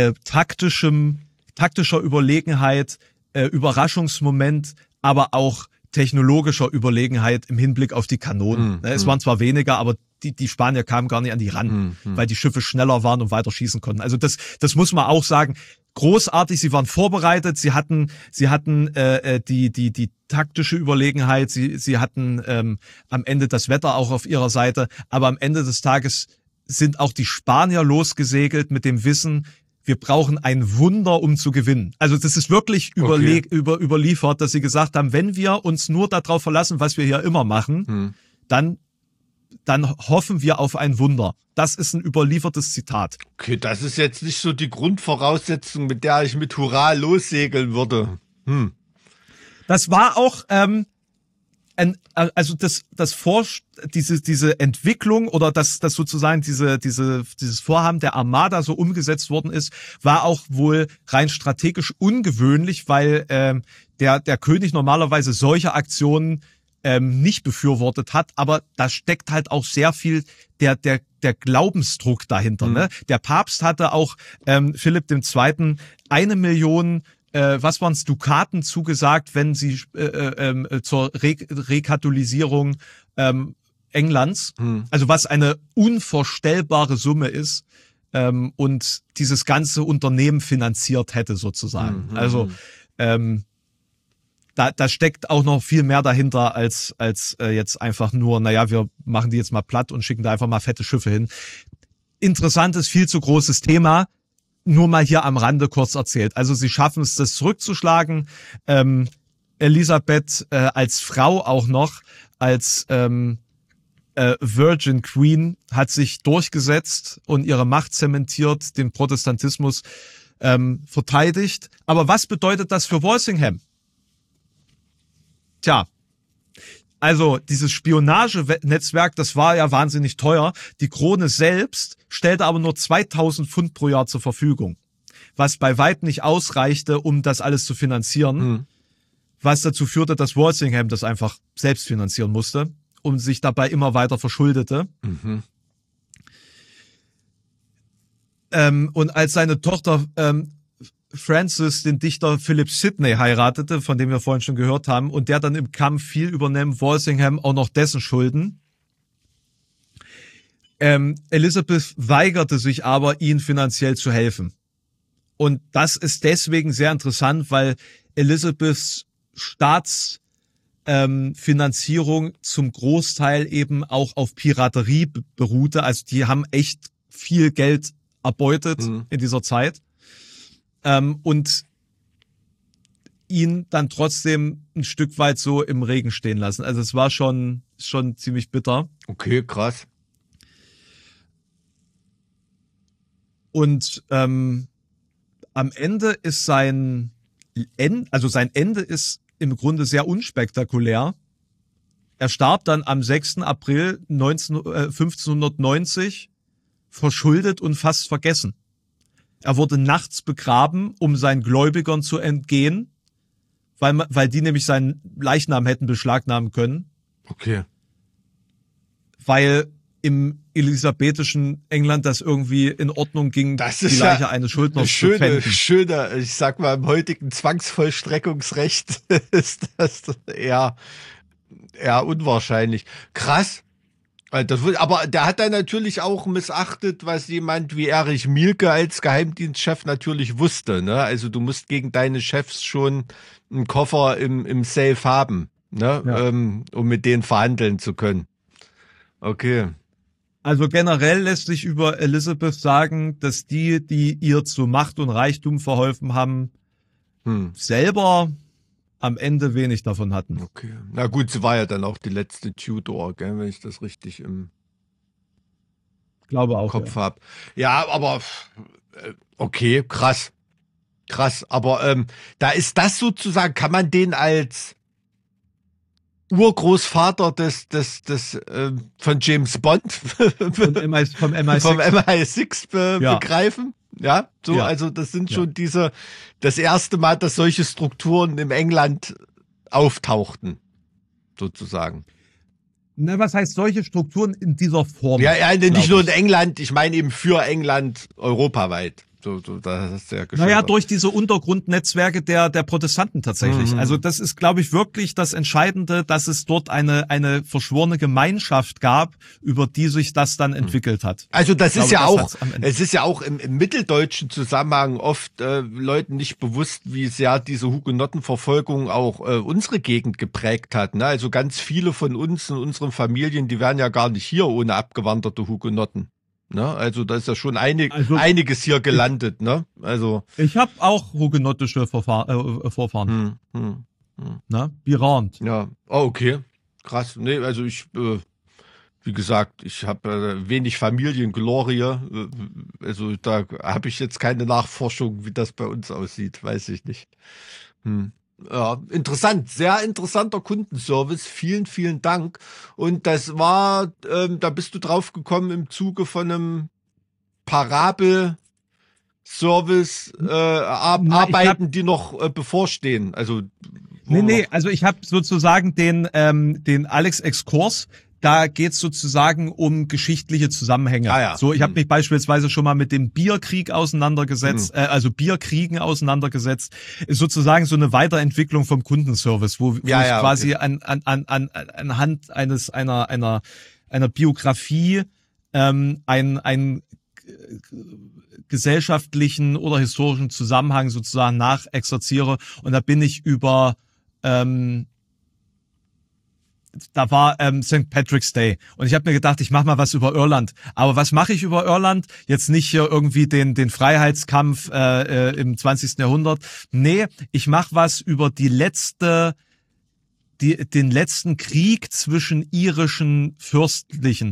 taktischer Überlegenheit, Überraschungsmoment, aber auch technologischer Überlegenheit im Hinblick auf die Kanonen. Es waren zwar weniger, aber die Spanier kamen gar nicht an die ran, weil die Schiffe schneller waren und weiter schießen konnten. Also das muss man auch sagen. Großartig, sie waren vorbereitet, sie hatten die taktische Überlegenheit, sie hatten am Ende das Wetter auch auf ihrer Seite, aber am Ende des Tages sind auch die Spanier losgesegelt mit dem Wissen, wir brauchen ein Wunder, um zu gewinnen. Also das ist wirklich überliefert, dass sie gesagt haben, wenn wir uns nur darauf verlassen, was wir hier immer machen, dann hoffen wir auf ein Wunder. Das ist ein überliefertes Zitat. Okay, das ist jetzt nicht so die Grundvoraussetzung, mit der ich mit Hurra lossegeln würde. Das war auch diese Entwicklung oder dass sozusagen dieses Vorhaben der Armada so umgesetzt worden ist, war auch wohl rein strategisch ungewöhnlich, weil der König normalerweise solche Aktionen nicht befürwortet hat, aber da steckt halt auch sehr viel der Glaubensdruck dahinter. Ne? Der Papst hatte auch Philipp II. 1 Million was waren's, Dukaten zugesagt, wenn sie zur Rekatholisierung Englands, also was eine unvorstellbare Summe ist, und dieses ganze Unternehmen finanziert hätte sozusagen. Also da steckt auch noch viel mehr dahinter als jetzt einfach nur, naja, wir machen die jetzt mal platt und schicken da einfach mal fette Schiffe hin. Interessantes, viel zu großes Thema. Nur mal hier am Rande kurz erzählt. Also sie schaffen es, das zurückzuschlagen. Elisabeth als Frau auch noch, als Virgin Queen, hat sich durchgesetzt und ihre Macht zementiert, den Protestantismus verteidigt. Aber was bedeutet das für Walsingham? Tja, also dieses Spionagenetzwerk, das war ja wahnsinnig teuer. Die Krone selbst stellte aber nur 2.000 Pfund pro Jahr zur Verfügung, was bei weitem nicht ausreichte, um das alles zu finanzieren, was dazu führte, dass Walsingham das einfach selbst finanzieren musste und sich dabei immer weiter verschuldete. Und als seine Tochter Francis den Dichter Philip Sidney heiratete, von dem wir vorhin schon gehört haben, und der dann im Kampf viel übernimmt, Walsingham auch noch dessen Schulden. Elizabeth weigerte sich aber, ihnen finanziell zu helfen. Und das ist deswegen sehr interessant, weil Elizabeths Staatsfinanzierung zum Großteil eben auch auf Piraterie beruhte. Also die haben echt viel Geld erbeutet in dieser Zeit. Und ihn dann trotzdem ein Stück weit so im Regen stehen lassen. Also es war schon ziemlich bitter. Okay, krass. Und am Ende ist sein Ende ist im Grunde sehr unspektakulär. Er starb dann am 6. April 1590, verschuldet und fast vergessen. Er wurde nachts begraben, um seinen Gläubigern zu entgehen, weil die nämlich seinen Leichnam hätten beschlagnahmen können. Okay. Weil im elisabethischen England das irgendwie in Ordnung ging, Das die ist Leiche ja eines Schuldners zu pfänden. schöner, ich sag mal, im heutigen Zwangsvollstreckungsrecht ist das eher unwahrscheinlich. Krass. Aber der hat dann natürlich auch missachtet, was jemand wie Erich Mielke als Geheimdienstchef natürlich wusste. Ne? Also du musst gegen deine Chefs schon einen Koffer im Safe haben, ne? Ja. Um mit denen verhandeln zu können. Okay. Also generell lässt sich über Elizabeth sagen, dass die ihr zu Macht und Reichtum verholfen haben, selber am Ende wenig davon hatten. Okay. Na gut, sie war ja dann auch die letzte Tudor, gell, wenn ich das richtig im Glaube auch. Kopf Ja. habe. Ja, aber okay, krass. Krass, aber da ist das sozusagen, kann man den als Urgroßvater von James Bond Vom MI6. vom MI6 begreifen? Ja, so, Ja. also das sind schon das erste Mal, dass solche Strukturen im England auftauchten, sozusagen. Na, was heißt solche Strukturen in dieser Form? Ja, nicht glaub nur ich. in England, ich meine eben für England europaweit. So, da hast du ja geschildert. Naja, durch diese Untergrundnetzwerke der Protestanten tatsächlich. Also das ist, glaube ich, wirklich das Entscheidende, dass es dort eine verschworene Gemeinschaft gab, über die sich das dann entwickelt hat. Also das Ich ist glaube, ja das auch, hat's am Ende. es ist ja auch im mitteldeutschen Zusammenhang oft Leuten nicht bewusst, wie sehr diese Hugenottenverfolgung auch unsere Gegend geprägt hat. Ne? Also ganz viele von uns in unseren Familien, die wären ja gar nicht hier ohne abgewanderte Hugenotten. Ne? Also da ist ja schon einiges hier gelandet. Ne? Also Ich habe auch hugenottische Vorfahren. Na, Birand. Ja, oh, okay. Krass. Nee, also wie gesagt, ich habe wenig Familienglorie. Also da habe ich jetzt keine Nachforschung, wie das bei uns aussieht. Weiß ich nicht. Ja, interessant. Sehr interessanter Kundenservice. Vielen, vielen Dank. Und das war, da bist du drauf gekommen im Zuge von einem Parabel-Service, Arbeiten, die noch bevorstehen. Also Nee, also ich habe sozusagen den Alex-Exkurs. Da geht's sozusagen um geschichtliche Zusammenhänge. Ah, ja. So, ich habe mich beispielsweise schon mal mit dem Bierkrieg auseinandergesetzt, also Bierkriegen auseinandergesetzt. Ist sozusagen so eine Weiterentwicklung vom Kundenservice, wo ich quasi anhand einer Biografie einen gesellschaftlichen oder historischen Zusammenhang sozusagen nachexerziere. Und da bin ich über da war St. Patrick's Day und ich habe mir gedacht, ich mache mal was über Irland. Aber was mache ich über Irland? Jetzt nicht hier irgendwie den Freiheitskampf im 20. Jahrhundert. Nee, ich mache was über den letzten Krieg zwischen irischen Fürstlichen.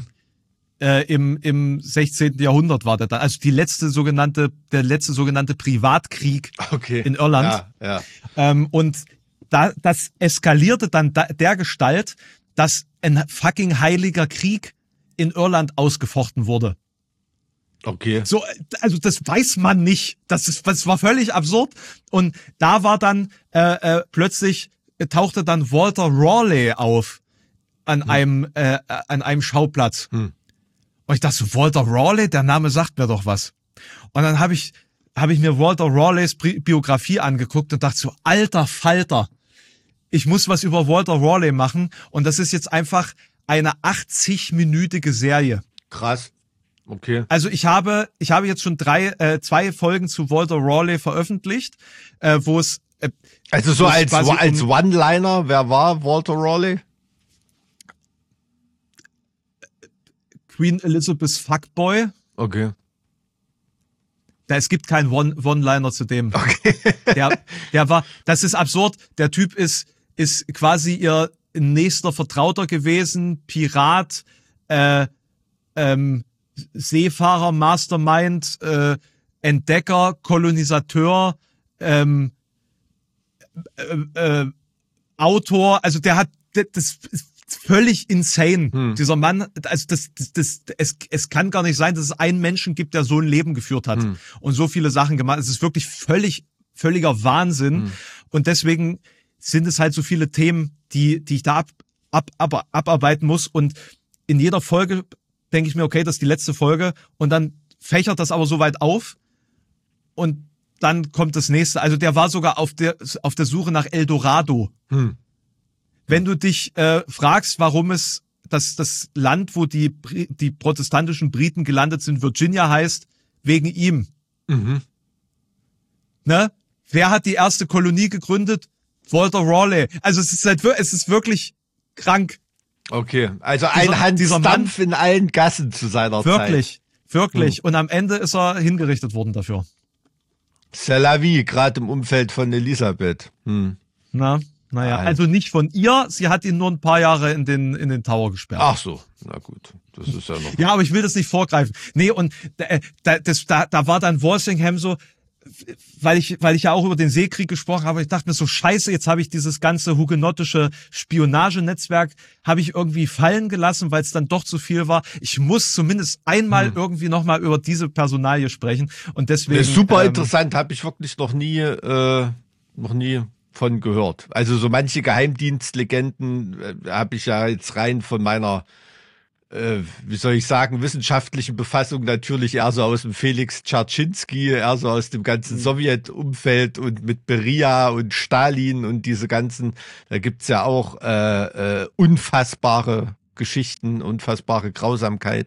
Im 16. Jahrhundert war der dann. Also der letzte sogenannte Privatkrieg in Irland. Ja. Und das eskalierte dann der Gestalt, dass ein fucking heiliger Krieg in Irland ausgefochten wurde. Okay. So, also das weiß man nicht. Das war völlig absurd. Und da war dann plötzlich tauchte dann Walter Raleigh auf an einem Schauplatz. Und ich dachte so, Walter Raleigh, der Name sagt mir doch was. Und dann habe ich mir Walter Raleighs Biografie angeguckt und dachte so, alter Falter, ich muss was über Walter Raleigh machen. Und das ist jetzt einfach eine 80-minütige Serie. Krass. Okay. Also ich habe jetzt schon 2 Folgen zu Walter Raleigh veröffentlicht, wo es also so als One-Liner, wer war Walter Raleigh? Queen Elizabeth Fuckboy. Okay. Es gibt keinen One-Liner zu dem. Okay. Der war, das ist absurd. Der Typ ist quasi ihr nächster Vertrauter gewesen, Pirat, Seefahrer, Mastermind, Entdecker, Kolonisateur, Autor, also das ist völlig insane. Dieser Mann, also es kann gar nicht sein, dass es einen Menschen gibt, der so ein Leben geführt hat und so viele Sachen gemacht. Es ist wirklich völliger Wahnsinn. Und deswegen sind es halt so viele Themen, die ich da abarbeiten muss. Und in jeder Folge denke ich mir, okay, das ist die letzte Folge. Und dann fächert das aber so weit auf. Und dann kommt das nächste. Also der war sogar auf der Suche nach Eldorado. Wenn du dich fragst, warum es das Land, wo die protestantischen Briten gelandet sind, Virginia heißt, wegen ihm. Ne? Wer hat die erste Kolonie gegründet? Walter Raleigh. Also es ist wirklich krank. Okay, also ein Hans-Dampf in allen Gassen zu seiner Zeit. Wirklich. Und am Ende ist er hingerichtet worden dafür. C'est la vie, gerade im Umfeld von Elisabeth. Naja, also nicht von ihr. Sie hat ihn nur ein paar Jahre in den Tower gesperrt. Ach so, na gut. Das ist ja noch. Ja, aber ich will das nicht vorgreifen. Nee, und da war dann Walsingham so, weil ich ja auch über den Seekrieg gesprochen habe, ich dachte mir so, scheiße, jetzt habe ich dieses ganze hugenottische Spionagenetzwerk habe ich irgendwie fallen gelassen, weil es dann doch zu viel war. Ich muss zumindest einmal irgendwie nochmal über diese Personalie sprechen. Und deswegen. Das ist super interessant, habe ich wirklich noch nie von gehört. Also so manche Geheimdienstlegenden habe ich ja jetzt rein von meiner wie soll ich sagen, wissenschaftlichen Befassung natürlich eher so aus dem Felix Dzerzhinsky, eher so aus dem ganzen Sowjetumfeld und mit Beria und Stalin und diese ganzen, da gibt's ja auch unfassbare Geschichten, unfassbare Grausamkeit.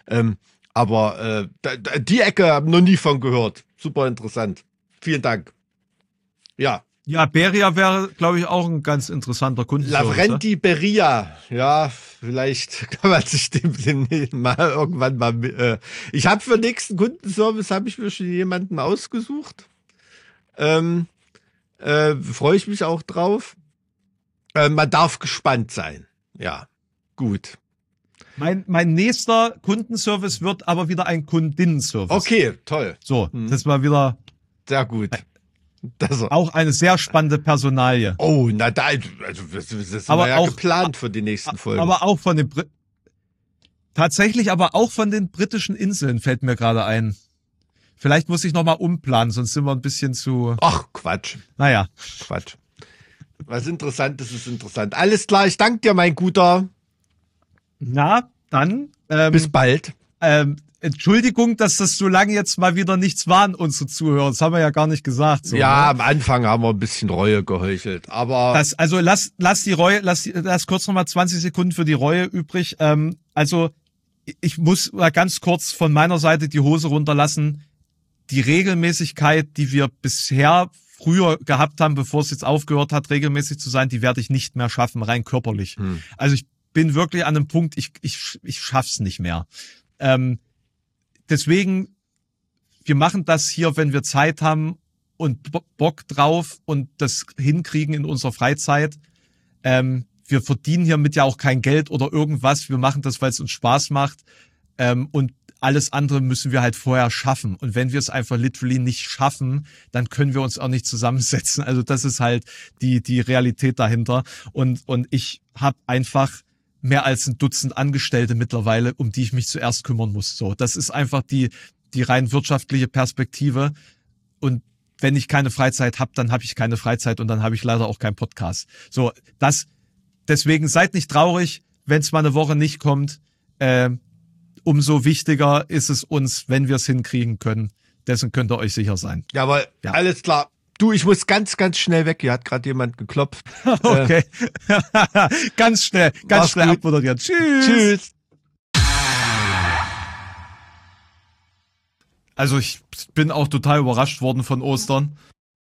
Aber die Ecke habe ich noch nie von gehört. Super interessant. Vielen Dank. Ja. Ja, Beria wäre, glaube ich, auch ein ganz interessanter Kundenservice. Lavrenti Beria, ja, vielleicht kann man sich dem mal irgendwann mal. Ich habe für den nächsten Kundenservice habe ich mir schon jemanden ausgesucht. Freue ich mich auch drauf. Man darf gespannt sein. Ja, gut. Mein nächster Kundenservice wird aber wieder ein Kundinnenservice. Okay, toll. So, das war wieder sehr gut. Auch eine sehr spannende Personalie. Oh, na da, also das ist aber ja auch geplant für die nächsten Folgen. Aber auch von den tatsächlich, aber auch von den britischen Inseln fällt mir gerade ein. Vielleicht muss ich nochmal umplanen, sonst sind wir ein bisschen zu. Ach, Quatsch. Naja. Quatsch. Was Interessantes ist interessant. Alles klar, ich danke dir, mein Guter. Na, dann. Bis bald. Entschuldigung, dass das so lange jetzt mal wieder nichts war an unsere Zuhörer. Das haben wir ja gar nicht gesagt. So, ja, ne? Am Anfang haben wir ein bisschen Reue geheuchelt, aber. Also lass die Reue, lass kurz nochmal 20 Sekunden für die Reue übrig. Also ich muss mal ganz kurz von meiner Seite die Hose runterlassen. Die Regelmäßigkeit, die wir bisher früher gehabt haben, bevor es jetzt aufgehört hat, regelmäßig zu sein, die werde ich nicht mehr schaffen, rein körperlich. Also ich bin wirklich an einem Punkt, ich schaff's nicht mehr. Deswegen, wir machen das hier, wenn wir Zeit haben und Bock drauf und das hinkriegen in unserer Freizeit. Wir verdienen hiermit ja auch kein Geld oder irgendwas. Wir machen das, weil es uns Spaß macht. Und alles andere müssen wir halt vorher schaffen. Und wenn wir es einfach literally nicht schaffen, dann können wir uns auch nicht zusammensetzen. Also das ist halt die Realität dahinter. Und ich habe einfach mehr als ein Dutzend Angestellte mittlerweile, um die ich mich zuerst kümmern muss. So, das ist einfach die rein wirtschaftliche Perspektive. Und wenn ich keine Freizeit habe, dann habe ich keine Freizeit und dann habe ich leider auch keinen Podcast. So, deswegen seid nicht traurig, wenn es mal eine Woche nicht kommt. Umso wichtiger ist es uns, wenn wir es hinkriegen können. Dessen könnt ihr euch sicher sein. Jawohl, Ja. alles klar. Du, ich muss ganz, ganz schnell weg. Hier hat gerade jemand geklopft. Okay. Ganz schnell Mach's gut. abmoderieren. Tschüss. Tschüss. Also ich bin auch total überrascht worden von Ostern.